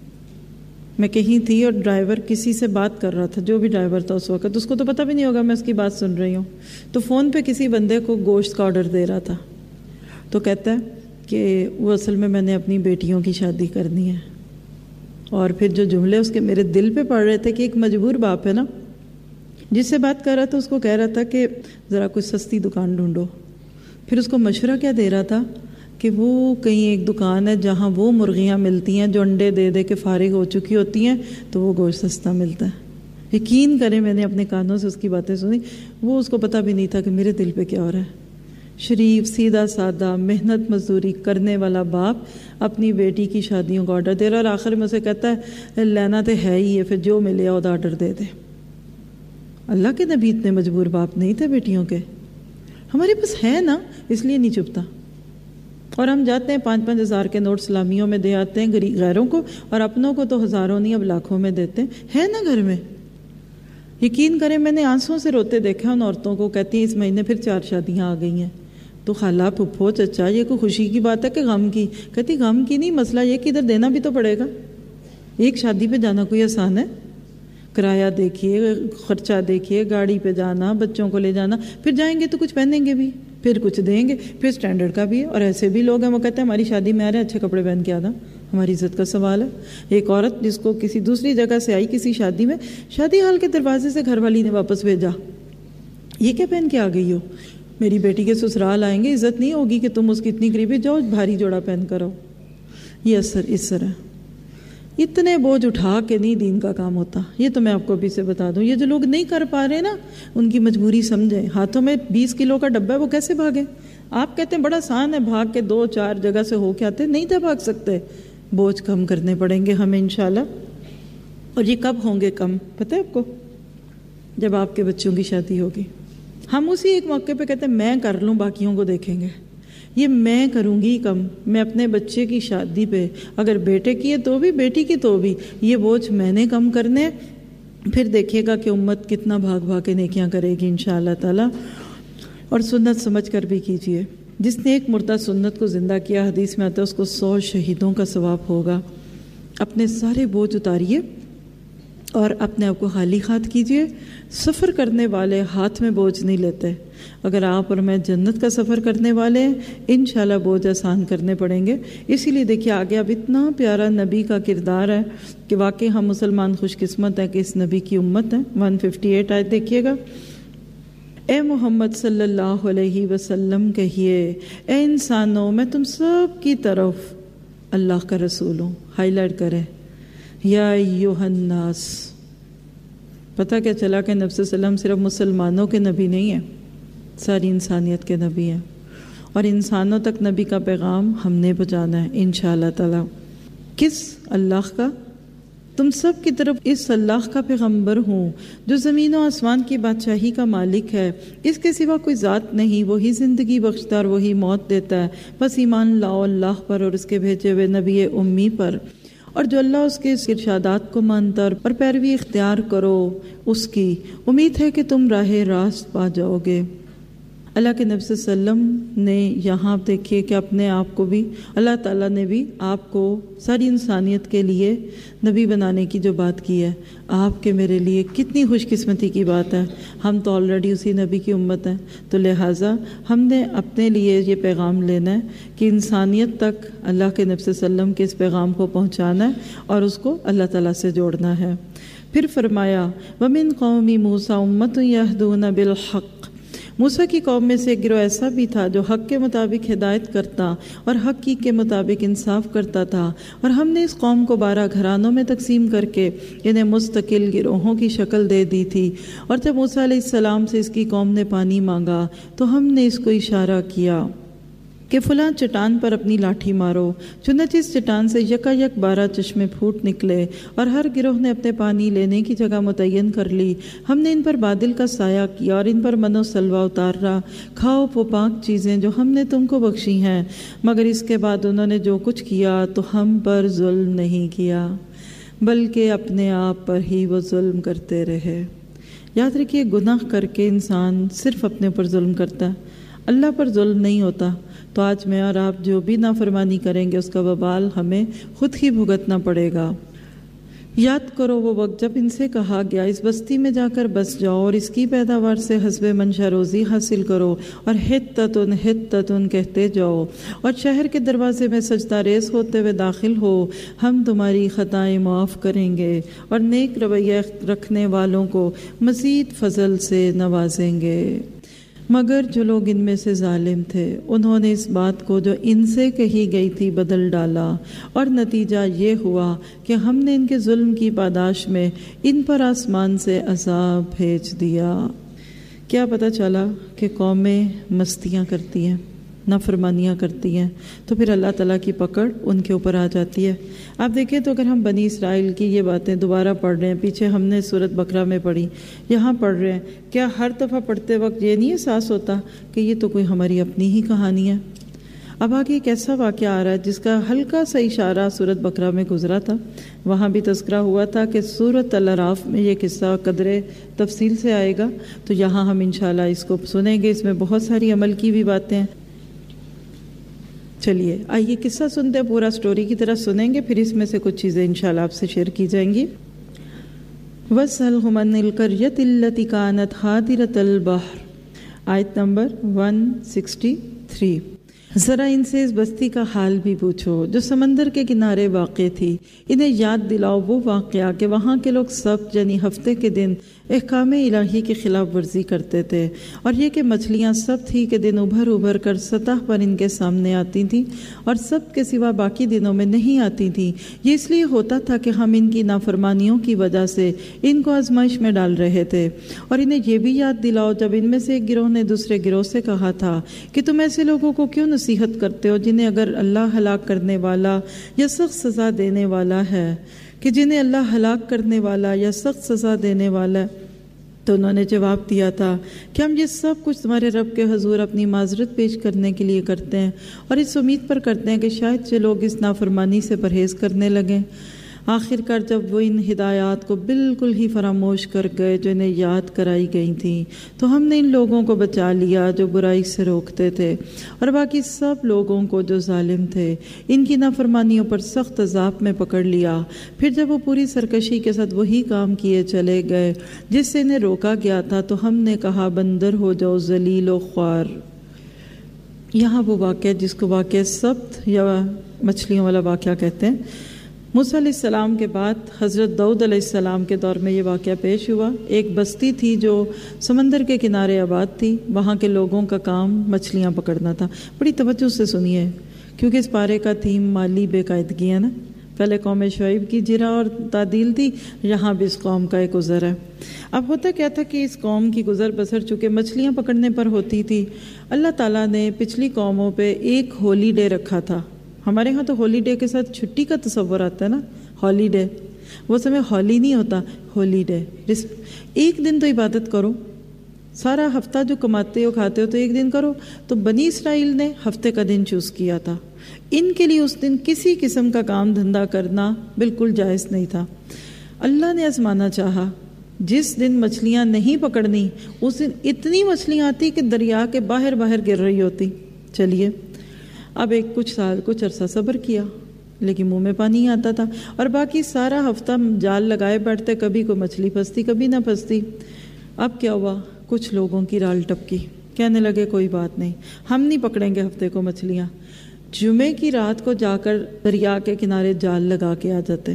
میں کہیں تھی اور ڈرائیور کسی سے بات کر رہا تھا، جو بھی ڈرائیور تھا اس وقت، اس کو تو پتہ بھی نہیں ہوگا میں اس کی بات سن رہی ہوں، تو فون پہ کسی بندے کو گوشت کا آرڈر دے رہا تھا، تو کہتا ہے کہ وہ اصل میں نے اپنی بیٹیوں کی شادی کرنی ہے. اور پھر جو جملے اس کے میرے دل پہ پڑ رہے تھے کہ ایک مجبور باپ ہے نا، جس سے بات کر رہا تھا اس کو کہہ رہا تھا کہ ذرا کوئی سستی دکان ڈھونڈو. پھر اس کو مشورہ کیا دے رہا تھا کہ وہ کہیں ایک دکان ہے جہاں وہ مرغیاں ملتی ہیں جو انڈے دے دے کے فارغ ہو چکی ہوتی ہیں، تو وہ گوشت سستا ملتا ہے. یقین کریں میں نے اپنے کانوں سے اس کی باتیں سنی. وہ اس کو پتہ بھی نہیں تھا کہ میرے دل پہ کیا ہو رہا ہے. شریف سیدھا سادہ محنت مزدوری کرنے والا باپ اپنی بیٹی کی شادیوں کا آرڈر دے رہا، اور آخر میں اسے کہتا ہے لینا تو ہے ہی ہے، پھر جو ملے وہ آرڈر دے دے. اللہ کے نبی اتنے مجبور باپ نہیں تھے بیٹیوں کے. ہمارے پاس ہے نا، اس لیے نہیں چپتا. اور ہم جاتے ہیں 5-5 ہزار کے نوٹ سلامیوں میں دے آتے ہیں غیروں کو، اور اپنوں کو تو ہزاروں نہیں اب لاکھوں میں دیتے ہیں. ہے نا گھر میں. یقین کریں میں نے آنسوں سے روتے دیکھا ان عورتوں کو. کہتی ہیں اس مہینے پھر 4 شادیاں آ گئی ہیں. تو خالہ پھپھو چچا یہ کوئی خوشی کی بات ہے کہ غم کی؟ کہتی غم کی نہیں، مسئلہ یہ کہ ادھر دینا بھی تو پڑے گا. ایک شادی پہ جانا کوئی آسان ہے؟ کرایہ دیکھیے، خرچہ دیکھیے، گاڑی پہ جانا، بچوں کو لے جانا، پھر جائیں گے تو کچھ پہنیں گے بھی، پھر کچھ دیں گے، پھر سٹینڈرڈ کا بھی ہے. اور ایسے بھی لوگ ہیں وہ کہتے ہیں ہماری شادی میں آ رہے ہیں اچھے کپڑے پہن کے آنا، ہماری عزت کا سوال ہے. ایک عورت جس کو کسی دوسری جگہ سے آئی کسی شادی میں، شادی ہال کے دروازے سے گھر والی نے واپس بھیجا، یہ کیا پہن کے آ گئی ہو؟ میری بیٹی کے سسرال آئیں گے، عزت نہیں ہوگی کہ تم اس کی اتنی قریبی، جاؤ بھاری جوڑا پہن کر آؤ. یہ اثر اس طرح اتنے بوجھ اٹھا کے نہیں دین کا کام ہوتا. یہ تو میں آپ کو ابھی سے بتا دوں. یہ جو لوگ نہیں کر پا رہے نا ان کی مجبوری سمجھیں. ہاتھوں میں 20 کلو کا ڈبہ ہے، وہ کیسے بھاگے؟ آپ کہتے ہیں بڑا آسان ہے بھاگ کے 2-4 جگہ سے ہو کے آتے، نہیں تھے بھاگ سکتے. بوجھ کم کرنے پڑیں گے ہمیں انشاءاللہ. اور یہ کب ہوں گے کم پتہ ہے آپ کو؟ جب آپ کے بچوں کی شادی ہوگی. ہم اسی ایک موقع پہ کہتے ہیں میں کر لوں باقیوں کو دیکھیں گے. یہ میں کروں گی کم. میں اپنے بچے کی شادی پہ اگر بیٹے کی ہے تو بھی، بیٹی کی تو بھی، یہ بوجھ میں نے کم کرنے. پھر دیکھیے گا کہ امت کتنا بھاگ بھاگ کے نیکیاں کرے گی انشاءاللہ تعالی. اور سنت سمجھ کر بھی کیجئے. جس نے ایک مردہ سنت کو زندہ کیا، حدیث میں آتا ہے اس کو 100 شہیدوں کا ثواب ہوگا. اپنے سارے بوجھ اتاریے اور اپنے آپ کو خالی ہاتھ کیجئے. سفر کرنے والے ہاتھ میں بوجھ نہیں لیتے. اگر آپ اور میں جنت کا سفر کرنے والے ہیں انشاءاللہ بوجھ آسان کرنے پڑیں گے. اسی لیے دیکھیے آگے اب اتنا پیارا نبی کا کردار ہے کہ واقعی ہم مسلمان خوش قسمت ہیں کہ اس نبی کی امت ہے. 158 آیت دیکھیے گا. اے محمد صلی اللہ علیہ وسلم کہیے اے انسانوں میں تم سب کی طرف اللہ کا رسول ہوں. ہائی لائٹ کرے یا ایھا الناس. پتہ کیا چلا کہ نبی صلی اللہ علیہ وسلم صرف مسلمانوں کے نبی نہیں ہیں، ساری انسانیت کے نبی ہیں. اور انسانوں تک نبی کا پیغام ہم نے پہنچانا ہے انشاءاللہ تعالی. کس اللہ کا؟ تم سب کی طرف اس اللہ کا پیغمبر ہوں جو زمین و آسمان کی بادشاہی کا مالک ہے. اس کے سوا کوئی ذات نہیں. وہی زندگی بخشتا اور وہی موت دیتا ہے. بس ایمان لاؤ اللہ پر اور اس کے بھیجے ہوئے نبی امی پر، اور جو اللہ اس کے ارشادات کو مانتا اور پیروی اختیار کرو اس کی. امید ہے کہ تم راہ راست پا جاؤ گے. اللہ کے نبی صلی اللہ علیہ وسلم نے یہاں دیکھیے کہ اپنے آپ کو بھی اللہ تعالیٰ نے بھی آپ کو ساری انسانیت کے لیے نبی بنانے کی جو بات کی ہے، آپ کے میرے لیے کتنی خوش قسمتی کی بات ہے. ہم تو آلریڈی اسی نبی کی امت ہیں. تو لہٰذا ہم نے اپنے لیے یہ پیغام لینا ہے کہ انسانیت تک اللہ کے نبی صلی اللہ علیہ وسلم کے اس پیغام کو پہنچانا ہے اور اس کو اللہ تعالیٰ سے جوڑنا ہے. پھر فرمایا وَمِن قَوْمِ مُوسَىٰ أُمَّةٌ يَهْدُونَ بِالْحَقِّ. موسیٰ کی قوم میں سے ایک گروہ ایسا بھی تھا جو حق کے مطابق ہدایت کرتا اور حق کے مطابق انصاف کرتا تھا. اور ہم نے اس قوم کو 12 گھرانوں میں تقسیم کر کے انہیں مستقل گروہوں کی شکل دے دی تھی. اور جب موسیٰ علیہ السلام سے اس کی قوم نے پانی مانگا تو ہم نے اس کو اشارہ کیا کہ فلاں چٹان پر اپنی لاٹھی مارو. چنانچہ اس چٹان سے یکایک 12 چشمے پھوٹ نکلے اور ہر گروہ نے اپنے پانی لینے کی جگہ متعین کر لی. ہم نے ان پر بادل کا سایہ کیا اور ان پر من و سلوہ اتارا. کھاؤ وہ پاک چیزیں جو ہم نے تم کو بخشی ہیں. مگر اس کے بعد انہوں نے جو کچھ کیا تو ہم پر ظلم نہیں کیا بلکہ اپنے آپ پر ہی وہ ظلم کرتے رہے. یاد رکھیے گناہ کر کے انسان صرف اپنے پر ظلم کرتا ہے، اللہ پر ظلم نہیں ہوتا. تو آج میں اور آپ جو بھی نافرمانی کریں گے اس کا وبال ہمیں خود ہی بھگتنا پڑے گا. یاد کرو وہ وقت جب ان سے کہا گیا اس بستی میں جا کر بس جاؤ اور اس کی پیداوار سے حسب منشا روزی حاصل کرو اور حتتن حتتن کہتے جاؤ اور شہر کے دروازے میں سجدہ ریز ہوتے ہوئے داخل ہو، ہم تمہاری خطائیں معاف کریں گے اور نیک رویہ رکھنے والوں کو مزید فضل سے نوازیں گے۔ مگر جو لوگ ان میں سے ظالم تھے انہوں نے اس بات کو جو ان سے کہی گئی تھی بدل ڈالا، اور نتیجہ یہ ہوا کہ ہم نے ان کے ظلم کی پاداش میں ان پر آسمان سے عذاب بھیج دیا۔ کیا پتہ چلا کہ قومیں مستیاں کرتی ہیں، نافرمانیاں کرتی ہیں، تو پھر اللہ تعالیٰ کی پکڑ ان کے اوپر آ جاتی ہے۔ آپ دیکھیں تو اگر ہم بنی اسرائیل کی یہ باتیں دوبارہ پڑھ رہے ہیں، پیچھے ہم نے سورۃ بقرہ میں پڑھی، یہاں پڑھ رہے ہیں، کیا ہر دفعہ پڑھتے وقت یہ نہیں احساس ہوتا کہ یہ تو کوئی ہماری اپنی ہی کہانی ہے؟ اب آگے ایک ایسا واقعہ آ رہا ہے جس کا ہلکا سا اشارہ سورۃ بقرہ میں گزرا تھا، وہاں بھی تذکرہ ہوا تھا کہ سورۃ الاعراف میں یہ قصہ قدرے تفصیل سے آئے گا، تو یہاں ہم انشاءاللہ اس کو سنیں گے۔ اس میں بہت ساری عمل کی بھی باتیں ہیں۔ چلیے آئیے قصہ سنتے ہیں، پورا سٹوری کی طرح سنیں گے، پھر اس میں سے کچھ چیزیں انشاءاللہ آپ سے شیئر کی جائیں گی۔ وَاسْأَلْهُمْ عَنِ الْقَرْيَةِ الَّتِي كَانَتْ حَاضِرَةَ الْبَحْرِ، آیت نمبر 163۔ ذرا ان سے اس بستی کا حال بھی پوچھو جو سمندر کے کنارے واقع تھی، انہیں یاد دلاؤ وہ واقعہ کہ وہاں کے لوگ سبت یعنی ہفتے کے دن احکام الہی کی خلاف ورزی کرتے تھے، اور یہ کہ مچھلیاں سبت ہی کے دن ابھر ابھر کر سطح پر ان کے سامنے آتی تھیں اور سبت کے سوا باقی دنوں میں نہیں آتی تھیں۔ یہ اس لیے ہوتا تھا کہ ہم ان کی نافرمانیوں کی وجہ سے ان کو آزمائش میں ڈال رہے تھے۔ اور انہیں یہ بھی یاد دلاؤ جب ان میں سے ایک گروہ نے دوسرے گروہ سے کہا تھا کہ تم ایسے لوگوں کو کیوں نصیحت کرتے ہو جنہیں اگر اللہ ہلاک کرنے والا یا سخت سزا دینے والا ہے، کہ جنہیں اللہ ہلاک کرنے والا یا سخت سزا دینے والا ہے۔ تو انہوں نے جواب دیا تھا کہ ہم یہ سب کچھ تمہارے رب کے حضور اپنی معذرت پیش کرنے کے لیے کرتے ہیں، اور اس امید پر کرتے ہیں کہ شاید جو لوگ اس نافرمانی سے پرہیز کرنے لگیں۔ آخر کار جب وہ ان ہدایات کو بالکل ہی فراموش کر گئے جو انہیں یاد کرائی گئی تھیں، تو ہم نے ان لوگوں کو بچا لیا جو برائی سے روکتے تھے، اور باقی سب لوگوں کو جو ظالم تھے ان کی نافرمانیوں پر سخت عذاب میں پکڑ لیا۔ پھر جب وہ پوری سرکشی کے ساتھ وہی کام کیے چلے گئے جس سے انہیں روکا گیا تھا، تو ہم نے کہا بندر ہو جاؤ ذلیل و خوار۔ یہاں وہ واقعہ جس کو واقعہ سبت یا مچھلیوں والا واقعہ کہتے ہیں، موسیٰ علیہ السلام کے بعد حضرت داؤد علیہ السلام کے دور میں یہ واقعہ پیش ہوا۔ ایک بستی تھی جو سمندر کے کنارے آباد تھی، وہاں کے لوگوں کا کام مچھلیاں پکڑنا تھا۔ بڑی توجہ سے سنیے کیونکہ اس پارے کا تھیم مالی بے قاعدگی ہے نا۔ پہلے قوم شعیب کی جرا اور تعدیل تھی، یہاں بھی اس قوم کا ایک گزر ہے۔ اب ہوتا کیا تھا کہ اس قوم کی گزر بسر چونکہ مچھلیاں پکڑنے پر ہوتی تھی، اللہ تعالیٰ نے پچھلی قوموں پہ ایک ہولی ڈے رکھا تھا۔ ہمارے ہاں تو ہولی ڈے کے ساتھ چھٹی کا تصور آتا ہے نا، ہولی ڈے، وہ سمے ہولی نہیں ہوتا، ہولی ڈے۔ ایک دن تو عبادت کرو، سارا ہفتہ جو کماتے ہو کھاتے ہو تو ایک دن کرو۔ تو بنی اسرائیل نے ہفتے کا دن چوز کیا تھا، ان کے لیے اس دن کسی قسم کا کام دھندا کرنا بالکل جائز نہیں تھا۔ اللہ نے آزمانا چاہا، جس دن مچھلیاں نہیں پکڑنی اس دن اتنی مچھلیاں آتی کہ دریا کے باہر باہر گر رہی ہوتی۔ چلیے اب کچھ عرصہ صبر کیا، لیکن منہ میں پانی آتا تھا، اور باقی سارا ہفتہ جال لگائے بیٹھتے، کبھی کوئی مچھلی پھنستی کبھی نہ پھنستی۔ اب کیا ہوا، کچھ لوگوں کی رال ٹپکی، کہنے لگے کوئی بات نہیں، ہم نہیں پکڑیں گے ہفتے کو مچھلیاں۔ جمعے کی رات کو جا کر دریا کے کنارے جال لگا کے آ جاتے،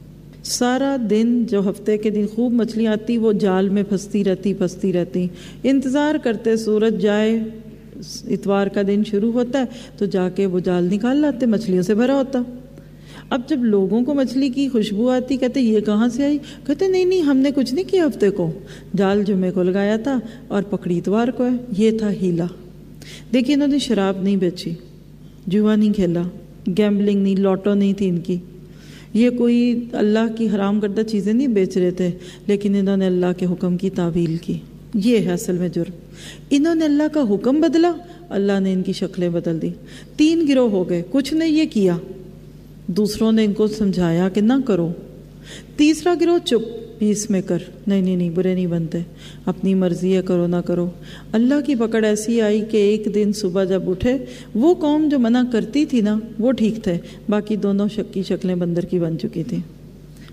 سارا دن جو ہفتے کے دن خوب مچھلیاں آتی وہ جال میں پھنستی رہتی، انتظار کرتے سورج جائے، اتوار کا دن شروع ہوتا ہے تو جا کے وہ جال نکال لاتے، مچھلیوں سے بھرا ہوتا۔ اب جب لوگوں کو مچھلی کی خوشبو آتی، کہتے یہ کہاں سے آئی؟ کہتے نہیں ہم نے کچھ نہیں کیا، ہفتے کو جال جمعے کو لگایا تھا اور پکڑی اتوار کو ہے۔ یہ تھا ہیلا۔ دیکھیے انہوں نے شراب نہیں بیچی، جوا نہیں کھیلا، گیمبلنگ نہیں، لوٹو نہیں تھی ان کی، یہ کوئی اللہ کی حرام کردہ چیزیں نہیں بیچ رہے تھے، لیکن انہوں نے اللہ کے حکم کی تعویل کی۔ یہ ہے اصل میں جرم۔ انہوں نے اللہ کا حکم بدلا، اللہ نے ان کی شکلیں بدل دی۔ 3 گروہ ہو گئے، کچھ نے یہ کیا، دوسروں نے ان کو سمجھایا کہ نہ کرو، تیسرا گروہ چپ، پیس میں کر، نہیں برے نہیں بنتے، اپنی مرضی ہے کرو نہ کرو۔ اللہ کی پکڑ ایسی آئی کہ ایک دن صبح جب اٹھے، وہ قوم جو منع کرتی تھی نا وہ ٹھیک تھے، باقی دونوں شکی شکلیں بندر کی بن چکی تھیں۔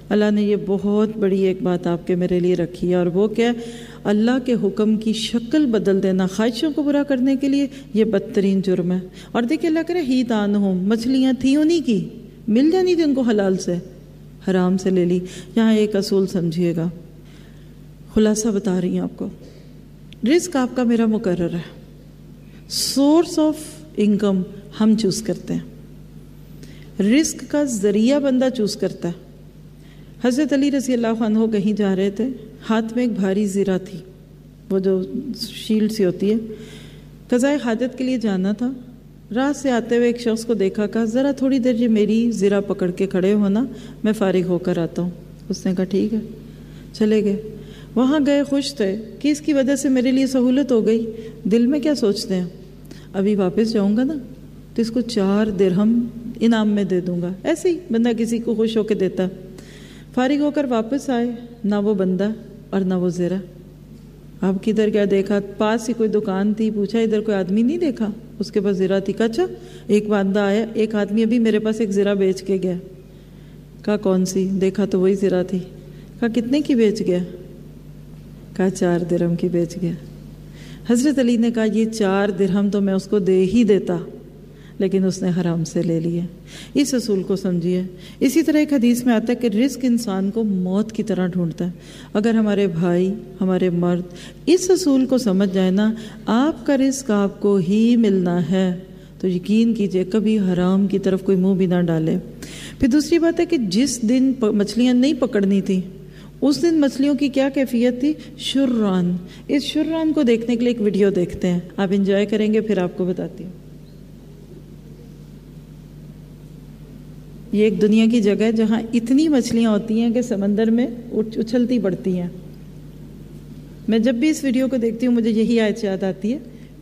اللہ نے یہ بہت بڑی ایک بات آپ کے میرے لیے رکھی ہے، اور وہ کیا؟ اللہ کے حکم کی شکل بدل دینا خواہشوں کو برا کرنے کے لیے، یہ بدترین جرم ہے۔ اور دیکھیں اللہ کرے ہی تانہم، مچھلیاں تھیں انہی کی، مل جانی تھی ان کو حلال سے، حرام سے لے لی۔ یہاں ایک اصول سمجھیے گا، خلاصہ بتا رہی ہوں آپ کو، رزق آپ کا میرا مقرر ہے، سورس آف انکم ہم چوز کرتے ہیں، رزق کا ذریعہ بندہ چوز کرتا ہے۔ حضرت علی رضی اللہ عنہ کہیں جا رہے تھے، ہاتھ میں ایک بھاری زرہ تھی، وہ جو شیلڈ سی ہوتی ہے، قضائے حاجت کے لیے جانا تھا۔ راہ سے آتے ہوئے ایک شخص کو دیکھا، کہا ذرا تھوڑی دیر یہ میری زرہ پکڑ کے کھڑے ہونا، میں فارغ ہو کر آتا ہوں۔ اس نے کہا ٹھیک ہے، چلے گئے۔ وہاں گئے، خوش تھے کہ اس کی وجہ سے میرے لیے سہولت ہو گئی۔ دل میں کیا سوچتے ہیں؟ ابھی واپس جاؤں گا نا تو اس کو 4 درہم انعام میں دے دوں گا۔ ایسے ہی بندہ کسی کو خوش ہو کے دیتا۔ فارغ ہو کر واپس آئے، نہ وہ بندہ اور نہ وہ زرہ۔ اب کدھر کیا دیکھا؟ پاس ہی کوئی دکان تھی، پوچھا ادھر کوئی آدمی نہیں دیکھا؟ اس کے پاس زرہ تھی۔ کہا اچھا، ایک بندہ آیا، ایک آدمی ابھی میرے پاس ایک زرہ بیچ کے گیا۔ کہا کون سی؟ دیکھا تو وہی زرہ تھی۔ کہا کتنے کی بیچ گیا؟ کہا 4 درہم کی بیچ گیا۔ حضرت علی نے کہا یہ 4 درہم تو میں اس کو دے ہی دیتا، لیکن اس نے حرام سے لے لیے۔ اس اصول کو سمجھیے۔ اسی طرح ایک حدیث میں آتا ہے کہ رزق انسان کو موت کی طرح ڈھونڈتا ہے۔ اگر ہمارے بھائی، ہمارے مرد اس اصول کو سمجھ جائے نا، آپ کا رزق آپ کو ہی ملنا ہے، تو یقین کیجئے کبھی حرام کی طرف کوئی منہ بھی نہ ڈالے۔ پھر دوسری بات ہے کہ جس دن مچھلیاں نہیں پکڑنی تھی، اس دن مچھلیوں کی کیا کیفیت تھی؟ شران۔ اس شران کو دیکھنے کے لیے ایک ویڈیو دیکھتے ہیں، آپ انجوائے کریں گے، پھر آپ کو بتاتی ہوں۔ یہ ایک دنیا کی جگہ ہے جہاں اتنی مچھلیاں ہوتی ہیں کہ سمندر میں اچھلتی پڑتی ہیں۔ میں جب بھی اس ویڈیو کو دیکھتی ہوں مجھے یہی آیت یاد آتی ہے۔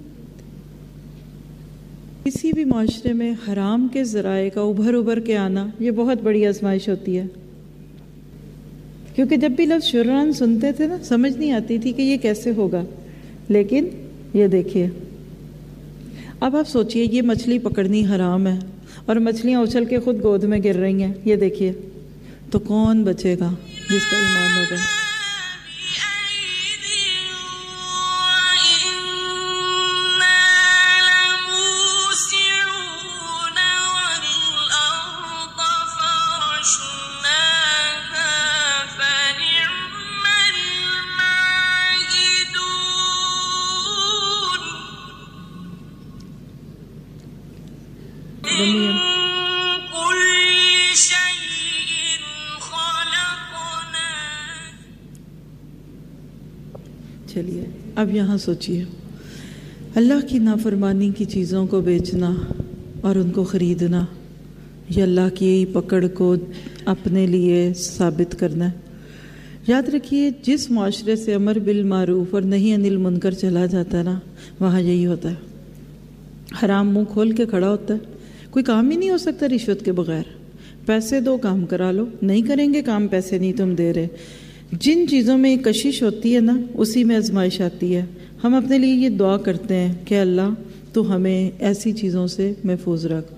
کسی بھی معاشرے میں حرام کے ذرائع کا ابھر کے آنا یہ بہت بڑی آزمائش ہوتی ہے، کیونکہ جب بھی لفظ شران سنتے تھے نا، سمجھ نہیں آتی تھی کہ یہ کیسے ہوگا۔ لیکن یہ دیکھیے، اب آپ سوچئے یہ مچھلی پکڑنی حرام ہے اور مچھلیاں اچھل کے خود گود میں گر رہی ہیں، یہ دیکھیے، تو کون بچے گا جس کا ایمان ہوگا؟ چلیے اب یہاں سوچئے، اللہ کی نافرمانی کی چیزوں کو بیچنا اور ان کو خریدنا، یہ اللہ کی پکڑ کو اپنے لیے ثابت کرنا ہے۔ یاد رکھیے، جس معاشرے سے امر بالمعروف اور نہی عن المنکر چلا جاتا ہے نا، وہاں یہی ہوتا ہے، حرام منہ کھول کے کھڑا ہوتا ہے۔ کوئی کام ہی نہیں ہو سکتا رشوت کے بغیر۔ پیسے دو، کام کرا لو، نہیں کریں گے کام، پیسے نہیں تم دے رہے۔ جن چیزوں میں کشش ہوتی ہے نا، اسی میں آزمائش آتی ہے۔ ہم اپنے لیے یہ دعا کرتے ہیں کہ اللہ تو ہمیں ایسی چیزوں سے محفوظ رکھ۔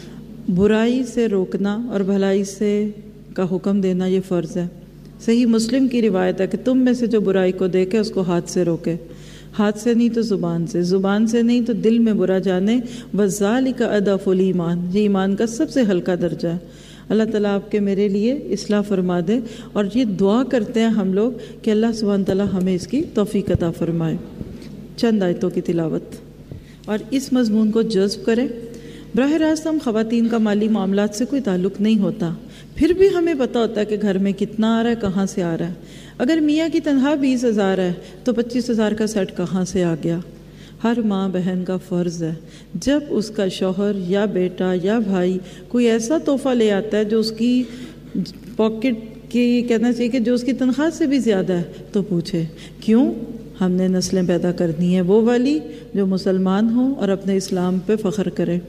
برائی سے روکنا اور بھلائی سے کا حکم دینا یہ فرض ہے۔ صحیح مسلم کی روایت ہے کہ تم میں سے جو برائی کو دیکھے اس کو ہاتھ سے روکے، ہاتھ سے نہیں تو زبان سے، زبان سے نہیں تو دل میں برا جانے۔ وَذَلِكَ أَضْعَفُ الْإِيمَانِ، یہ ایمان کا سب سے ہلکا درجہ ہے۔ اللہ تعالیٰ آپ کے میرے لیے اصلاح فرما دے، اور یہ دعا کرتے ہیں ہم لوگ کہ اللہ سبحانہ تعالیٰ ہمیں اس کی توفیق عطا فرمائے۔ چند آیتوں کی تلاوت اور اس مضمون کو جذب کریں۔ براہ راست ہم خواتین کا مالی معاملات سے کوئی تعلق نہیں ہوتا، پھر بھی ہمیں پتہ ہوتا ہے کہ گھر میں کتنا آ رہا ہے، کہاں سے آ رہا ہے۔ اگر میاں کی تنخواہ 20,000 ہے تو 25,000 کا سیٹ کہاں سے آ گیا؟ ہر ماں بہن کا فرض ہے، جب اس کا شوہر یا بیٹا یا بھائی کوئی ایسا تحفہ لے آتا ہے جو اس کی پاکٹ کی، کہنا چاہیے کہ جو اس کی تنخواہ سے بھی زیادہ ہے، تو پوچھے کیوں؟ ہم نے نسلیں پیدا کرنی ہیں وہ والی جو مسلمان ہوں اور اپنے اسلام پہ فخر کرے۔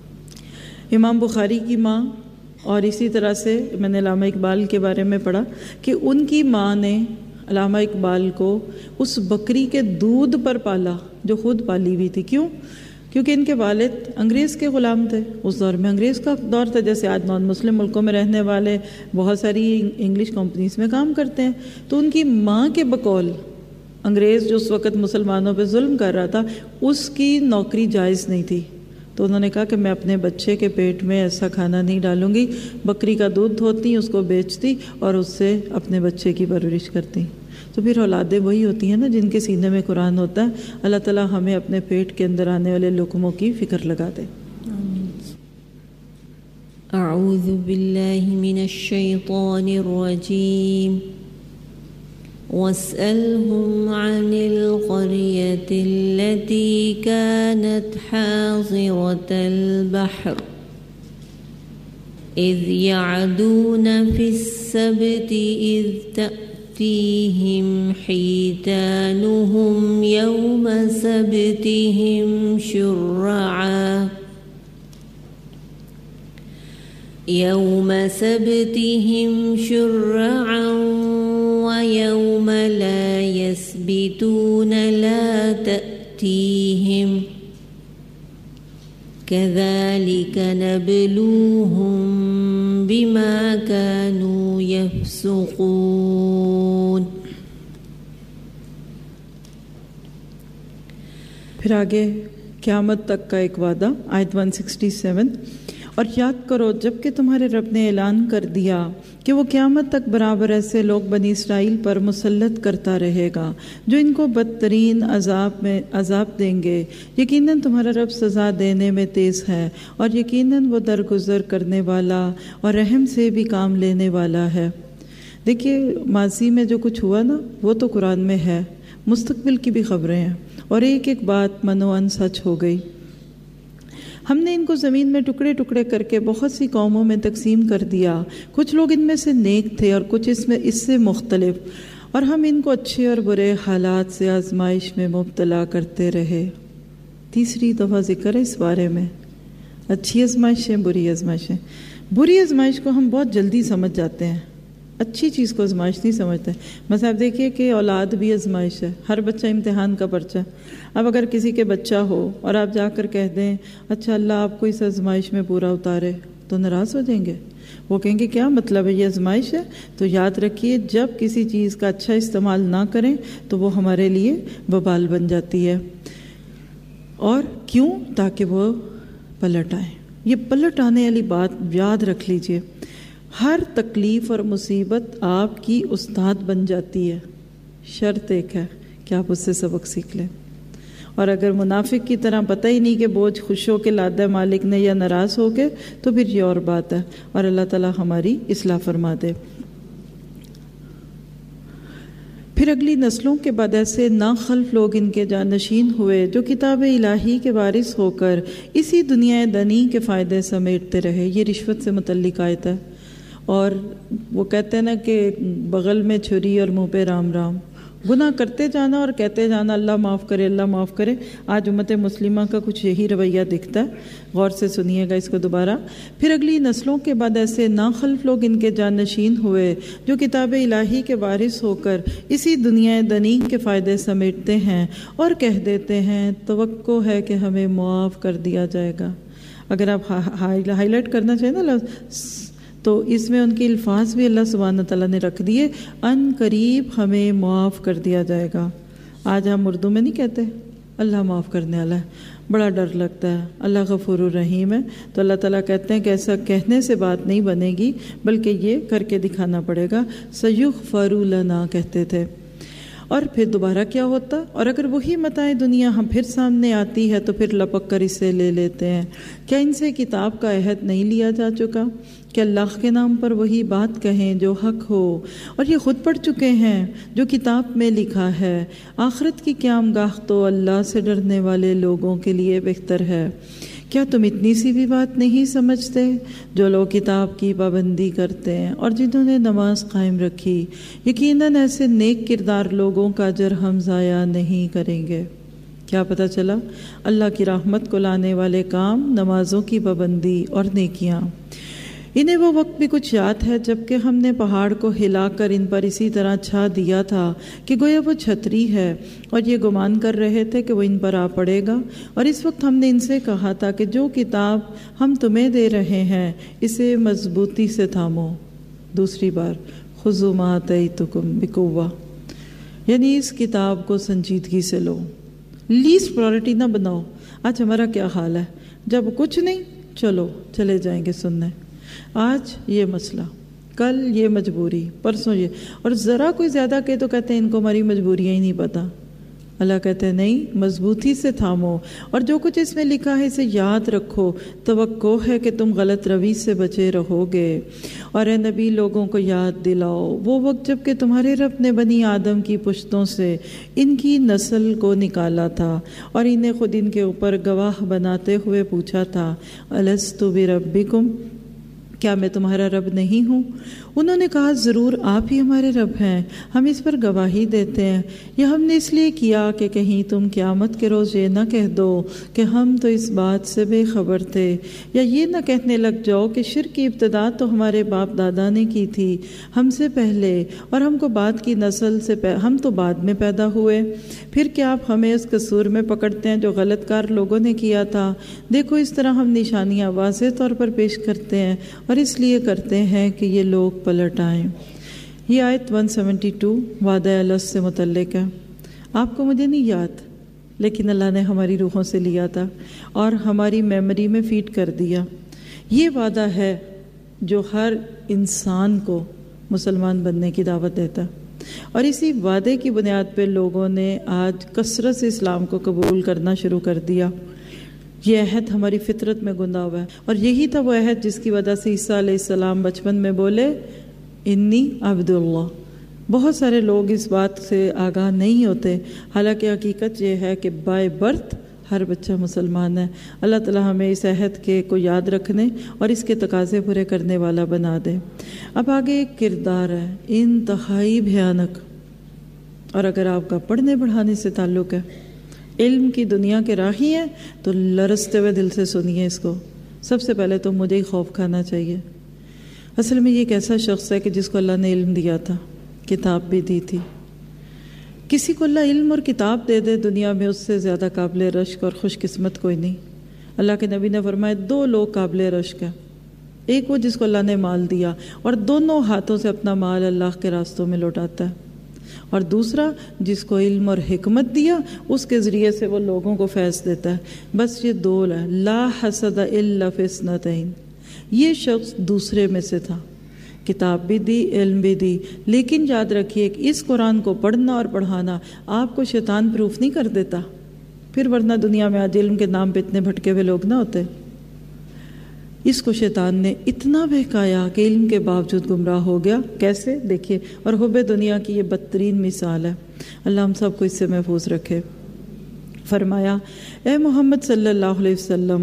امام بخاری کی ماں، اور اسی طرح سے میں نے علامہ اقبال کے بارے میں پڑھا کہ ان کی ماں نے علامہ اقبال کو اس بکری کے دودھ پر پالا جو خود پالی ہوئی تھی۔ کیوں؟ کیونکہ ان کے والد انگریز کے غلام تھے. اس دور میں انگریز کا دور تھا. جیسے آج نان مسلم ملکوں میں رہنے والے بہت ساری انگلش کمپنیز میں کام کرتے ہیں. تو ان کی ماں کے بقول انگریز جو اس وقت مسلمانوں پہ ظلم کر رہا تھا اس کی نوکری جائز نہیں تھی. تو انہوں نے کہا کہ میں اپنے بچے کے پیٹ میں ایسا کھانا نہیں ڈالوں گی. بکری کا دودھ دھوتی، اس کو بیچتی اور اس سے اپنے بچے کی پرورش کرتی. تو پھر اولادیں وہی ہوتی ہیں نا جن کے سینے میں قرآن ہوتا ہے. اللہ تعالیٰ ہمیں اپنے پیٹ کے اندر آنے والے لقموں کی فکر لگا دے. اعوذ باللہ من الشیطان الرجیم واسألهم عن القرية التي كانت حاضرة البحر إذ يعدون في السبت إذ تأتيهم حيتانهم يوم سبتهم شرعا ويوم لا يسبتون لا تأتيهم كذلك نبلوهم بما كانوا يفسقون. پھر آگے قیامت تک کا ایک وعدہ، آیت 167. اور یاد کرو جب کہ تمہارے رب نے اعلان کر دیا کہ وہ قیامت تک برابر ایسے لوگ بنی اسرائیل پر مسلط کرتا رہے گا جو ان کو بدترین عذاب دیں گے. یقیناً تمہارا رب سزا دینے میں تیز ہے اور یقیناً وہ درگزر کرنے والا اور رحم سے بھی کام لینے والا ہے. دیکھیے ماضی میں جو کچھ ہوا نا وہ تو قرآن میں ہے، مستقبل کی بھی خبریں ہیں اور ایک ایک بات منوان سچ ہو گئی. ہم نے ان کو زمین میں ٹکڑے ٹکڑے کر کے بہت سی قوموں میں تقسیم کر دیا. کچھ لوگ ان میں سے نیک تھے اور کچھ اس سے مختلف، اور ہم ان کو اچھے اور برے حالات سے آزمائش میں مبتلا کرتے رہے. تیسری دفعہ ذکر ہے اس بارے میں. اچھی آزمائشیں، بری آزمائشیں. بری آزمائش کو ہم بہت جلدی سمجھ جاتے ہیں، اچھی چیز کو آزمائش نہیں سمجھتے. مثلا آپ دیکھیے کہ اولاد بھی آزمائش ہے، ہر بچہ امتحان کا پرچہ. اب اگر کسی کے بچہ ہو اور آپ جا کر کہہ دیں اچھا اللہ آپ کو اس آزمائش میں پورا اتارے، تو ناراض ہو جائیں گے. وہ کہیں گے کیا مطلب ہے، یہ آزمائش ہے. تو یاد رکھیے جب کسی چیز کا اچھا استعمال نہ کریں تو وہ ہمارے لیے وبال بن جاتی ہے. اور کیوں؟ تاکہ وہ پلٹ آئیں. یہ پلٹ آنے والی بات یاد رکھ لیجئے. ہر تکلیف اور مصیبت آپ کی استاد بن جاتی ہے. شرط ایک ہے کہ آپ اس سے سبق سیکھ لیں. اور اگر منافق کی طرح پتہ ہی نہیں کہ بوجھ خوش ہو کے لادہ مالک نے یا ناراض ہو کے، تو پھر یہ اور بات ہے. اور اللہ تعالیٰ ہماری اصلاح فرما دے. پھر اگلی نسلوں کے بعد ایسے ناخلف لوگ ان کے جانشین ہوئے جو کتاب الہی کے وارث ہو کر اسی دنیا دنی کے فائدے سمیٹتے رہے. یہ رشوت سے متعلق آیت ہے. اور وہ کہتے ہیں نا کہ بغل میں چھری اور منہ پہ رام رام. گناہ کرتے جانا اور کہتے جانا اللہ معاف کرے اللہ معاف کرے. آج امت مسلمہ کا کچھ یہی رویہ دکھتا ہے. غور سے سنیے گا اس کو دوبارہ. پھر اگلی نسلوں کے بعد ایسے ناخلف لوگ ان کے جانشین ہوئے جو کتاب الہی کے وارث ہو کر اسی دنیا دنی کے فائدے سمیٹتے ہیں اور کہہ دیتے ہیں توقع ہے کہ ہمیں معاف کر دیا جائے گا. اگر آپ ہائی لائٹ کرنا چاہیں نا تو اس میں ان کے الفاظ بھی اللہ سبحانہ تعالیٰ نے رکھ دیے، ان قریب ہمیں معاف کر دیا جائے گا. آج ہم اردو میں نہیں کہتے اللہ معاف کرنے والا ہے، بڑا ڈر لگتا ہے. اللہ غفور الرحیم ہے. تو اللہ تعالیٰ کہتے ہیں کہ ایسا کہنے سے بات نہیں بنے گی بلکہ یہ کر کے دکھانا پڑے گا. سیغفر لنا کہتے تھے. اور پھر دوبارہ کیا ہوتا؟ اور اگر وہی متاع دنیا ہم پھر سامنے آتی ہے تو پھر لپک کر اسے لے لیتے ہیں. کیا ان سے کتاب کا عہد نہیں لیا جا چکا کہ اللہ کے نام پر وہی بات کہیں جو حق ہو؟ اور یہ خود پڑھ چکے ہیں جو کتاب میں لکھا ہے. آخرت کی قیامگاہ تو اللہ سے ڈرنے والے لوگوں کے لیے بہتر ہے. کیا تم اتنی سی بھی بات نہیں سمجھتے؟ جو لوگ کتاب کی پابندی کرتے ہیں اور جنہوں نے نماز قائم رکھی، یقیناً ایسے نیک کردار لوگوں کا اجر ہم ضائع نہیں کریں گے. کیا پتہ چلا؟ اللہ کی رحمت کو لانے والے کام، نمازوں کی پابندی اور نیکیاں. انہیں وہ وقت بھی کچھ یاد ہے جب کہ ہم نے پہاڑ کو ہلا کر ان پر اسی طرح چھا دیا تھا کہ گویا وہ چھتری ہے، اور یہ گمان کر رہے تھے کہ وہ ان پر آ پڑے گا۔ اور اس وقت ہم نے ان سے کہا تھا کہ جو کتاب ہم تمہیں دے رہے ہیں اسے مضبوطی سے تھامو۔ دوسری بار خذوا ما آتیتکم بقوہ، یعنی اس کتاب کو سنجیدگی سے لو، لیسٹ پرائرٹی نہ بناؤ۔ آج ہمارا کیا حال ہے، جب کچھ نہیں چلو چلے جائیں گے سننے، آج یہ مسئلہ، کل یہ مجبوری، پرسوں یہ، اور ذرا کوئی زیادہ کہے تو کہتے ہیں ان کو ہماری مجبوریاں ہی نہیں پتہ۔ اللہ کہتے ہیں نہیں، مضبوطی سے تھامو، اور جو کچھ اس میں لکھا ہے اسے یاد رکھو، توقع ہے کہ تم غلط روی سے بچے رہو گے۔ اور اے نبی لوگوں کو یاد دلاؤ وہ وقت جب کہ تمہارے رب نے بنی آدم کی پشتوں سے ان کی نسل کو نکالا تھا اور انہیں خود ان کے اوپر گواہ بناتے ہوئے پوچھا تھا، الست بربکم، کیا میں تمہارا رب نہیں ہوں؟ انہوں نے کہا ضرور آپ ہی ہمارے رب ہیں، ہم اس پر گواہی دیتے ہیں۔ یہ ہم نے اس لیے کیا کہ کہیں تم قیامت کے روز یہ نہ کہہ دو کہ ہم تو اس بات سے بے خبر تھے، یا یہ نہ کہنے لگ جاؤ کہ شرک کی ابتدا تو ہمارے باپ دادا نے کی تھی ہم سے پہلے، اور ہم کو بعد کی نسل سے ہم تو بعد میں پیدا ہوئے۔ پھر کیا آپ ہمیں اس قصور میں پکڑتے ہیں جو غلط کار لوگوں نے کیا تھا؟ دیکھو اس طرح ہم نشانیاں واضح طور پر پیش کرتے ہیں، اور اس لیے کرتے ہیں کہ یہ لوگ پلٹ آئیں۔ یہ آیت 172 وعدہ الست سے متعلق ہے۔ آپ کو مجھے نہیں یاد، لیکن اللہ نے ہماری روحوں سے لیا تھا اور ہماری میموری میں فیڈ کر دیا۔ یہ وعدہ ہے جو ہر انسان کو مسلمان بننے کی دعوت دیتا ہے، اور اسی وعدے کی بنیاد پہ لوگوں نے آج کثرت سے اسلام کو قبول کرنا شروع کر دیا۔ یہ عہد ہماری فطرت میں گندا ہوا ہے، اور یہی تھا وہ عہد جس کی وجہ سے عیسیٰ علیہ السلام بچپن میں بولے انی عبد اللہ۔ بہت سارے لوگ اس بات سے آگاہ نہیں ہوتے، حالانکہ حقیقت یہ ہے کہ بائی برتھ ہر بچہ مسلمان ہے۔ اللہ تعالی ہمیں اس عہد کے کو یاد رکھنے اور اس کے تقاضے پورے کرنے والا بنا دے۔ اب آگے ایک کردار ہے انتہائی بھیانک، اور اگر آپ کا پڑھنے پڑھانے سے تعلق ہے، علم کی دنیا کے راہی ہیں، تو لرزتے ہوئے دل سے سنیے اس کو۔ سب سے پہلے تو مجھے ہی خوف کھانا چاہیے۔ اصل میں یہ ایک ایسا شخص ہے کہ جس کو اللہ نے علم دیا تھا، کتاب بھی دی تھی۔ کسی کو اللہ علم اور کتاب دے دے دنیا میں، اس سے زیادہ قابل رشک اور خوش قسمت کوئی نہیں۔ اللہ کے نبی نے فرمایا 2 لوگ قابل رشک ہیں، ایک وہ جس کو اللہ نے مال دیا اور دونوں ہاتھوں سے اپنا مال اللہ کے راستوں میں لوٹاتا ہے، اور دوسرا جس کو علم اور حکمت دیا اس کے ذریعے سے وہ لوگوں کو فیض دیتا ہے۔ بس یہ 2 ہے، لا حسد الا فی اثنتین۔ یہ شخص دوسرے میں سے تھا، کتاب بھی دی، علم بھی دی، لیکن یاد رکھیے کہ اس قرآن کو پڑھنا اور پڑھانا آپ کو شیطان پروف نہیں کر دیتا۔ پھر ورنہ دنیا میں آج علم کے نام پہ اتنے بھٹکے ہوئے لوگ نہ ہوتے۔ اس کو شیطان نے اتنا بہکایا کہ علم کے باوجود گمراہ ہو گیا۔ کیسے؟ دیکھیے، اور حب دنیا کی یہ بدترین مثال ہے۔ اللہ ہم سب کو اس سے محفوظ رکھے۔ فرمایا اے محمد صلی اللہ علیہ وسلم،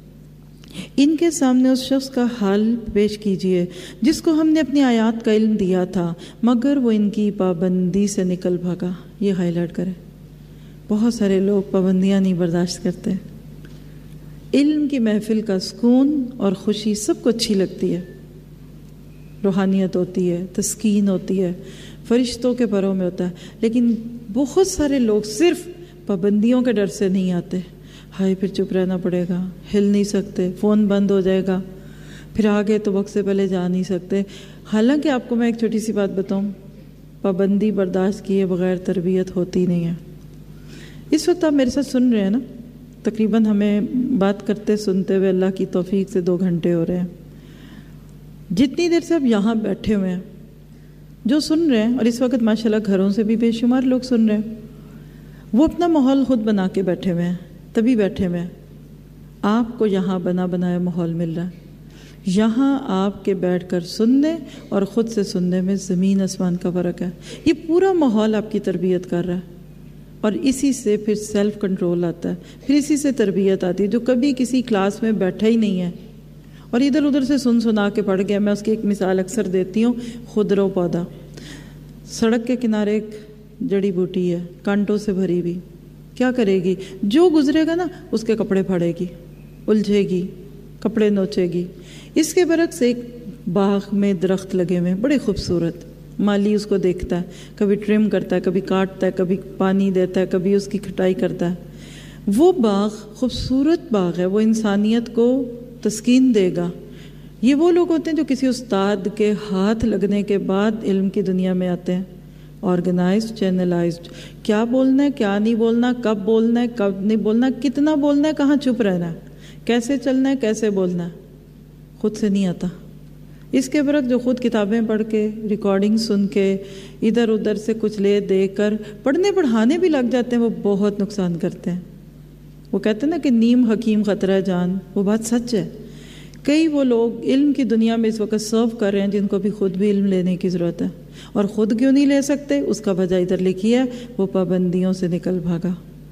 ان کے سامنے اس شخص کا حال پیش کیجئے جس کو ہم نے اپنی آیات کا علم دیا تھا مگر وہ ان کی پابندی سے نکل بھاگا۔ یہ ہائی لائٹ کرے، بہت سارے لوگ پابندیاں نہیں برداشت کرتے۔ علم کی محفل کا سکون اور خوشی سب کو اچھی لگتی ہے، روحانیت ہوتی ہے، تسکین ہوتی ہے، فرشتوں کے پروں میں ہوتا ہے، لیکن بہت سارے لوگ صرف پابندیوں کے ڈر سے نہیں آتے۔ ہائے پھر چپ رہنا پڑے گا، ہل نہیں سکتے، فون بند ہو جائے گا، پھر آگے تو وقت سے پہلے جا نہیں سکتے۔ حالانکہ آپ کو میں ایک چھوٹی سی بات بتاؤں، پابندی برداشت کیے بغیر تربیت ہوتی نہیں ہے۔ اس وقت آپ میرے ساتھ سن رہے ہیں نا، تقریباً ہمیں بات کرتے سنتے ہوئے اللہ کی توفیق سے 2 گھنٹے ہو رہے ہیں۔ جتنی دیر سے آپ یہاں بیٹھے ہوئے ہیں، جو سن رہے ہیں، اور اس وقت ماشاءاللہ گھروں سے بھی بے شمار لوگ سن رہے ہیں، وہ اپنا ماحول خود بنا کے بیٹھے ہوئے ہیں، تبھی بیٹھے ہوئے ہیں۔ آپ کو یہاں بنا بنایا ماحول مل رہا ہے، یہاں آپ کے بیٹھ کر سننے اور خود سے سننے میں زمین آسمان کا فرق ہے۔ یہ پورا ماحول آپ کی تربیت کر رہا ہے، اور اسی سے پھر سیلف کنٹرول آتا ہے، پھر اسی سے تربیت آتی ہے۔ جو کبھی کسی کلاس میں بیٹھا ہی نہیں ہے اور ادھر ادھر سے سنا کے پڑھ گیا، میں اس کی ایک مثال اکثر دیتی ہوں، خودرو پودا۔ سڑک کے کنارے ایک جڑی بوٹی ہے، کانٹوں سے بھری ہوئی، کیا کرے گی؟ جو گزرے گا نا اس کے کپڑے پھاڑے گی، الجھے گی، کپڑے نوچے گی۔ اس کے برعکس ایک باغ میں درخت لگے ہوئے ہیں بڑے خوبصورت، مالی اس کو دیکھتا ہے، کبھی ٹرم کرتا ہے، کبھی کاٹتا ہے، کبھی پانی دیتا ہے، کبھی اس کی کھٹائی کرتا ہے۔ وہ باغ خوبصورت باغ ہے، وہ انسانیت کو تسکین دے گا۔ یہ وہ لوگ ہوتے ہیں جو کسی استاد کے ہاتھ لگنے کے بعد علم کی دنیا میں آتے ہیں، آرگنائزڈ، چینلائزڈ، کیا بولنا ہے، کیا نہیں بولنا، کب بولنا ہے، کب نہیں بولنا، کتنا بولنا ہے، کہاں چپ رہنا ہے، کیسے چلنا ہے، کیسے بولنا ہے، خود سے نہیں آتا۔ اس کے برعکس جو خود کتابیں پڑھ کے، ریکارڈنگ سن کے، ادھر ادھر سے کچھ لے دے کر پڑھنے پڑھانے بھی لگ جاتے ہیں، وہ بہت نقصان کرتے ہیں۔ وہ کہتے ہیں نا کہ نیم حکیم خطرہ جان، وہ بات سچ ہے۔ کئی وہ لوگ علم کی دنیا میں اس وقت سرو کر رہے ہیں جن کو بھی خود بھی علم لینے کی ضرورت ہے، اور خود کیوں نہیں لے سکتے، اس کا وجہ ادھر لکھی ہے، وہ پابندیوں سے نکل بھاگا۔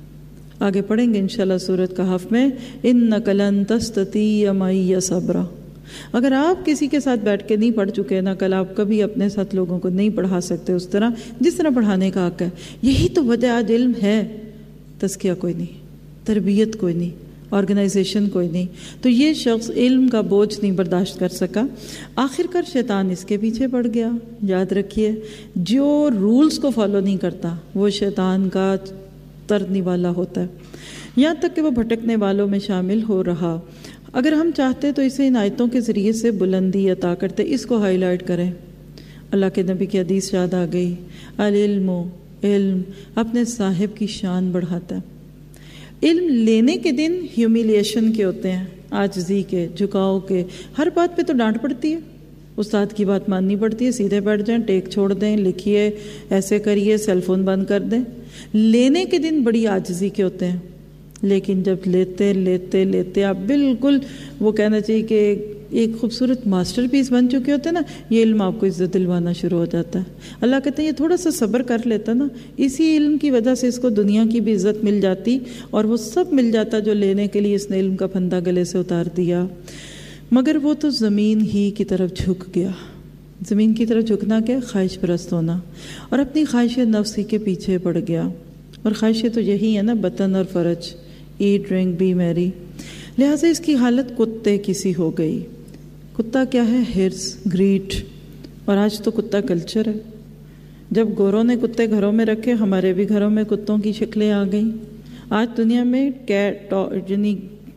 آگے پڑھیں گے انشاءاللہ سورۃ کہف میں، اِنَّکَ لَن تَسْتَطِیعَ مَعِیَ صَبْرًا۔ اگر آپ کسی کے ساتھ بیٹھ کے نہیں پڑھ چکے نا، کل آپ کبھی اپنے ساتھ لوگوں کو نہیں پڑھا سکتے اس طرح جس طرح پڑھانے کا حق ہے۔ یہی تو وجہ آج علم ہے، تزکیہ کوئی نہیں، تربیت کوئی نہیں، آرگنائزیشن کوئی نہیں، تو یہ شخص علم کا بوجھ نہیں برداشت کر سکا۔ آخر کار شیطان اس کے پیچھے پڑ گیا۔ یاد رکھیے، جو رولز کو فالو نہیں کرتا وہ شیطان کا ترنے والا ہوتا ہے، یہاں تک کہ وہ بھٹکنے والوں میں شامل ہو رہا۔ اگر ہم چاہتے تو اسے ان آیتوں کے ذریعے سے بلندی عطا کرتے، اس کو ہائی لائٹ کریں۔ اللہ کے نبی کی حدیث یاد آ گئی، العلم، علم اپنے صاحب کی شان بڑھاتا ہے۔ علم لینے کے دن ہیومیلیشن کے ہوتے ہیں، عاجزی کے، جھکاؤ کے۔ ہر بات پہ تو ڈانٹ پڑتی ہے، استاد کی بات ماننی پڑتی ہے، سیدھے بیٹھ جائیں، ٹیک چھوڑ دیں، لکھیے، ایسے کریے، سیل فون بند کر دیں۔ لینے کے دن بڑی عاجزی کے ہوتے ہیں، لیکن جب لیتے لیتے لیتے آپ بالکل، وہ کہنا چاہیے کہ ایک خوبصورت ماسٹر پیس بن چکے ہوتے ہیں نا، یہ علم آپ کو عزت دلوانا شروع ہو جاتا ہے۔ اللہ کہتے ہیں یہ تھوڑا سا صبر کر لیتا نا، اسی علم کی وجہ سے اس کو دنیا کی بھی عزت مل جاتی، اور وہ سب مل جاتا جو لینے کے لیے اس نے علم کا پھندا گلے سے اتار دیا۔ مگر وہ تو زمین ہی کی طرف جھک گیا۔ زمین کی طرف جھکنا کیا؟ خواہش پرست ہونا، اور اپنی خواہش نفس ہی کے پیچھے پڑ گیا۔ اور خواہشیں تو یہی ہے نا، بطن اور فرج، ایٹ ڈرنک بی میری۔ لہٰذا اس کی حالت کتے کسی ہو گئی۔ کتا کیا ہے؟ ہرس، گریڈ۔ اور آج تو کتا کلچر ہے۔ جب گوروں نے کتے گھروں میں رکھے، ہمارے بھی گھروں میں کتوں کی شکلیں آ گئیں۔ آج دنیا میں یعنی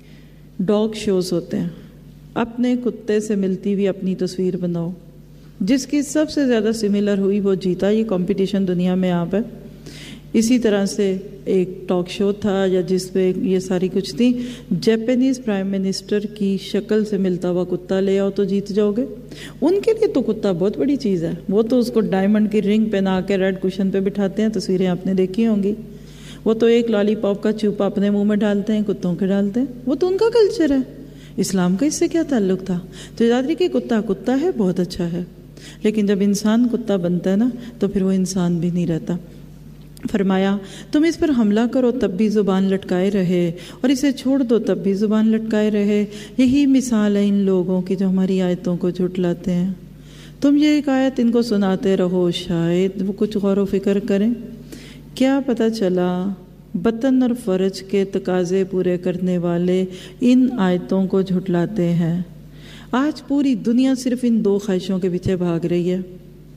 ڈاگ شوز ہوتے ہیں، اپنے کتے سے ملتی ہوئی اپنی تصویر بناؤ، جس کی سب سے زیادہ سملر ہوئی وہ جیتا۔ یہ کمپٹیشن دنیا میں آپ ہے۔ اسی طرح سے ایک ٹاک شو تھا یا جس پہ یہ ساری کچھ تھی، جاپانیز پرائم منسٹر کی شکل سے ملتا ہوا کتا لے آؤ تو جیت جاؤ گے۔ ان کے لیے تو کتا بہت بڑی چیز ہے، وہ تو اس کو ڈائمنڈ کی رنگ پہنا کے ریڈ کشن پہ بٹھاتے ہیں، تصویریں آپ نے دیکھی ہوں گی۔ وہ تو ایک لالی پاپ کا چوپا اپنے منہ میں ڈالتے ہیں، کتوں کے ڈالتے ہیں، وہ تو ان کا کلچر ہے۔ اسلام کا اس سے کیا تعلق تھا؟ تو یاد رکھیے کتا کتا ہے، بہت اچھا ہے، لیکن جب انسان کتا بنتا ہے نا تو پھر وہ انسان بھی نہیں رہتا۔ فرمایا تم اس پر حملہ کرو تب بھی زبان لٹکائے رہے، اور اسے چھوڑ دو تب بھی زبان لٹکائے رہے۔ یہی مثال ہے ان لوگوں کی جو ہماری آیتوں کو جھٹلاتے ہیں۔ تم یہ ایک آیت ان کو سناتے رہو، شاید وہ کچھ غور و فکر کریں۔ کیا پتہ چلا بطن اور فرج کے تقاضے پورے کرنے والے ان آیتوں کو جھٹلاتے ہیں۔ آج پوری دنیا صرف ان دو خواہشوں کے پیچھے بھاگ رہی ہے،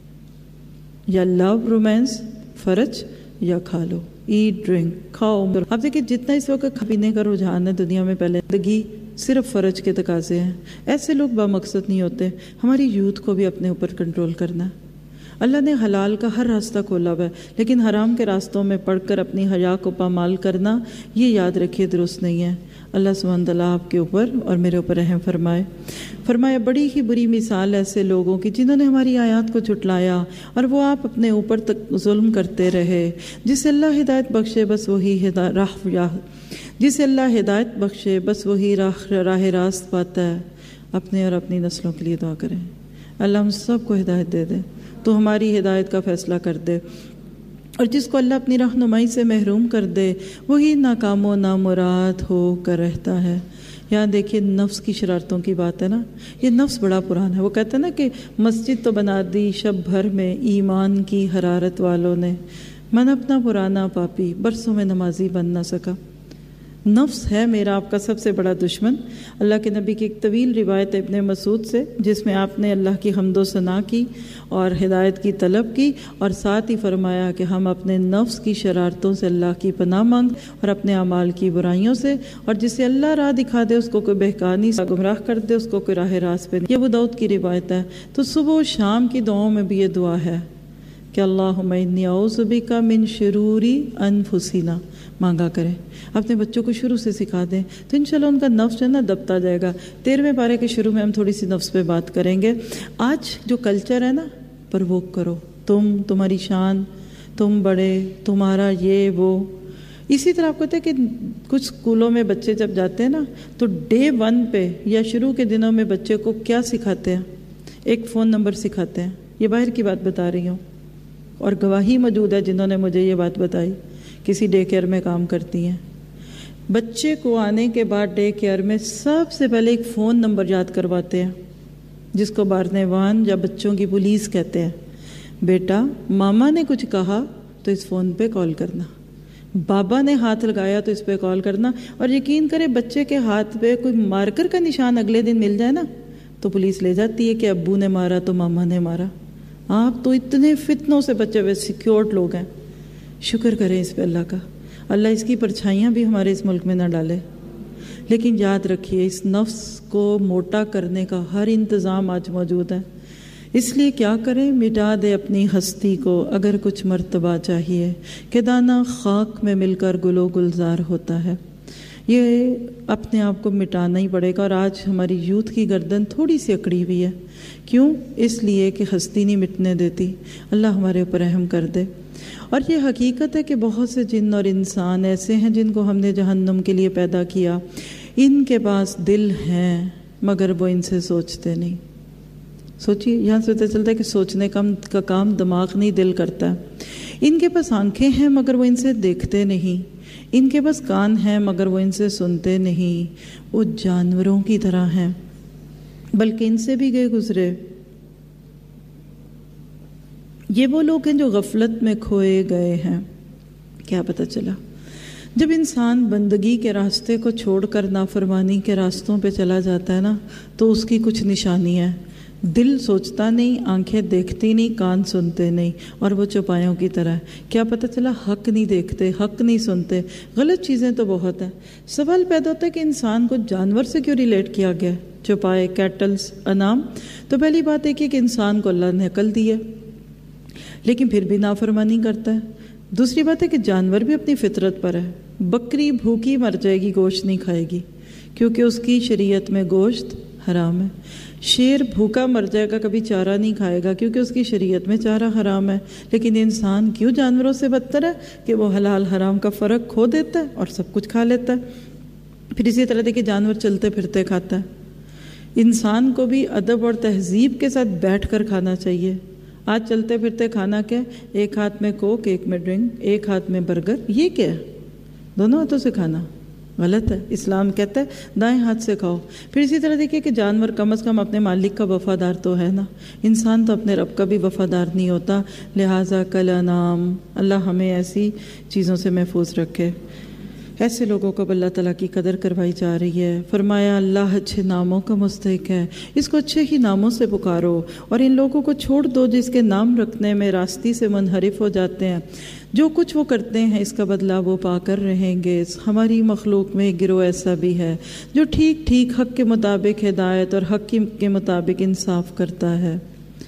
یا لو رومانس، فرج، یا کھا لو، ایٹ ڈرنک، کھاؤ۔ آپ دیکھیں جتنا اس وقت پینے کا رجحان ہے دنیا میں، پہلے زندگی صرف فرج کے تقاضے ہیں۔ ایسے لوگ بامقصد نہیں ہوتے۔ ہماری یوتھ کو بھی اپنے اوپر کنٹرول کرنا ہے۔ اللہ نے حلال کا ہر راستہ کھولا ہوا ہے، لیکن حرام کے راستوں میں پڑھ کر اپنی حیا کو پامال کرنا، یہ یاد رکھیے درست نہیں ہے۔ اللہ سبحانہ تعالیٰ آپ کے اوپر اور میرے اوپر رحم فرمائے۔ فرمایا بڑی ہی بری مثال ایسے لوگوں کی جنہوں نے ہماری آیات کو جھٹلایا اور وہ آپ اپنے اوپر تک ظلم کرتے رہے۔ جسے اللہ ہدایت بخشے بس وہی جسے اللہ ہدایت بخشے بس وہی راہ راست پاتا ہے۔ اپنے اور اپنی نسلوں کے لیے دعا کریں، اللہ ہم سب کو ہدایت دے دے، تو ہماری ہدایت کا فیصلہ کر دے، اور جس کو اللہ اپنی رہنمائی سے محروم کر دے وہی ناکام و نامراد ہو کر رہتا ہے۔ یہاں دیکھیے نفس کی شرارتوں کی بات ہے نا، یہ نفس بڑا پرانا ہے۔ وہ کہتا ہے نا کہ مسجد تو بنا دی شب بھر میں ایمان کی حرارت والوں نے، من اپنا پرانا پاپی برسوں میں نمازی بن نہ سکا۔ نفس ہے میرا آپ کا سب سے بڑا دشمن۔ اللہ کے نبی کی ایک طویل روایت ہے ابن مسعود سے، جس میں آپ نے اللہ کی حمد و ثنا کی اور ہدایت کی طلب کی، اور ساتھ ہی فرمایا کہ ہم اپنے نفس کی شرارتوں سے اللہ کی پناہ مانگ اور اپنے اعمال کی برائیوں سے، اور جسے اللہ راہ دکھا دے اس کو کوئی بہکا نہیں، گمراہ کر دے اس کو کوئی راہ راست پہ نہیں۔ یہ ابو داؤد کی روایت ہے۔ تو صبح و شام کی دعاؤں میں بھی یہ دعا ہے کہ اللہم انی اعوذ بک من شرور انفسنا مانگا کریں۔ اپنے بچوں کو شروع سے سکھا دیں تو انشاءاللہ ان کا نفس جو ہے نا دبتا جائے گا۔ 13ویں پارے کے شروع میں ہم تھوڑی سی نفس پہ بات کریں گے۔ آج جو کلچر ہے نا، پرووک کرو، تمہاری شان، تم بڑے، تمہارا یہ وہ۔ اسی طرح آپ کو پتہ ہے کہ کچھ اسکولوں میں بچے جب جاتے ہیں نا تو ڈے 1 پہ یا شروع کے دنوں میں بچے کو کیا سکھاتے ہیں؟ ایک فون نمبر سکھاتے ہیں۔ یہ باہر کی بات بتا رہی ہوں، اور گواہی موجود ہے جنہوں نے مجھے یہ بات بتائی، کسی ڈے کیئر میں کام کرتی ہیں۔ بچے کو آنے کے بعد ڈے کیئر میں سب سے پہلے ایک فون نمبر یاد کرواتے ہیں، جس کو بارنیوان یا بچوں کی پولیس کہتے ہیں۔ بیٹا ماما نے کچھ کہا تو اس فون پہ کال کرنا، بابا نے ہاتھ لگایا تو اس پہ کال کرنا، اور یقین کرے بچے کے ہاتھ پہ کوئی مارکر کا نشان اگلے دن مل جائے نا تو پولیس لے جاتی ہے کہ ابو نے مارا تو ماما نے مارا۔ آپ تو اتنے فتنوں سے بچے ہوئے سیکیورڈ لوگ ہیں، شکر کریں اس پہ اللہ کا۔ اللہ اس کی پرچھائیاں بھی ہمارے اس ملک میں نہ ڈالے۔ لیکن یاد رکھیے اس نفس کو موٹا کرنے کا ہر انتظام آج موجود ہے، اس لیے کیا کریں؟ مٹا دے اپنی ہستی کو اگر کچھ مرتبہ چاہیے، کہ دانہ خاک میں مل کر گل و گلزار ہوتا ہے۔ یہ اپنے آپ کو مٹانا ہی پڑے گا، اور آج ہماری یوتھ کی گردن تھوڑی سی اکڑی ہوئی ہے۔ کیوں؟ اس لیے کہ ہستی نہیں مٹنے دیتی۔ اللہ ہمارے اوپر رحم کر دے۔ اور یہ حقیقت ہے کہ بہت سے جن اور انسان ایسے ہیں جن کو ہم نے جہنم کے لیے پیدا کیا۔ ان کے پاس دل ہیں مگر وہ ان سے سوچتے نہیں۔ سوچیے، یہاں سے پتہ چلتا ہے کہ سوچنے کا کام دماغ نہیں دل کرتا ہے۔ ان کے پاس آنکھیں ہیں مگر وہ ان سے دیکھتے نہیں، ان کے پاس کان ہیں مگر وہ ان سے سنتے نہیں۔ وہ جانوروں کی طرح ہیں، بلکہ ان سے بھی گئے گزرے۔ یہ وہ لوگ ہیں جو غفلت میں کھوئے گئے ہیں۔ کیا پتہ چلا؟ جب انسان بندگی کے راستے کو چھوڑ کر نافرمانی کے راستوں پہ چلا جاتا ہے نا تو اس کی کچھ نشانی ہے۔ دل سوچتا نہیں، آنکھیں دیکھتی نہیں، کان سنتے نہیں، اور وہ چوپایوں کی طرح ہے۔ کیا پتہ چلا؟ حق نہیں دیکھتے، حق نہیں سنتے، غلط چیزیں تو بہت ہیں۔ سوال پیدا ہوتا ہے کہ انسان کو جانور سے کیوں ریلیٹ کیا گیا؟ چوپائے، کیٹلز، انعام۔ تو پہلی بات ہے کہ انسان کو اللہ نے عقل دی ہے لیکن پھر بھی نافرمانی کرتا ہے۔ دوسری بات ہے کہ جانور بھی اپنی فطرت پر ہے۔ بکری بھوکی مر جائے گی، گوشت نہیں کھائے گی کیونکہ اس کی شریعت میں گوشت حرام ہے۔ شیر بھوکا مر جائے گا، کبھی چارہ نہیں کھائے گا کیونکہ اس کی شریعت میں چارہ حرام ہے۔ لیکن انسان کیوں جانوروں سے بدتر ہے کہ وہ حلال حرام کا فرق کھو دیتا ہے اور سب کچھ کھا لیتا ہے۔ پھر اسی طرح دیکھیے جانور چلتے پھرتے کھاتا ہے۔ انسان کو بھی ادب اور تہذیب کے ساتھ بیٹھ کر کھانا چاہیے۔ آج چلتے پھرتے کھانا کیا؟ ایک ہاتھ میں کوک، ایک میں ڈرنک، ایک ہاتھ میں برگر۔ یہ کیا ہے؟ دونوں ہاتھوں سے کھانا غلط ہے۔ اسلام کہتا ہے دائیں ہاتھ سے کھاؤ۔ پھر اسی طرح دیکھیے کہ جانور کم از کم اپنے مالک کا وفادار تو ہے نا، انسان تو اپنے رب کا بھی وفادار نہیں ہوتا۔ لہٰذا کل انعام۔ اللہ ہمیں ایسی چیزوں سے محفوظ رکھے۔ ایسے لوگوں کو اللہ تعالیٰ کی قدر کروائی جا رہی ہے۔ فرمایا اللہ اچھے ناموں کا مستحق ہے، اس کو اچھے ہی ناموں سے پکارو، اور ان لوگوں کو چھوڑ دو جس کے نام رکھنے میں راستی سے منحرف ہو جاتے ہیں۔ جو کچھ وہ کرتے ہیں اس کا بدلہ وہ پا کر رہیں گے۔ ہماری مخلوق میں ایک گروہ ایسا بھی ہے جو ٹھیک ٹھیک حق کے مطابق ہدایت اور حق کے مطابق انصاف کرتا ہے۔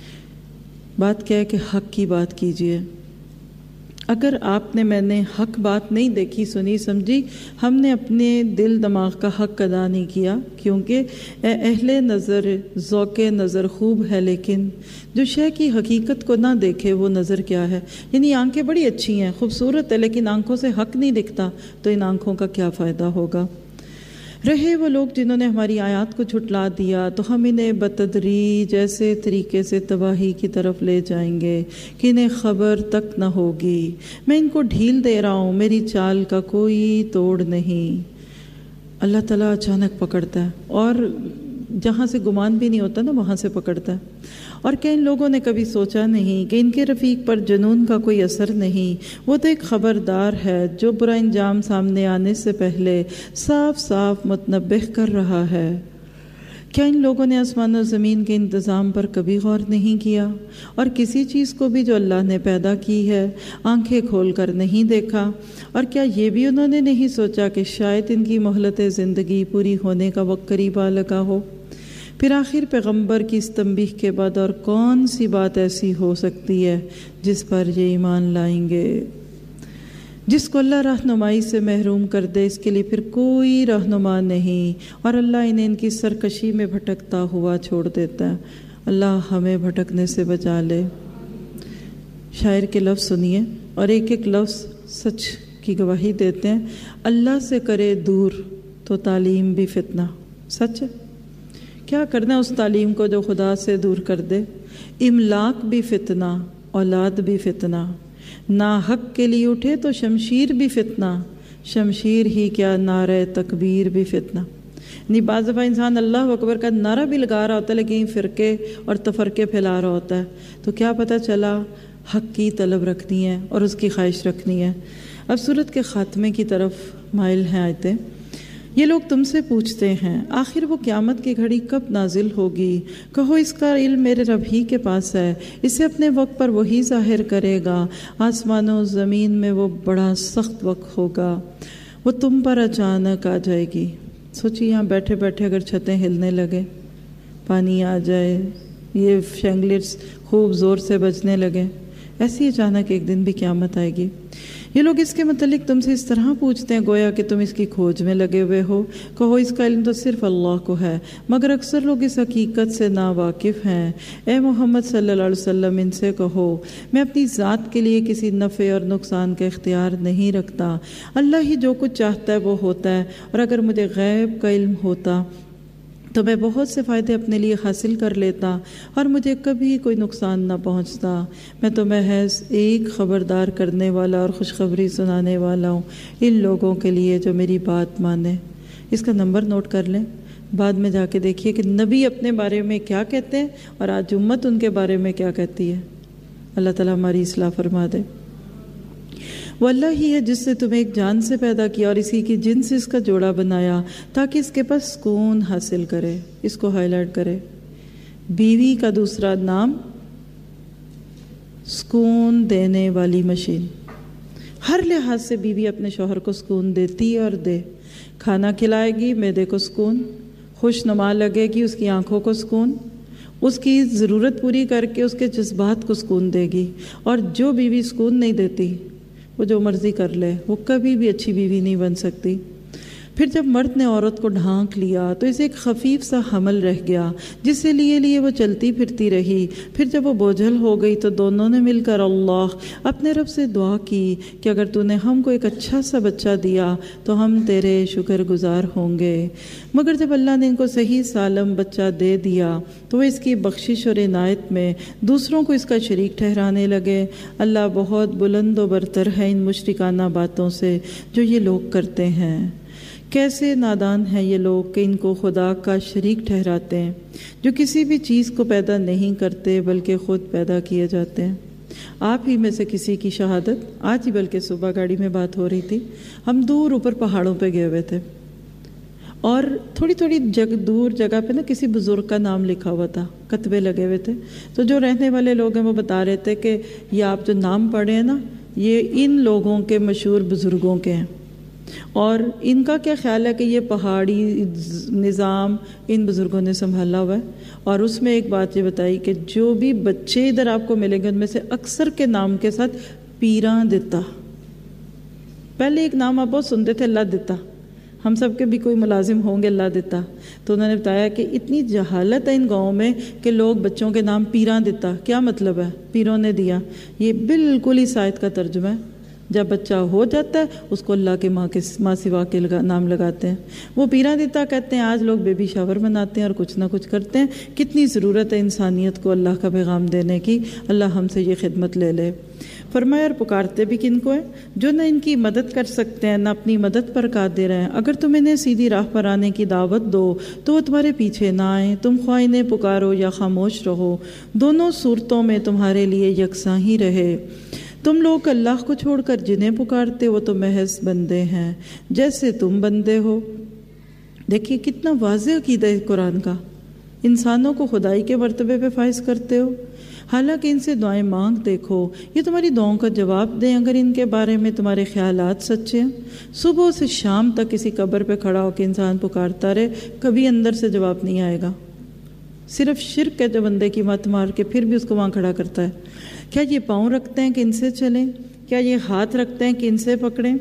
بات کیا ہے کہ حق کی بات کیجیے۔ اگر آپ نے میں نے حق بات نہیں دیکھی، سنی، سمجھی، ہم نے اپنے دل دماغ کا حق ادا نہیں کیا، کیونکہ اہل نظر ذوق نظر خوب ہے لیکن جو شے کی حقیقت کو نہ دیکھے وہ نظر کیا ہے؟ یعنی آنکھیں بڑی اچھی ہیں، خوبصورت ہے، لیکن آنکھوں سے حق نہیں دکھتا تو ان آنکھوں کا کیا فائدہ ہوگا؟ رہے وہ لوگ جنہوں نے ہماری آیات کو جھٹلا دیا تو ہم انہیں بتدریج ایسے طریقے سے تباہی کی طرف لے جائیں گے کہ انہیں خبر تک نہ ہوگی۔ میں ان کو ڈھیل دے رہا ہوں، میری چال کا کوئی توڑ نہیں۔ اللہ تعالیٰ اچانک پکڑتا ہے، اور جہاں سے گمان بھی نہیں ہوتا نا وہاں سے پکڑتا ہے۔ اور کیا ان لوگوں نے کبھی سوچا نہیں کہ ان کے رفیق پر جنون کا کوئی اثر نہیں، وہ تو ایک خبردار ہے جو برا انجام سامنے آنے سے پہلے صاف صاف متنبہ کر رہا ہے۔ کیا ان لوگوں نے آسمان و زمین کے انتظام پر کبھی غور نہیں کیا، اور کسی چیز کو بھی جو اللہ نے پیدا کی ہے آنکھیں کھول کر نہیں دیکھا؟ اور کیا یہ بھی انہوں نے نہیں سوچا کہ شاید ان کی مہلت زندگی پوری ہونے کا وقت قریب آ لگا ہو؟ پھر آخر پیغمبر کی اس تنبیہ کے بعد اور کون سی بات ایسی ہو سکتی ہے جس پر یہ ایمان لائیں گے؟ جس کو اللہ رہنمائی سے محروم کر دے اس کے لیے پھر کوئی رہنما نہیں، اور اللہ انہیں ان کی سرکشی میں بھٹکتا ہوا چھوڑ دیتا ہے۔ اللہ ہمیں بھٹکنے سے بچا لے۔ شاعر کے لفظ سنیے اور ایک ایک لفظ سچ کی گواہی دیتے ہیں۔ اللہ سے کرے دور تو تعلیم بھی فتنہ۔ سچ ہے؟ کیا کرنا اس تعلیم کو جو خدا سے دور کر دے؟ املاک بھی فتنہ، اولاد بھی فتنہ، ناحق کے لیے اٹھے تو شمشیر بھی فتنہ، شمشیر ہی کیا نعرہ تکبیر بھی فتنہ۔ نہیں، بعض دفعہ انسان اللہ اکبر کا نعرہ بھی لگا رہا ہوتا ہے لیکن فرقے اور تفرقے پھیلا رہا ہوتا ہے، تو کیا پتہ چلا حق کی طلب رکھنی ہے اور اس کی خواہش رکھنی ہے۔ اب سورت کے خاتمے کی طرف مائل ہیں آیتیں۔ یہ لوگ تم سے پوچھتے ہیں آخر وہ قیامت کی گھڑی کب نازل ہوگی؟ کہو اس کا علم میرے رب ہی کے پاس ہے، اسے اپنے وقت پر وہی ظاہر کرے گا۔ آسمان و زمین میں وہ بڑا سخت وقت ہوگا، وہ تم پر اچانک آ جائے گی۔ سوچیے یہاں بیٹھے بیٹھے اگر چھتیں ہلنے لگے، پانی آ جائے، یہ شینگلرز خوب زور سے بجنے لگے، ایسی اچانک ایک دن بھی قیامت آئے گی۔ یہ لوگ اس کے متعلق تم سے اس طرح پوچھتے ہیں گویا کہ تم اس کی کھوج میں لگے ہوئے ہو۔ کہو اس کا علم تو صرف اللہ کو ہے، مگر اکثر لوگ اس حقیقت سے ناواقف ہیں۔ اے محمد صلی اللہ علیہ وسلم ان سے کہو میں اپنی ذات کے لیے کسی نفع اور نقصان کا اختیار نہیں رکھتا، اللہ ہی جو کچھ چاہتا ہے وہ ہوتا ہے، اور اگر مجھے غیب کا علم ہوتا تو میں بہت سے فائدے اپنے لیے حاصل کر لیتا اور مجھے کبھی کوئی نقصان نہ پہنچتا۔ میں تو محض ایک خبردار کرنے والا اور خوشخبری سنانے والا ہوں ان لوگوں کے لیے جو میری بات مانے۔ اس کا نمبر نوٹ کر لیں، بعد میں جا کے دیکھیے کہ نبی اپنے بارے میں کیا کہتے ہیں اور آج امت ان کے بارے میں کیا کہتی ہے۔ اللہ تعالیٰ ہماری اصلاح فرما دے۔ وہ اللہ ہی ہے جس سے تمہیں ایک جان سے پیدا کیا اور اسی کی جن سے اس کا جوڑا بنایا تاکہ اس کے پاس سکون حاصل کرے۔ اس کو ہائی لائٹ کرے، بیوی کا دوسرا نام سکون دینے والی مشین۔ ہر لحاظ سے بیوی اپنے شوہر کو سکون دیتی اور دے، کھانا کھلائے گی معدے کو سکون، خوش نما لگے گی اس کی آنکھوں کو سکون، اس کی ضرورت پوری کر کے اس کے جذبات کو سکون دے گی۔ اور جو بیوی سکون نہیں دیتی وہ جو مرضی کر لے وہ کبھی بھی اچھی بیوی نہیں بن سکتی۔ پھر جب مرد نے عورت کو ڈھانک لیا تو اسے ایک خفیف سا حمل رہ گیا جس سے لیے وہ چلتی پھرتی رہی۔ پھر جب وہ بوجھل ہو گئی تو دونوں نے مل کر اللہ اپنے رب سے دعا کی کہ اگر تو نے ہم کو ایک اچھا سا بچہ دیا تو ہم تیرے شکر گزار ہوں گے۔ مگر جب اللہ نے ان کو صحیح سالم بچہ دے دیا تو وہ اس کی بخشش اور عنایت میں دوسروں کو اس کا شریک ٹھہرانے لگے۔ اللہ بہت بلند و برتر ہے ان مشرکانہ باتوں سے جو یہ لوگ کرتے ہیں۔ کیسے نادان ہیں یہ لوگ کہ ان کو خدا کا شریک ٹھہراتے ہیں جو کسی بھی چیز کو پیدا نہیں کرتے بلکہ خود پیدا کیے جاتے ہیں۔ آپ ہی میں سے کسی کی شہادت آج ہی بلکہ صبح گاڑی میں بات ہو رہی تھی، ہم دور اوپر پہاڑوں پہ گئے ہوئے تھے اور تھوڑی دور جگہ پہ نا کسی بزرگ کا نام لکھا ہوا تھا، کتبے لگے ہوئے تھے، تو جو رہنے والے لوگ ہیں وہ بتا رہے تھے کہ یہ آپ جو نام پڑھے ہیں نا یہ ان لوگوں کے مشہور بزرگوں کے ہیں، اور ان کا کیا خیال ہے کہ یہ پہاڑی نظام ان بزرگوں نے سنبھالا ہوا ہے۔ اور اس میں ایک بات یہ بتائی کہ جو بھی بچے ادھر آپ کو ملیں گے ان میں سے اکثر کے نام کے ساتھ پیراں دتا۔ پہلے ایک نام آپ بہت سنتے تھے اللہ دتا، ہم سب کے بھی کوئی ملازم ہوں گے اللہ دتا، تو انہوں نے بتایا کہ اتنی جہالت ہے ان گاؤں میں کہ لوگ بچوں کے نام پیراں دتا، کیا مطلب ہے؟ پیروں نے دیا۔ یہ بالکل اس آیت کا ترجمہ ہے، جب بچہ ہو جاتا ہے اس کو اللہ کے ماں سوا کے نام لگاتے ہیں۔ وہ پیرا دیتا کہتے ہیں آج لوگ بیبی شاور مناتے ہیں اور کچھ نہ کچھ کرتے ہیں۔ کتنی ضرورت ہے انسانیت کو اللہ کا پیغام دینے کی، اللہ ہم سے یہ خدمت لے لے۔ فرمایا اور پکارتے بھی کن کو ہیں؟ جو نہ ان کی مدد کر سکتے ہیں نہ اپنی مدد پر قادر ہیں۔ اگر تم انہیں سیدھی راہ پر آنے کی دعوت دو تو وہ تمہارے پیچھے نہ آئیں، تم خواہ انہیں پکارو یا خاموش رہو، دونوں صورتوں میں تمہارے لیے یکساں ہی رہے۔ تم لوگ اللہ کو چھوڑ کر جنہیں پکارتے وہ تو محض بندے ہیں جیسے تم بندے ہو۔ دیکھیے کتنا واضح عقیدہ ہے قرآن کا، انسانوں کو خدائی کے مرتبے پہ فائز کرتے ہو، حالانکہ ان سے دعائیں مانگ دیکھو، یہ تمہاری دعاؤں کا جواب دیں اگر ان کے بارے میں تمہارے خیالات سچے ہیں۔ صبح سے شام تک کسی قبر پہ کھڑا ہو کے انسان پکارتا رہے، کبھی اندر سے جواب نہیں آئے گا۔ صرف شرک ہے جو بندے کی مت مار کے پھر بھی اس کو وہاں کھڑا کرتا ہے۔ کیا یہ پاؤں رکھتے ہیں کہ ان سے چلیں؟ کیا یہ ہاتھ رکھتے ہیں کہ ان سے پکڑیں؟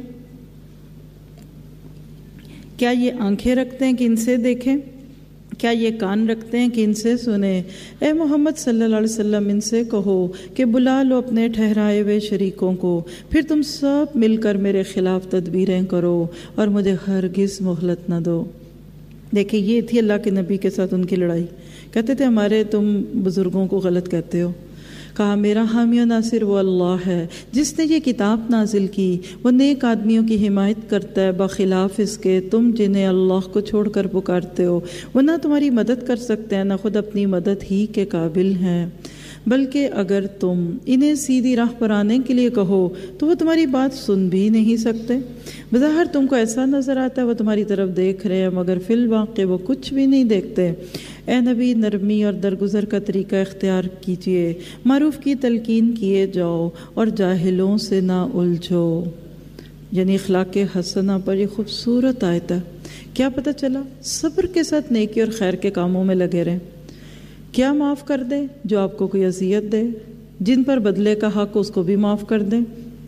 کیا یہ آنکھیں رکھتے ہیں کہ ان سے دیکھیں؟ کیا یہ کان رکھتے ہیں کہ ان سے سنیں؟ اے محمد صلی اللہ علیہ وسلم ان سے کہو کہ بلا لو اپنے ٹھہرائے ہوئے شریکوں کو، پھر تم سب مل کر میرے خلاف تدبیریں کرو اور مجھے ہرگز مہلت نہ دو۔ دیکھیں یہ تھی اللہ کے نبی کے ساتھ ان کی لڑائی۔ کہتے تھے ہمارے تم بزرگوں کو غلط کہتے ہو۔ کہا میرا حامی و ناصر وہ اللہ ہے جس نے یہ کتاب نازل کی، وہ نیک آدمیوں کی حمایت کرتا ہے بخلاف اس کے تم جنہیں اللہ کو چھوڑ کر پکارتے ہو۔ وہ نہ تمہاری مدد کر سکتے ہیں نہ خود اپنی مدد ہی کے قابل ہیں، بلکہ اگر تم انہیں سیدھی راہ پر آنے کے لیے کہو تو وہ تمہاری بات سن بھی نہیں سکتے۔ بظاہر تم کو ایسا نظر آتا ہے وہ تمہاری طرف دیکھ رہے ہیں، مگر فی الواقع وہ کچھ بھی نہیں دیکھتے۔ اے نبی نرمی اور درگزر کا طریقہ اختیار کیجیے، معروف کی تلقین کیے جاؤ اور جاہلوں سے نہ الجھو۔ یعنی اخلاق حسنہ پر یہ خوبصورت آیت ہے۔ کیا پتہ چلا؟ صبر کے ساتھ نیکی اور خیر کے کاموں میں لگے رہیں۔ کیا معاف کر دیں؟ جو آپ کو کوئی اذیت دے، جن پر بدلے کا حق اس کو بھی معاف کر دیں،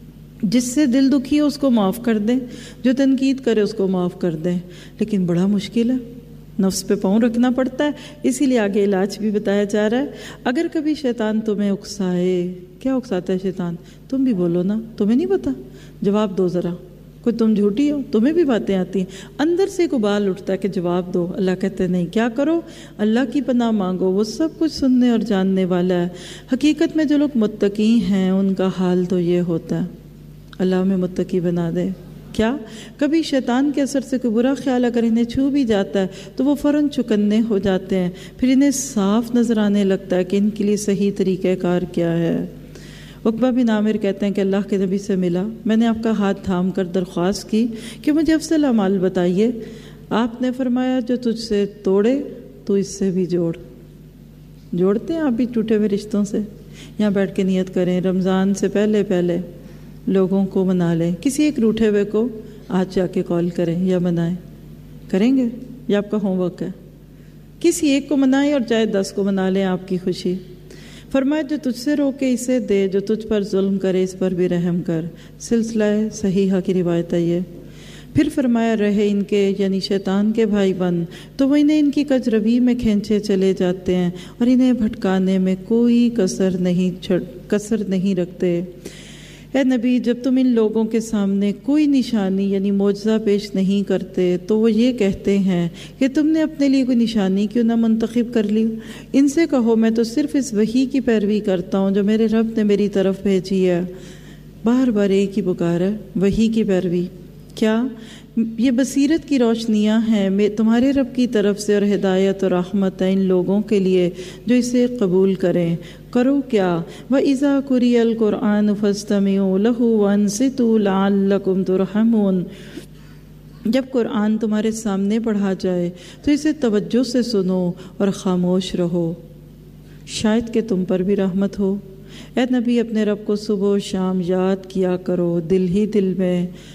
جس سے دل دکھی ہو اس کو معاف کر دیں، جو تنقید کرے اس کو معاف کر دیں۔ لیکن بڑا مشکل ہے، نفس پہ پاؤں رکھنا پڑتا ہے، اسی لیے آگے علاج بھی بتایا جا رہا ہے۔ اگر کبھی شیطان تمہیں اکسائے، کیا اکساتا ہے شیطان؟ تم بھی بولو نا، تمہیں نہیں پتا، جواب دو ذرا۔ کوئی تم جھوٹی ہو، تمہیں بھی باتیں آتی ہیں، اندر سے ایک ابال اٹھتا ہے کہ جواب دو۔ اللہ کہتے نہیں، کیا کرو؟ اللہ کی پناہ مانگو، وہ سب کچھ سننے اور جاننے والا ہے۔ حقیقت میں جو لوگ متقی ہیں ان کا حال تو یہ ہوتا ہے۔ اللہ ہمیں متقی بنا دے۔ کیا کبھی شیطان کے اثر سے کوئی برا خیال اگر انہیں چھو بھی جاتا ہے تو وہ فوراً چکنے ہو جاتے ہیں، پھر انہیں صاف نظر آنے لگتا ہے کہ ان کے لیے صحیح طریقہ کار کیا ہے۔ عقبہ بن عامر کہتے ہیں کہ اللہ کے نبی سے ملا، میں نے آپ کا ہاتھ تھام کر درخواست کی کہ مجھے افضل اعمال بتائیے۔ آپ نے فرمایا جو تجھ سے توڑے تو اس سے بھی جوڑ۔ جوڑتے ہیں آپ بھی ٹوٹے ہوئے رشتوں سے؟ یہاں بیٹھ کے نیت کریں، رمضان سے پہلے لوگوں کو منا لیں، کسی ایک روٹھے ہوئے کو آج جا کے کال کریں یا منائیں۔ کریں گے؟ یہ آپ کا ہوم ورک ہے۔ کسی ایک کو منائیں اور چاہے 10 کو منا لیں، آپ کی خوشی۔ فرمایا جو تجھ سے روکے اسے دے، جو تجھ پر ظلم کرے اس پر بھی رحم کر۔ سلسلہ صحیحہ کی روایت ہے یہ۔ پھر فرمایا رہے ان کے یعنی شیطان کے بھائی بن تو وہ انہیں ان کی کجروی میں کھینچے چلے جاتے ہیں اور انہیں بھٹکانے میں کوئی کسر نہیں رکھتے۔ اے نبی جب تم ان لوگوں کے سامنے کوئی نشانی یعنی معجزہ پیش نہیں کرتے تو وہ یہ کہتے ہیں کہ تم نے اپنے لیے کوئی نشانی کیوں نہ منتخب کر لی۔ ان سے کہو میں تو صرف اس وحی کی پیروی کرتا ہوں جو میرے رب نے میری طرف بھیجی ہے۔ بار بار ایک ہی پکار ہے، وحی کی پیروی۔ کیا یہ بصیرت کی روشنیاں ہیں تمہارے رب کی طرف سے اور ہدایت اور رحمت ہے ان لوگوں کے لیے جو اسے قبول کریں۔ کرو کیا؟ وَإِذَا قُرِئَ الْقُرْآنُ فَاسْتَمِعُوا لَهُ وَأَنصِتُوا لَعَلَّكُمْ تُرْحَمُونَ۔ جب قرآن تمہارے سامنے پڑھا جائے تو اسے توجہ سے سنو اور خاموش رہو، شاید کہ تم پر بھی رحمت ہو۔ اے نبی اپنے رب کو صبح و شام یاد کیا کرو، دل ہی دل میں،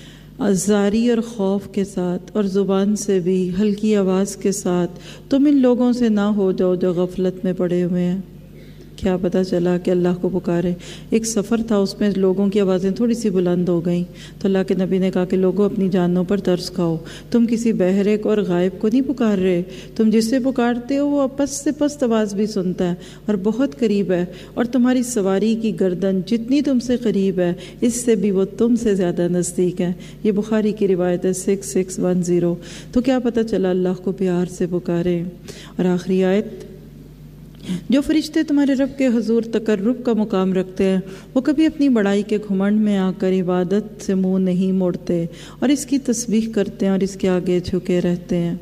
زاری اور خوف کے ساتھ اور زبان سے بھی ہلکی آواز کے ساتھ۔ تم ان لوگوں سے نہ ہو جاؤ جو غفلت میں پڑے ہوئے ہیں۔ کیا پتہ چلا کہ اللہ کو پکارے۔ ایک سفر تھا، اس میں لوگوں کی آوازیں تھوڑی سی بلند ہو گئیں تو اللہ کے نبی نے کہا کہ لوگوں اپنی جانوں پر ترس کھاؤ، تم کسی بہرے کو اور غائب کو نہیں پکار رہے، تم جس سے پکارتے ہو وہ پس سے پست آواز بھی سنتا ہے اور بہت قریب ہے، اور تمہاری سواری کی گردن جتنی تم سے قریب ہے اس سے بھی وہ تم سے زیادہ نزدیک ہے۔ یہ بخاری کی روایت ہے 6610۔ تو کیا پتہ چلا اللہ کو پیار سے پکارے۔ اور آخری آیت، جو فرشتے تمہارے رب کے حضور تقرب کا مقام رکھتے ہیں وہ کبھی اپنی بڑائی کے گھمنڈ میں آ کر عبادت سے منہ نہیں موڑتے اور اس کی تسبیح کرتے ہیں اور اس کے آگے جھکے رہتے ہیں۔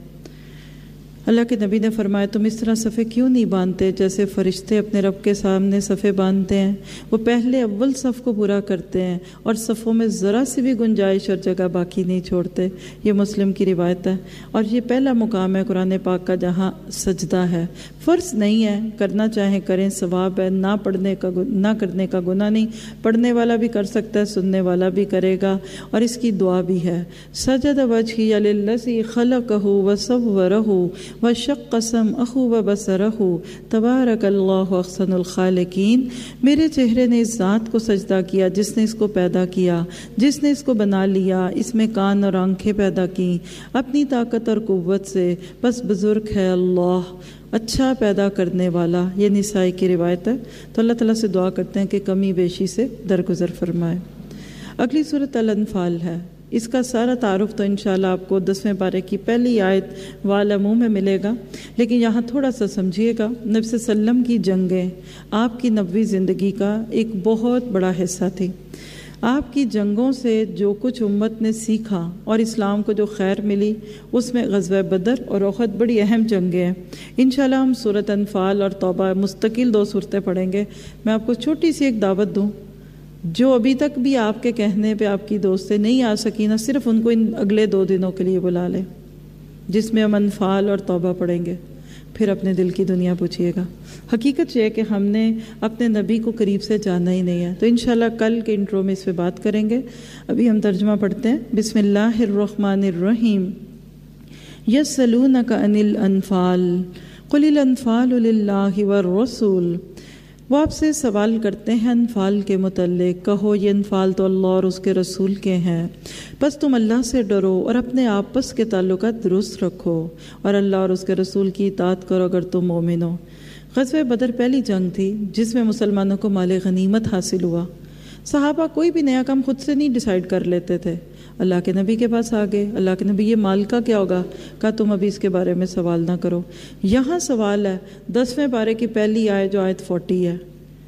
اللہ کے نبی نے فرمایا تم اس طرح صفے کیوں نہیں باندھتے جیسے فرشتے اپنے رب کے سامنے صفے باندھتے ہیں؟ وہ پہلے اول صف کو پورا کرتے ہیں اور صفوں میں ذرا سی بھی گنجائش اور جگہ باقی نہیں چھوڑتے۔ یہ مسلم کی روایت ہے، اور یہ پہلا مقام ہے قرآن پاک کا جہاں سجدہ ہے۔ فرض نہیں ہے، کرنا چاہیں کریں، ثواب ہے، نہ کرنے کا گناہ نہیں، پڑھنے والا بھی کر سکتا ہے، سننے والا بھی کرے گا، اور اس کی دعا بھی ہے۔ سجد وجہی للذی خلقہ وصورہ وشق سمعہ وبصرہ تبارک اللہ احسن الخالقین۔ میرے چہرے نے اس ذات کو سجدہ کیا جس نے اس کو پیدا کیا، جس نے اس کو بنا لیا، اس میں کان اور آنکھیں پیدا کی اپنی طاقت اور قوت سے، بس بزرگ ہے اللہ، اچھا پیدا کرنے والا۔ یہ نسائی کی روایت ہے۔ تو اللہ تعالیٰ سے دعا کرتے ہیں کہ کمی بیشی سے درگزر فرمائے۔ اگلی صورت الانفال ہے۔ اس کا سارا تعارف تو انشاءاللہ آپ کو 10ویں پارے کی پہلی آیت وَاعْلَمُوا میں ملے گا، لیکن یہاں تھوڑا سا سمجھیے گا۔ نبی صلی اللہ علیہ وسلم کی جنگیں آپ کی نبوی زندگی کا ایک بہت بڑا حصہ تھی۔ آپ کی جنگوں سے جو کچھ امت نے سیکھا اور اسلام کو جو خیر ملی، اس میں غزوہ بدر اور احد بڑی اہم جنگیں ہیں۔ انشاءاللہ ہم سورۃ انفال اور توبہ مستقل 2 صورتیں پڑھیں گے۔ میں آپ کو چھوٹی سی ایک دعوت دوں، جو ابھی تک بھی آپ کے کہنے پہ آپ کی دوستیں نہیں آ سکی نا، صرف ان کو ان اگلے 2 دنوں کے لیے بلا لیں، جس میں ہم انفال اور توبہ پڑھیں گے، پھر اپنے دل کی دنیا پوچھیے گا۔ حقیقت یہ ہے کہ ہم نے اپنے نبی کو قریب سے جانا ہی نہیں ہے، تو انشاءاللہ کل کے انٹرو میں اس پہ بات کریں گے۔ ابھی ہم ترجمہ پڑھتے ہیں۔ بسم اللہ الرحمن الرحیم۔ یسألونک عن الانفال قل الانفال للہ والرسول۔ وہ آپ سے سوال کرتے ہیں انفال کے متعلق، کہو یہ انفال تو اللہ اور اس کے رسول کے ہیں، بس تم اللہ سے ڈرو اور اپنے آپس کے تعلقات درست رکھو اور اللہ اور اس کے رسول کی اطاعت کرو اگر تم مومن ہو۔ غزوہ بدر پہلی جنگ تھی جس میں مسلمانوں کو مال غنیمت حاصل ہوا۔ صحابہ کوئی بھی نیا کام خود سے نہیں ڈیسائیڈ کر لیتے تھے، اللہ کے نبی کے پاس آ گئے۔ اللہ کے نبی یہ مال کا کیا ہوگا؟ کہا تم ابھی اس کے بارے میں سوال نہ کرو۔ یہاں سوال ہے 10ویں پارے کی پہلی آیت جو آیت 40 ہے،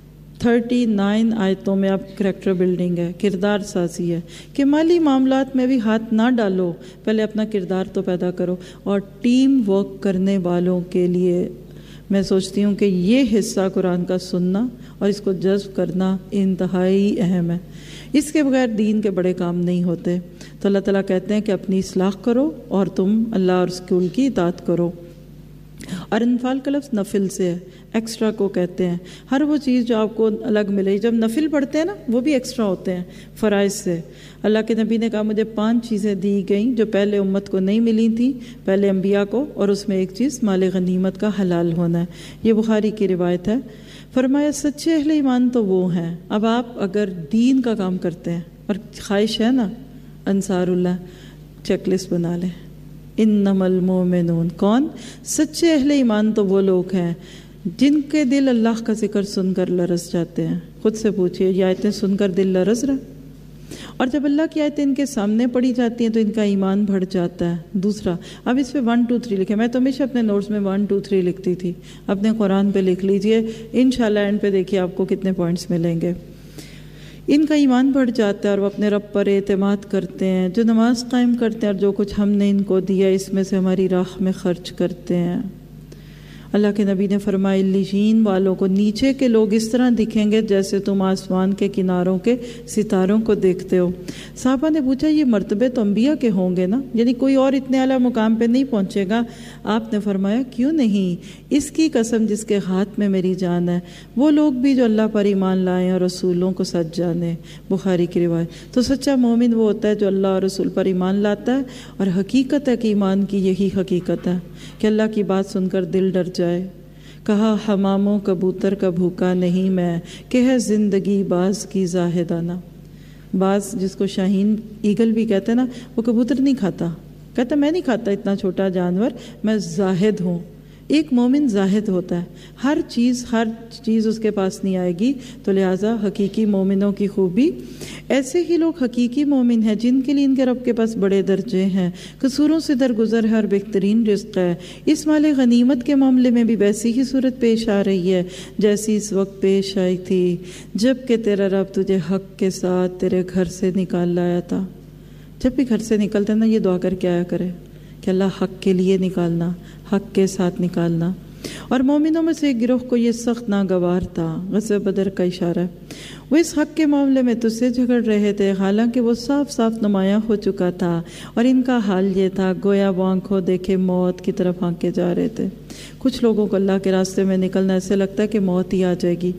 39 آیتوں میں اب کریکٹر بلڈنگ ہے، کردار سازی ہے کہ مالی معاملات میں بھی ہاتھ نہ ڈالو، پہلے اپنا کردار تو پیدا کرو۔ اور ٹیم ورک کرنے والوں کے لیے میں سوچتی ہوں کہ یہ حصہ قرآن کا سننا اور اس کو جذب کرنا انتہائی اہم ہے۔ اس کے بغیر دین کے بڑے کام نہیں ہوتے۔ تو اللہ تعالیٰ کہتے ہیں کہ اپنی اصلاح کرو اور تم اللہ اور رسول کی اطاعت کرو۔ اور انفال کا لفظ نفل سے ہے، ایکسٹرا کو کہتے ہیں۔ ہر وہ چیز جو آپ کو الگ ملے، جب نفل پڑھتے ہیں نا وہ بھی ایکسٹرا ہوتے ہیں فرائض سے۔ اللہ کے نبی نے کہا مجھے 5 چیزیں دی گئیں جو پہلے امت کو نہیں ملی تھیں، پہلے انبیاء کو، اور اس میں ایک چیز مال غنیمت کا حلال ہونا ہے۔ یہ بخاری کی روایت ہے۔ فرمایا سچے اہل ایمان تو وہ ہیں۔ اب آپ اگر دین کا کام کرتے ہیں اور خواہش ہے نا انصار اللہ، چیک لسٹ بنا لیں۔ انما المؤمنون، کون؟ سچے اہل ایمان تو وہ لوگ ہیں جن کے دل اللہ کا ذکر سن کر لرز جاتے ہیں۔ خود سے پوچھئے یہ آیتیں سن کر دل لرز رہا؟ اور جب اللہ کی آیتیں ان کے سامنے پڑھی جاتی ہیں تو ان کا ایمان بڑھ جاتا ہے۔ دوسرا، اب اس پہ 1 2 3 لکھیں۔ میں تو ہمیشہ اپنے نوٹس میں 1 2 3 لکھتی تھی، اپنے قرآن پہ لکھ لیجئے، انشاءاللہ اینڈ پہ دیکھیے آپ کو کتنے پوائنٹس ملیں گے۔ ان کا ایمان بڑھ جاتا ہے اور وہ اپنے رب پر اعتماد کرتے ہیں، جو نماز قائم کرتے ہیں اور جو کچھ ہم نے ان کو دیا اس میں سے ہماری راہ میں خرچ کرتے ہیں۔ اللہ کے نبی نے فرمایا علیین والوں کو نیچے کے لوگ اس طرح دکھیں گے جیسے تم آسمان کے کناروں کے ستاروں کو دیکھتے ہو۔ صحابہ نے پوچھا یہ مرتبے تو انبیاء کے ہوں گے نا، یعنی کوئی اور اتنے اعلیٰ مقام پہ نہیں پہنچے گا؟ آپ نے فرمایا کیوں نہیں، اس کی قسم جس کے ہاتھ میں میری جان ہے، وہ لوگ بھی جو اللہ پر ایمان لائیں اور رسولوں کو سچ جانے۔ بخاری کی روایت۔ تو سچا مومن وہ ہوتا ہے جو اللہ اور رسول پر ایمان لاتا ہے، اور حقیقت ہے کہ ایمان کی یہی حقیقت ہے کہ اللہ کی بات سن کر دل ڈر جائے، کہا حماموں کبوتر کا بھوکا نہیں میں، کہ ہے زندگی باز کی زاہدانہ۔ باز جس کو شاہین ایگل بھی کہتے ہیں نا، وہ کبوتر نہیں کھاتا، کہتا میں نہیں کھاتا اتنا چھوٹا جانور، میں زاہد ہوں۔ ایک مومن زاہد ہوتا ہے، ہر چیز اس کے پاس نہیں آئے گی، تو لہٰذا حقیقی مومنوں کی خوبی ایسے ہی لوگ حقیقی مومن ہیں جن کے لیے ان کے رب کے پاس بڑے درجے ہیں، قصوروں سے درگزر ہے اور بہترین رزق ہے۔ اس مال غنیمت کے معاملے میں بھی ویسی ہی صورت پیش آ رہی ہے جیسی اس وقت پیش آئی تھی جب کہ تیرا رب تجھے حق کے ساتھ تیرے گھر سے نکال لایا تھا۔ جب بھی گھر سے نکلتے نا، یہ دعا کر کے آیا کرے کہ اللہ حق کے لیے نکالنا، حق کے ساتھ نکالنا۔ اور مومنوں میں سے ایک گروہ کو یہ سخت ناگوار تھا، غزوہ بدر کا اشارہ ہے، وہ اس حق کے معاملے میں تجھ سے جھگڑ رہے تھے، حالانکہ وہ صاف صاف نمایاں ہو چکا تھا، اور ان کا حال یہ تھا گویا وہ آنکھوں دیکھے موت کی طرف ہانکے جا رہے تھے۔ کچھ لوگوں کو اللہ کے راستے میں نکلنا ایسے لگتا ہے کہ موت ہی آ جائے گی۔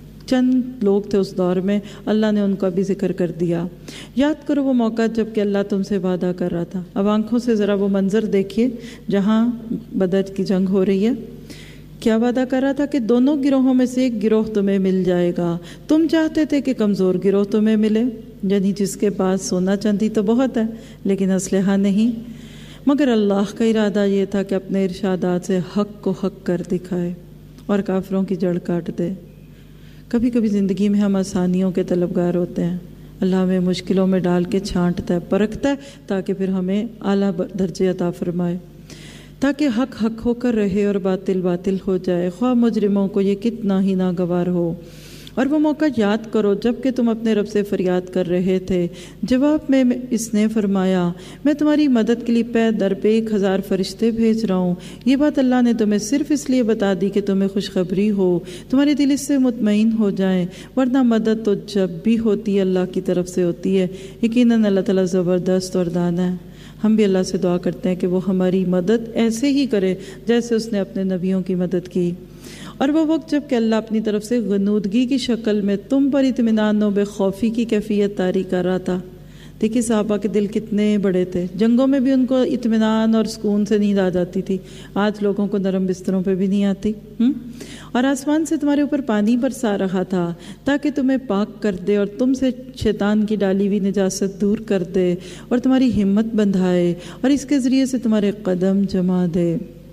چند لوگ تھے اس دور میں، اللہ نے ان کا بھی ذکر کر دیا۔ یاد کرو وہ موقع جب کہ اللہ تم سے وعدہ کر رہا تھا۔ اب آنکھوں سے ذرا وہ منظر دیکھیے جہاں بدر کی جنگ ہو رہی ہے۔ کیا وعدہ کر رہا تھا کہ دونوں گروہوں میں سے ایک گروہ تمہیں مل جائے گا۔ تم چاہتے تھے کہ کمزور گروہ تمہیں ملے، یعنی جس کے پاس سونا چاندی تو بہت ہے لیکن اسلحہ نہیں، مگر اللہ کا ارادہ یہ تھا کہ اپنے ارشادات سے حق کو حق کر دکھائے اور کافروں کی جڑ کاٹ دے۔ کبھی کبھی زندگی میں ہم آسانیوں کے طلبگار ہوتے ہیں، اللہ ہمیں مشکلوں میں ڈال کے چھانٹتا ہے، پرکھتا ہے تاکہ پھر ہمیں اعلیٰ درجے عطا فرمائے، تاکہ حق حق ہو کر رہے اور باطل باطل ہو جائے، خواہ مجرموں کو یہ کتنا ہی ناگوار ہو۔ اور وہ موقع یاد کرو جب کہ تم اپنے رب سے فریاد کر رہے تھے، جواب میں اس نے فرمایا میں تمہاری مدد کے لیے پے در پہ 1000 فرشتے بھیج رہا ہوں۔ یہ بات اللہ نے تمہیں صرف اس لیے بتا دی کہ تمہیں خوشخبری ہو، تمہارے دل اس سے مطمئن ہو جائیں، ورنہ مدد تو جب بھی ہوتی ہے اللہ کی طرف سے ہوتی ہے۔ یقیناً اللہ تعالیٰ زبردست اور دانا ہے۔ ہم بھی اللہ سے دعا کرتے ہیں کہ وہ ہماری مدد ایسے ہی کرے جیسے اس نے اپنے نبیوں کی مدد کی۔ اور وہ وقت جب کہ اللہ اپنی طرف سے غنودگی کی شکل میں تم پر اطمینان و بے خوفی کی کیفیت طاری کر رہا تھا۔ دیکھیے صحابہ کے دل کتنے بڑے تھے، جنگوں میں بھی ان کو اطمینان اور سکون سے نیند آ جاتی تھی، آج لوگوں کو نرم بستروں پہ بھی نہیں آتی۔ اور آسمان سے تمہارے اوپر پانی برسا رہا تھا تاکہ تمہیں پاک کر دے اور تم سے شیطان کی ڈالی ہوئی نجاست دور کر دے اور تمہاری ہمت بندھائے اور اس کے ذریعے سے تمہارے قدم جما دے۔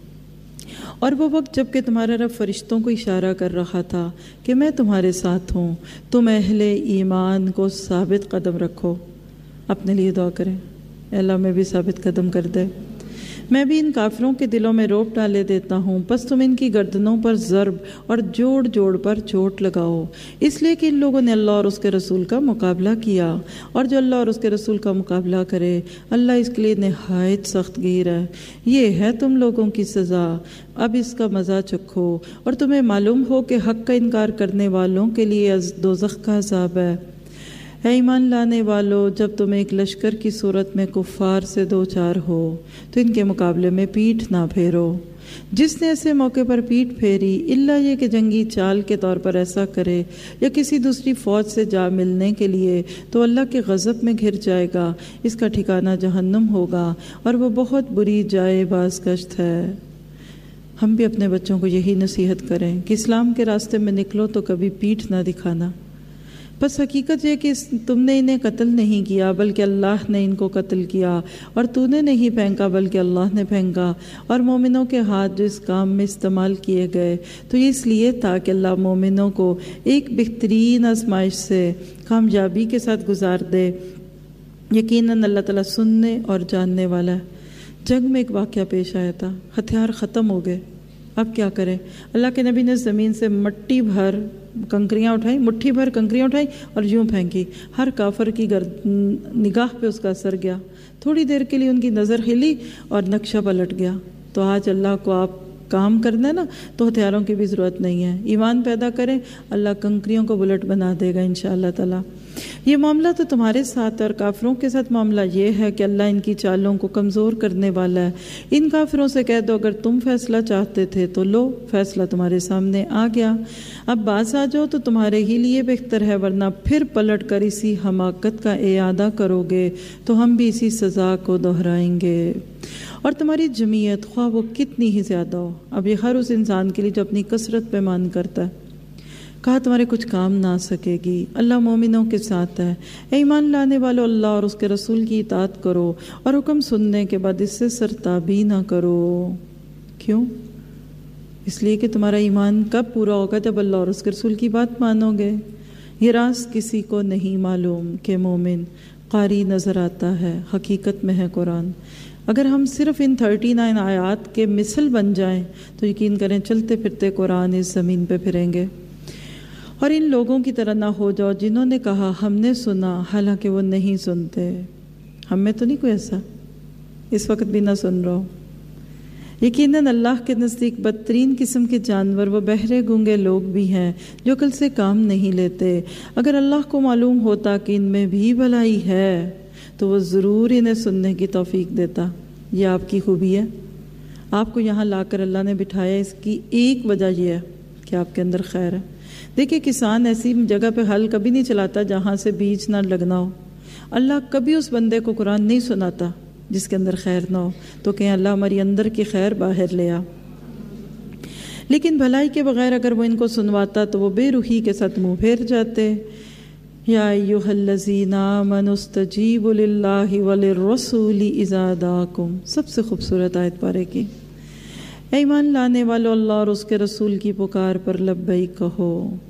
اور وہ وقت جب کہ تمہارا رب فرشتوں کو اشارہ کر رہا تھا کہ میں تمہارے ساتھ ہوں، تم اہل ایمان کو ثابت قدم رکھو۔ اپنے لیے دعا کریں، اے اللہ میں بھی ثابت قدم کر دے۔ میں بھی ان کافروں کے دلوں میں روب ڈالے دیتا ہوں، پس تم ان کی گردنوں پر ضرب اور جوڑ جوڑ پر چوٹ لگاؤ، اس لیے کہ ان لوگوں نے اللہ اور اس کے رسول کا مقابلہ کیا، اور جو اللہ اور اس کے رسول کا مقابلہ کرے اللہ اس کے لیے نہایت سخت گیر ہے۔ یہ ہے تم لوگوں کی سزا، اب اس کا مزہ چکھو، اور تمہیں معلوم ہو کہ حق کا انکار کرنے والوں کے لیے دوزخ کا عذاب ہے۔ اے ایمان لانے والو، جب تم ایک لشکر کی صورت میں کفار سے دو چار ہو تو ان کے مقابلے میں پیٹھ نہ پھیرو۔ جس نے ایسے موقع پر پیٹھ پھیری الا یہ کہ جنگی چال کے طور پر ایسا کرے یا کسی دوسری فوج سے جا ملنے کے لیے، تو اللہ کے غضب میں گھر جائے گا، اس کا ٹھکانہ جہنم ہوگا اور وہ بہت بری جائے بازگشت ہے۔ ہم بھی اپنے بچوں کو یہی نصیحت کریں کہ اسلام کے راستے میں نکلو تو کبھی پیٹھ نہ دکھانا۔ بس حقیقت یہ کہ تم نے انہیں قتل نہیں کیا بلکہ اللہ نے ان کو قتل کیا، اور تو نے نہیں پھینکا بلکہ اللہ نے پھینکا، اور مومنوں کے ہاتھ جو اس کام میں استعمال کیے گئے تو یہ اس لیے تھا کہ اللہ مومنوں کو ایک بہترین آزمائش سے کامیابی کے ساتھ گزار دے۔ یقیناً اللہ تعالیٰ سننے اور جاننے والا ہے۔ جنگ میں ایک واقعہ پیش آیا تھا، ہتھیار ختم ہو گئے، اب کیا کریں؟ اللہ کے نبی نے زمین سے مٹی بھر کنکریاں اٹھائیں، مٹھی بھر کنکریاں اٹھائیں اور یوں پھینکی، ہر کافر کی نگاہ پہ اس کا اثر گیا، تھوڑی دیر کے لیے ان کی نظر ہلی اور نقشہ پلٹ گیا۔ تو آج اللہ کو آپ کام کرنا ہے نا تو ہتھیاروں کی بھی ضرورت نہیں ہے، ایمان پیدا کریں، اللہ کنکریوں کو بلٹ بنا دے گا انشاءاللہ تعالی۔ یہ معاملہ تو تمہارے ساتھ اور کافروں کے ساتھ معاملہ یہ ہے کہ اللہ ان کی چالوں کو کمزور کرنے والا ہے۔ ان کافروں سے کہہ دو اگر تم فیصلہ چاہتے تھے تو لو، فیصلہ تمہارے سامنے آ گیا، اب باز آ جاؤ تو تمہارے ہی لیے بہتر ہے، ورنہ پھر پلٹ کر اسی حماقت کا اعادہ کرو گے تو ہم بھی اسی سزا کو دہرائیں گے۔ اور تمہاری جمعیت خواہ وہ کتنی ہی زیادہ ہو، اب یہ ہر اس انسان کے لیے جو اپنی کثرت پہ مان کرتا ہے، کہا تمہارے کچھ کام نہ آ سکے گی، اللہ مومنوں کے ساتھ ہے۔ اے ایمان لانے والو، اللہ اور اس کے رسول کی اطاعت کرو اور حکم سننے کے بعد اس سے سرتابی نہ کرو۔ کیوں؟ اس لیے کہ تمہارا ایمان کب پورا ہوگا؟ جب اللہ اور اس کے رسول کی بات مانو گے۔ یہ راز کسی کو نہیں معلوم کہ مومن قاری نظر آتا ہے، حقیقت میں ہے قرآن۔ اگر ہم صرف ان 39 آیات کے مثل بن جائیں تو یقین کریں چلتے پھرتے قرآن اس زمین پہ پھریں گے۔ اور ان لوگوں کی طرح نہ ہو جاؤ جنہوں نے کہا ہم نے سنا حالانکہ وہ نہیں سنتے۔ ہم میں تو نہیں کوئی ایسا اس وقت بھی نہ سن رہا ہو۔ یقیناً اللہ کے نزدیک بدترین قسم کے جانور وہ بہرے گونگے لوگ بھی ہیں جو عقل سے کام نہیں لیتے۔ اگر اللہ کو معلوم ہوتا کہ ان میں بھی بھلائی ہے تو وہ ضرور انہیں سننے کی توفیق دیتا۔ یہ آپ کی خوبی ہے، آپ کو یہاں لا کر اللہ نے بٹھایا، اس کی ایک وجہ یہ ہے کہ آپ کے اندر خیر ہے۔ دیکھیں کسان ایسی جگہ پہ ہل کبھی نہیں چلاتا جہاں سے بیج نہ لگنا ہو۔ اللہ کبھی اس بندے کو قرآن نہیں سناتا جس کے اندر خیر نہ ہو، تو کہیں اللہ ہماری اندر کی خیر باہر لے آ۔ لیکن بھلائی کے بغیر اگر وہ ان کو سنواتا تو وہ بے روحی کے ساتھ منہ پھیر جاتے۔ یا ایھا الذین آمنوا استجیبوا للہ وللرسول اذا دعاکم، سب سے خوبصورت آیت پارے کی۔ اے ایمان لانے والو، اللہ اور اس کے رسول کی پکار پر لبیک کہو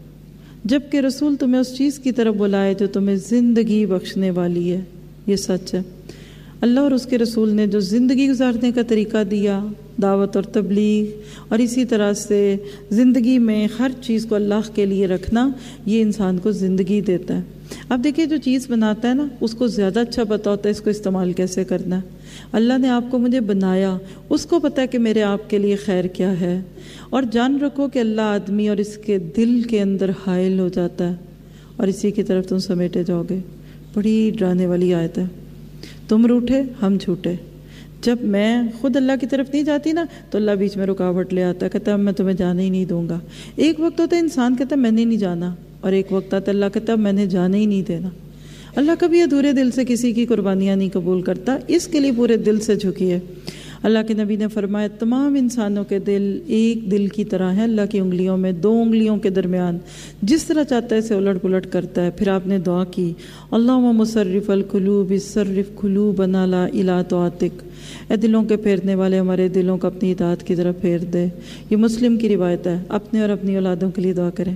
جب کہ رسول تمہیں اس چیز کی طرف بلائے جو تمہیں زندگی بخشنے والی ہے۔ یہ سچ ہے، اللہ اور اس کے رسول نے جو زندگی گزارنے کا طریقہ دیا، دعوت اور تبلیغ اور اسی طرح سے زندگی میں ہر چیز کو اللہ کے لیے رکھنا، یہ انسان کو زندگی دیتا ہے۔ اب دیکھیں جو چیز بناتا ہے نا اس کو زیادہ اچھا پتہ ہوتا ہے اس کو استعمال کیسے کرنا ہے۔ اللہ نے آپ کو مجھے بنایا، اس کو پتہ ہے کہ میرے آپ کے لیے خیر کیا ہے۔ اور جان رکھو کہ اللہ آدمی اور اس کے دل کے اندر حائل ہو جاتا ہے اور اسی کی طرف تم سمیٹے جاؤ گے۔ بڑی ڈرانے والی آیت ہے۔ تم روٹھے ہم جھوٹے۔ جب میں خود اللہ کی طرف نہیں جاتی نا تو اللہ بیچ میں رکاوٹ لے آتا ہے، کہتا ہے میں تمہیں جانے ہی نہیں دوں گا۔ ایک وقت ہوتا ہے انسان کہتا ہے میں نے نہیں جانا، اور ایک وقت آتا ہے اللہ کہتا ہے میں نے جانے ہی نہیں دینا۔ اللہ کبھی ادھورے دل سے کسی کی قربانیاں نہیں قبول کرتا، اس کے لیے پورے دل سے جھکیے۔ اللہ کے نبی نے فرمایا تمام انسانوں کے دل ایک دل کی طرح ہیں، اللہ کی انگلیوں میں 2 انگلیوں کے درمیان، جس طرح چاہتا ہے اسے الٹ پلٹ کرتا ہے۔ پھر آپ نے دعا کی اللہم مصرف القلوب صرف قلوبنا الی طاعتک، اے دلوں کے پھیرنے والے ہمارے دلوں کو اپنی اطاعت کی طرف پھیر دے۔ یہ مسلم کی روایت ہے، اپنے اور اپنی اولادوں کے لیے دعا کریں،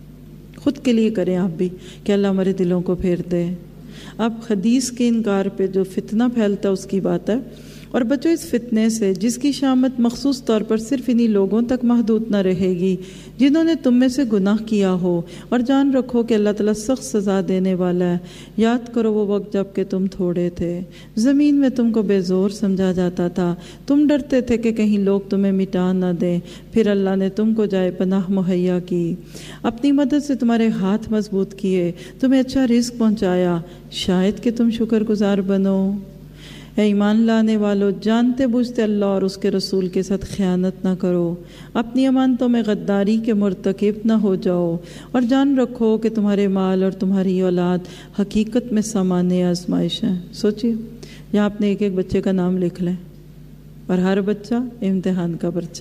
خود کے لیے کریں آپ بھی کہ اللہ ہمارے دلوں کو پھیر دے۔ اب حدیث کے انکار پہ جو فتنہ پھیلتا ہے اس کی بات ہے، اور بچو اس فتنے سے جس کی شامت مخصوص طور پر صرف انہی لوگوں تک محدود نہ رہے گی جنہوں نے تم میں سے گناہ کیا ہو، اور جان رکھو کہ اللہ تعالیٰ سخت سزا دینے والا ہے۔ یاد کرو وہ وقت جب کہ تم تھوڑے تھے، زمین میں تم کو بے زور سمجھا جاتا تھا، تم ڈرتے تھے کہ کہیں لوگ تمہیں مٹا نہ دیں، پھر اللہ نے تم کو جائے پناہ مہیا کی، اپنی مدد سے تمہارے ہاتھ مضبوط کیے، تمہیں اچھا رزق پہنچایا، شاید کہ تم شکر گزار بنو۔ اے ایمان لانے والو، جانتے بوجھتے اللہ اور اس کے رسول کے ساتھ خیانت نہ کرو، اپنی امانتوں میں غداری کے مرتکب نہ ہو جاؤ، اور جان رکھو کہ تمہارے مال اور تمہاری اولاد حقیقت میں سامان آزمائش ہیں۔ سوچیے یہاں آپ نے ایک بچے کا نام لکھ لیں، اور ہر بچہ امتحان کا پرچہ۔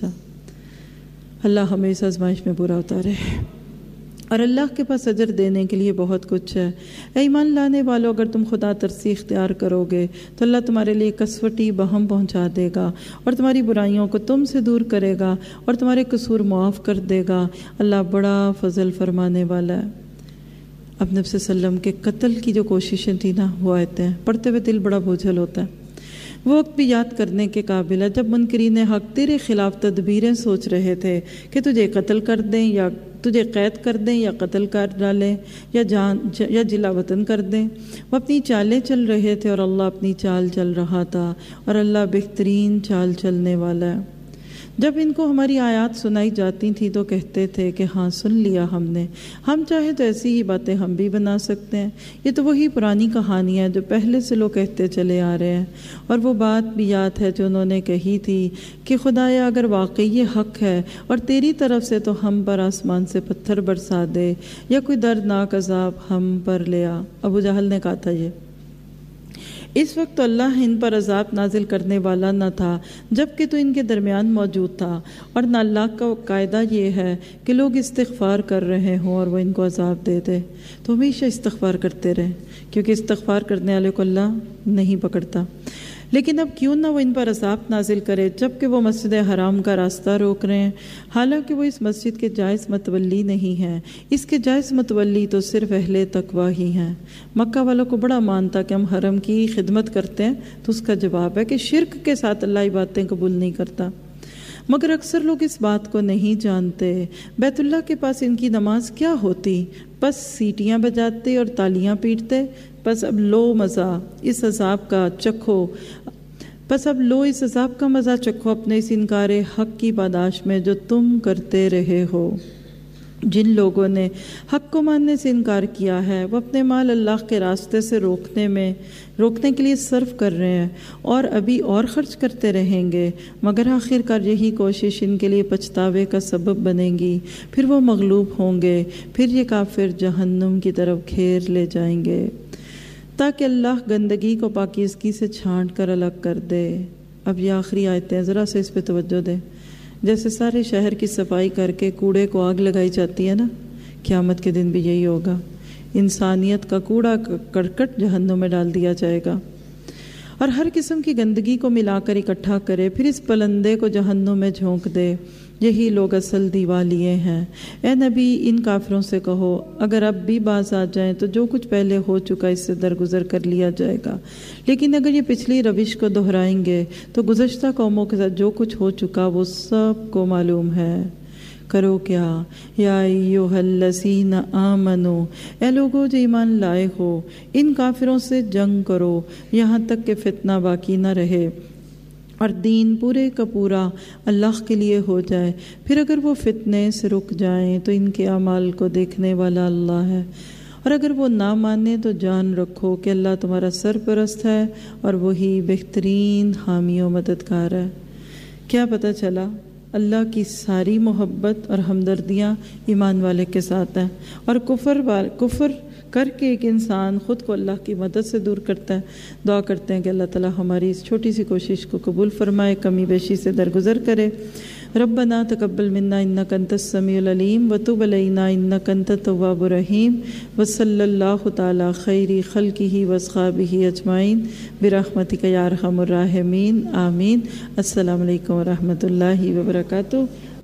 اللہ ہمیں اس آزمائش میں پورا اتارے، اور اللہ کے پاس اجر دینے کے لیے بہت کچھ ہے۔ اے ایمان لانے والو، اگر تم خدا ترسی اختیار کرو گے تو اللہ تمہارے لیے کسوٹی بہم پہنچا دے گا، اور تمہاری برائیوں کو تم سے دور کرے گا، اور تمہارے قصور معاف کر دے گا۔ اللہ بڑا فضل فرمانے والا ہے۔ اب نبی صلی اللہ علیہ وسلم کے قتل کی جو کوششیں تھیں نا، وہ آیتیں ہیں پڑھتے ہوئے دل بڑا بوجھل ہوتا ہے۔ وہ وقت بھی یاد کرنے کے قابل ہے جب منکرین حق تیرے خلاف تدبیریں سوچ رہے تھے کہ تجھے قتل کر دیں، یا تجھے قید کر دیں، یا قتل کر ڈالیں، یا جلا وطن کر دیں۔ وہ اپنی چالیں چل رہے تھے اور اللہ اپنی چال چل رہا تھا، اور اللہ بہترین چال چلنے والا ہے۔ جب ان کو ہماری آیات سنائی جاتی تھیں تو کہتے تھے کہ ہاں سن لیا ہم نے، ہم چاہے تو ایسی ہی باتیں ہم بھی بنا سکتے ہیں۔ یہ تو وہی پرانی کہانی ہے جو پہلے سے لوگ کہتے چلے آ رہے ہیں، اور وہ بات بھی یاد ہے جو انہوں نے کہی تھی کہ خدایا اگر واقعی یہ حق ہے اور تیری طرف سے تو ہم پر آسمان سے پتھر برسا دے یا کوئی دردناک عذاب ہم پر لے آ۔ ابو جہل نے کہا تھا یہ۔ اس وقت تو اللہ ان پر عذاب نازل کرنے والا نہ تھا جبکہ تو ان کے درمیان موجود تھا، اور نہ اللہ کا قاعدہ یہ ہے کہ لوگ استغفار کر رہے ہوں اور وہ ان کو عذاب دے دے۔ تو ہمیشہ استغفار کرتے رہیں، کیونکہ استغفار کرنے والے کو اللہ نہیں پکڑتا۔ لیکن اب کیوں نہ وہ ان پر عذاب نازل کرے جبکہ وہ مسجد حرام کا راستہ روک رہے ہیں، حالانکہ وہ اس مسجد کے جائز متولی نہیں ہیں۔ اس کے جائز متولی تو صرف اہل تقویٰ ہی ہیں۔ مکہ والوں کو بڑا مان تھا کہ ہم حرم کی خدمت کرتے ہیں، تو اس کا جواب ہے کہ شرک کے ساتھ اللہ باتیں قبول نہیں کرتا۔ مگر اکثر لوگ اس بات کو نہیں جانتے۔ بیت اللہ کے پاس ان کی نماز کیا ہوتی؟ بس سیٹیاں بجاتے اور تالیاں پیٹتے۔ بس اب لو اس عذاب کا مزہ چکھو اپنے اس انکار حق کی پاداش میں جو تم کرتے رہے ہو۔ جن لوگوں نے حق کو ماننے سے انکار کیا ہے وہ اپنے مال اللہ کے راستے سے روکنے کے لیے صرف کر رہے ہیں، اور ابھی اور خرچ کرتے رہیں گے، مگر آخر کار یہی کوشش ان کے لیے پچھتاوے کا سبب بنے گی۔ پھر وہ مغلوب ہوں گے، پھر یہ کافر جہنم کی طرف گھیر لے جائیں گے، تاکہ اللہ گندگی کو پاکیزگی سے چھانٹ کر الگ کر دے۔ اب یہ آخری آیتیں ذرا سے اس پہ توجہ دیں۔ جیسے سارے شہر کی صفائی کر کے کوڑے کو آگ لگائی جاتی ہے نا، قیامت کے دن بھی یہی ہوگا۔ انسانیت کا کوڑا کرکٹ جہنم میں ڈال دیا جائے گا، اور ہر قسم کی گندگی کو ملا کر اکٹھا کرے، پھر اس پلندے کو جہنم میں جھونک دے۔ یہی لوگ اصل دیوالیے ہیں۔ اے نبی ان کافروں سے کہو اگر اب بھی باز آ جائیں تو جو کچھ پہلے ہو چکا اس سے درگزر کر لیا جائے گا، لیکن اگر یہ پچھلی روش کو دہرائیں گے تو گزشتہ قوموں کے ساتھ جو کچھ ہو چکا وہ سب کو معلوم ہے۔ کرو کیا یا ایھا الذین آمنو، اے لوگو جو ایمان لائے ہو، ان کافروں سے جنگ کرو یہاں تک کہ فتنہ باقی نہ رہے اور دین پورے کا پورا اللہ کے لیے ہو جائے۔ پھر اگر وہ فتنے سے رک جائیں تو ان کے اعمال کو دیکھنے والا اللہ ہے، اور اگر وہ نہ مانے تو جان رکھو کہ اللہ تمہارا سرپرست ہے اور وہی بہترین حامی و مددگار ہے۔ کیا پتہ چلا؟ اللہ کی ساری محبت اور ہمدردیاں ایمان والے کے ساتھ ہیں، اور کفر کر کے ایک انسان خود کو اللہ کی مدد سے دور کرتا ہے۔ دعا کرتے ہیں کہ اللہ تعالی ہماری اس چھوٹی سی کوشش کو قبول فرمائے، کمی بیشی سے درگزر کرے۔ ربنا تقبل منا انک انت السمیع العلیم وتب علینا انک انت التواب الرحیم وصلی اللہ تعالی خیر خلقہ واصحابہ اجمعین برحمتک یا ارحم الراحمین آمین۔ السلام علیکم ورحمۃ اللہ وبرکاتہ۔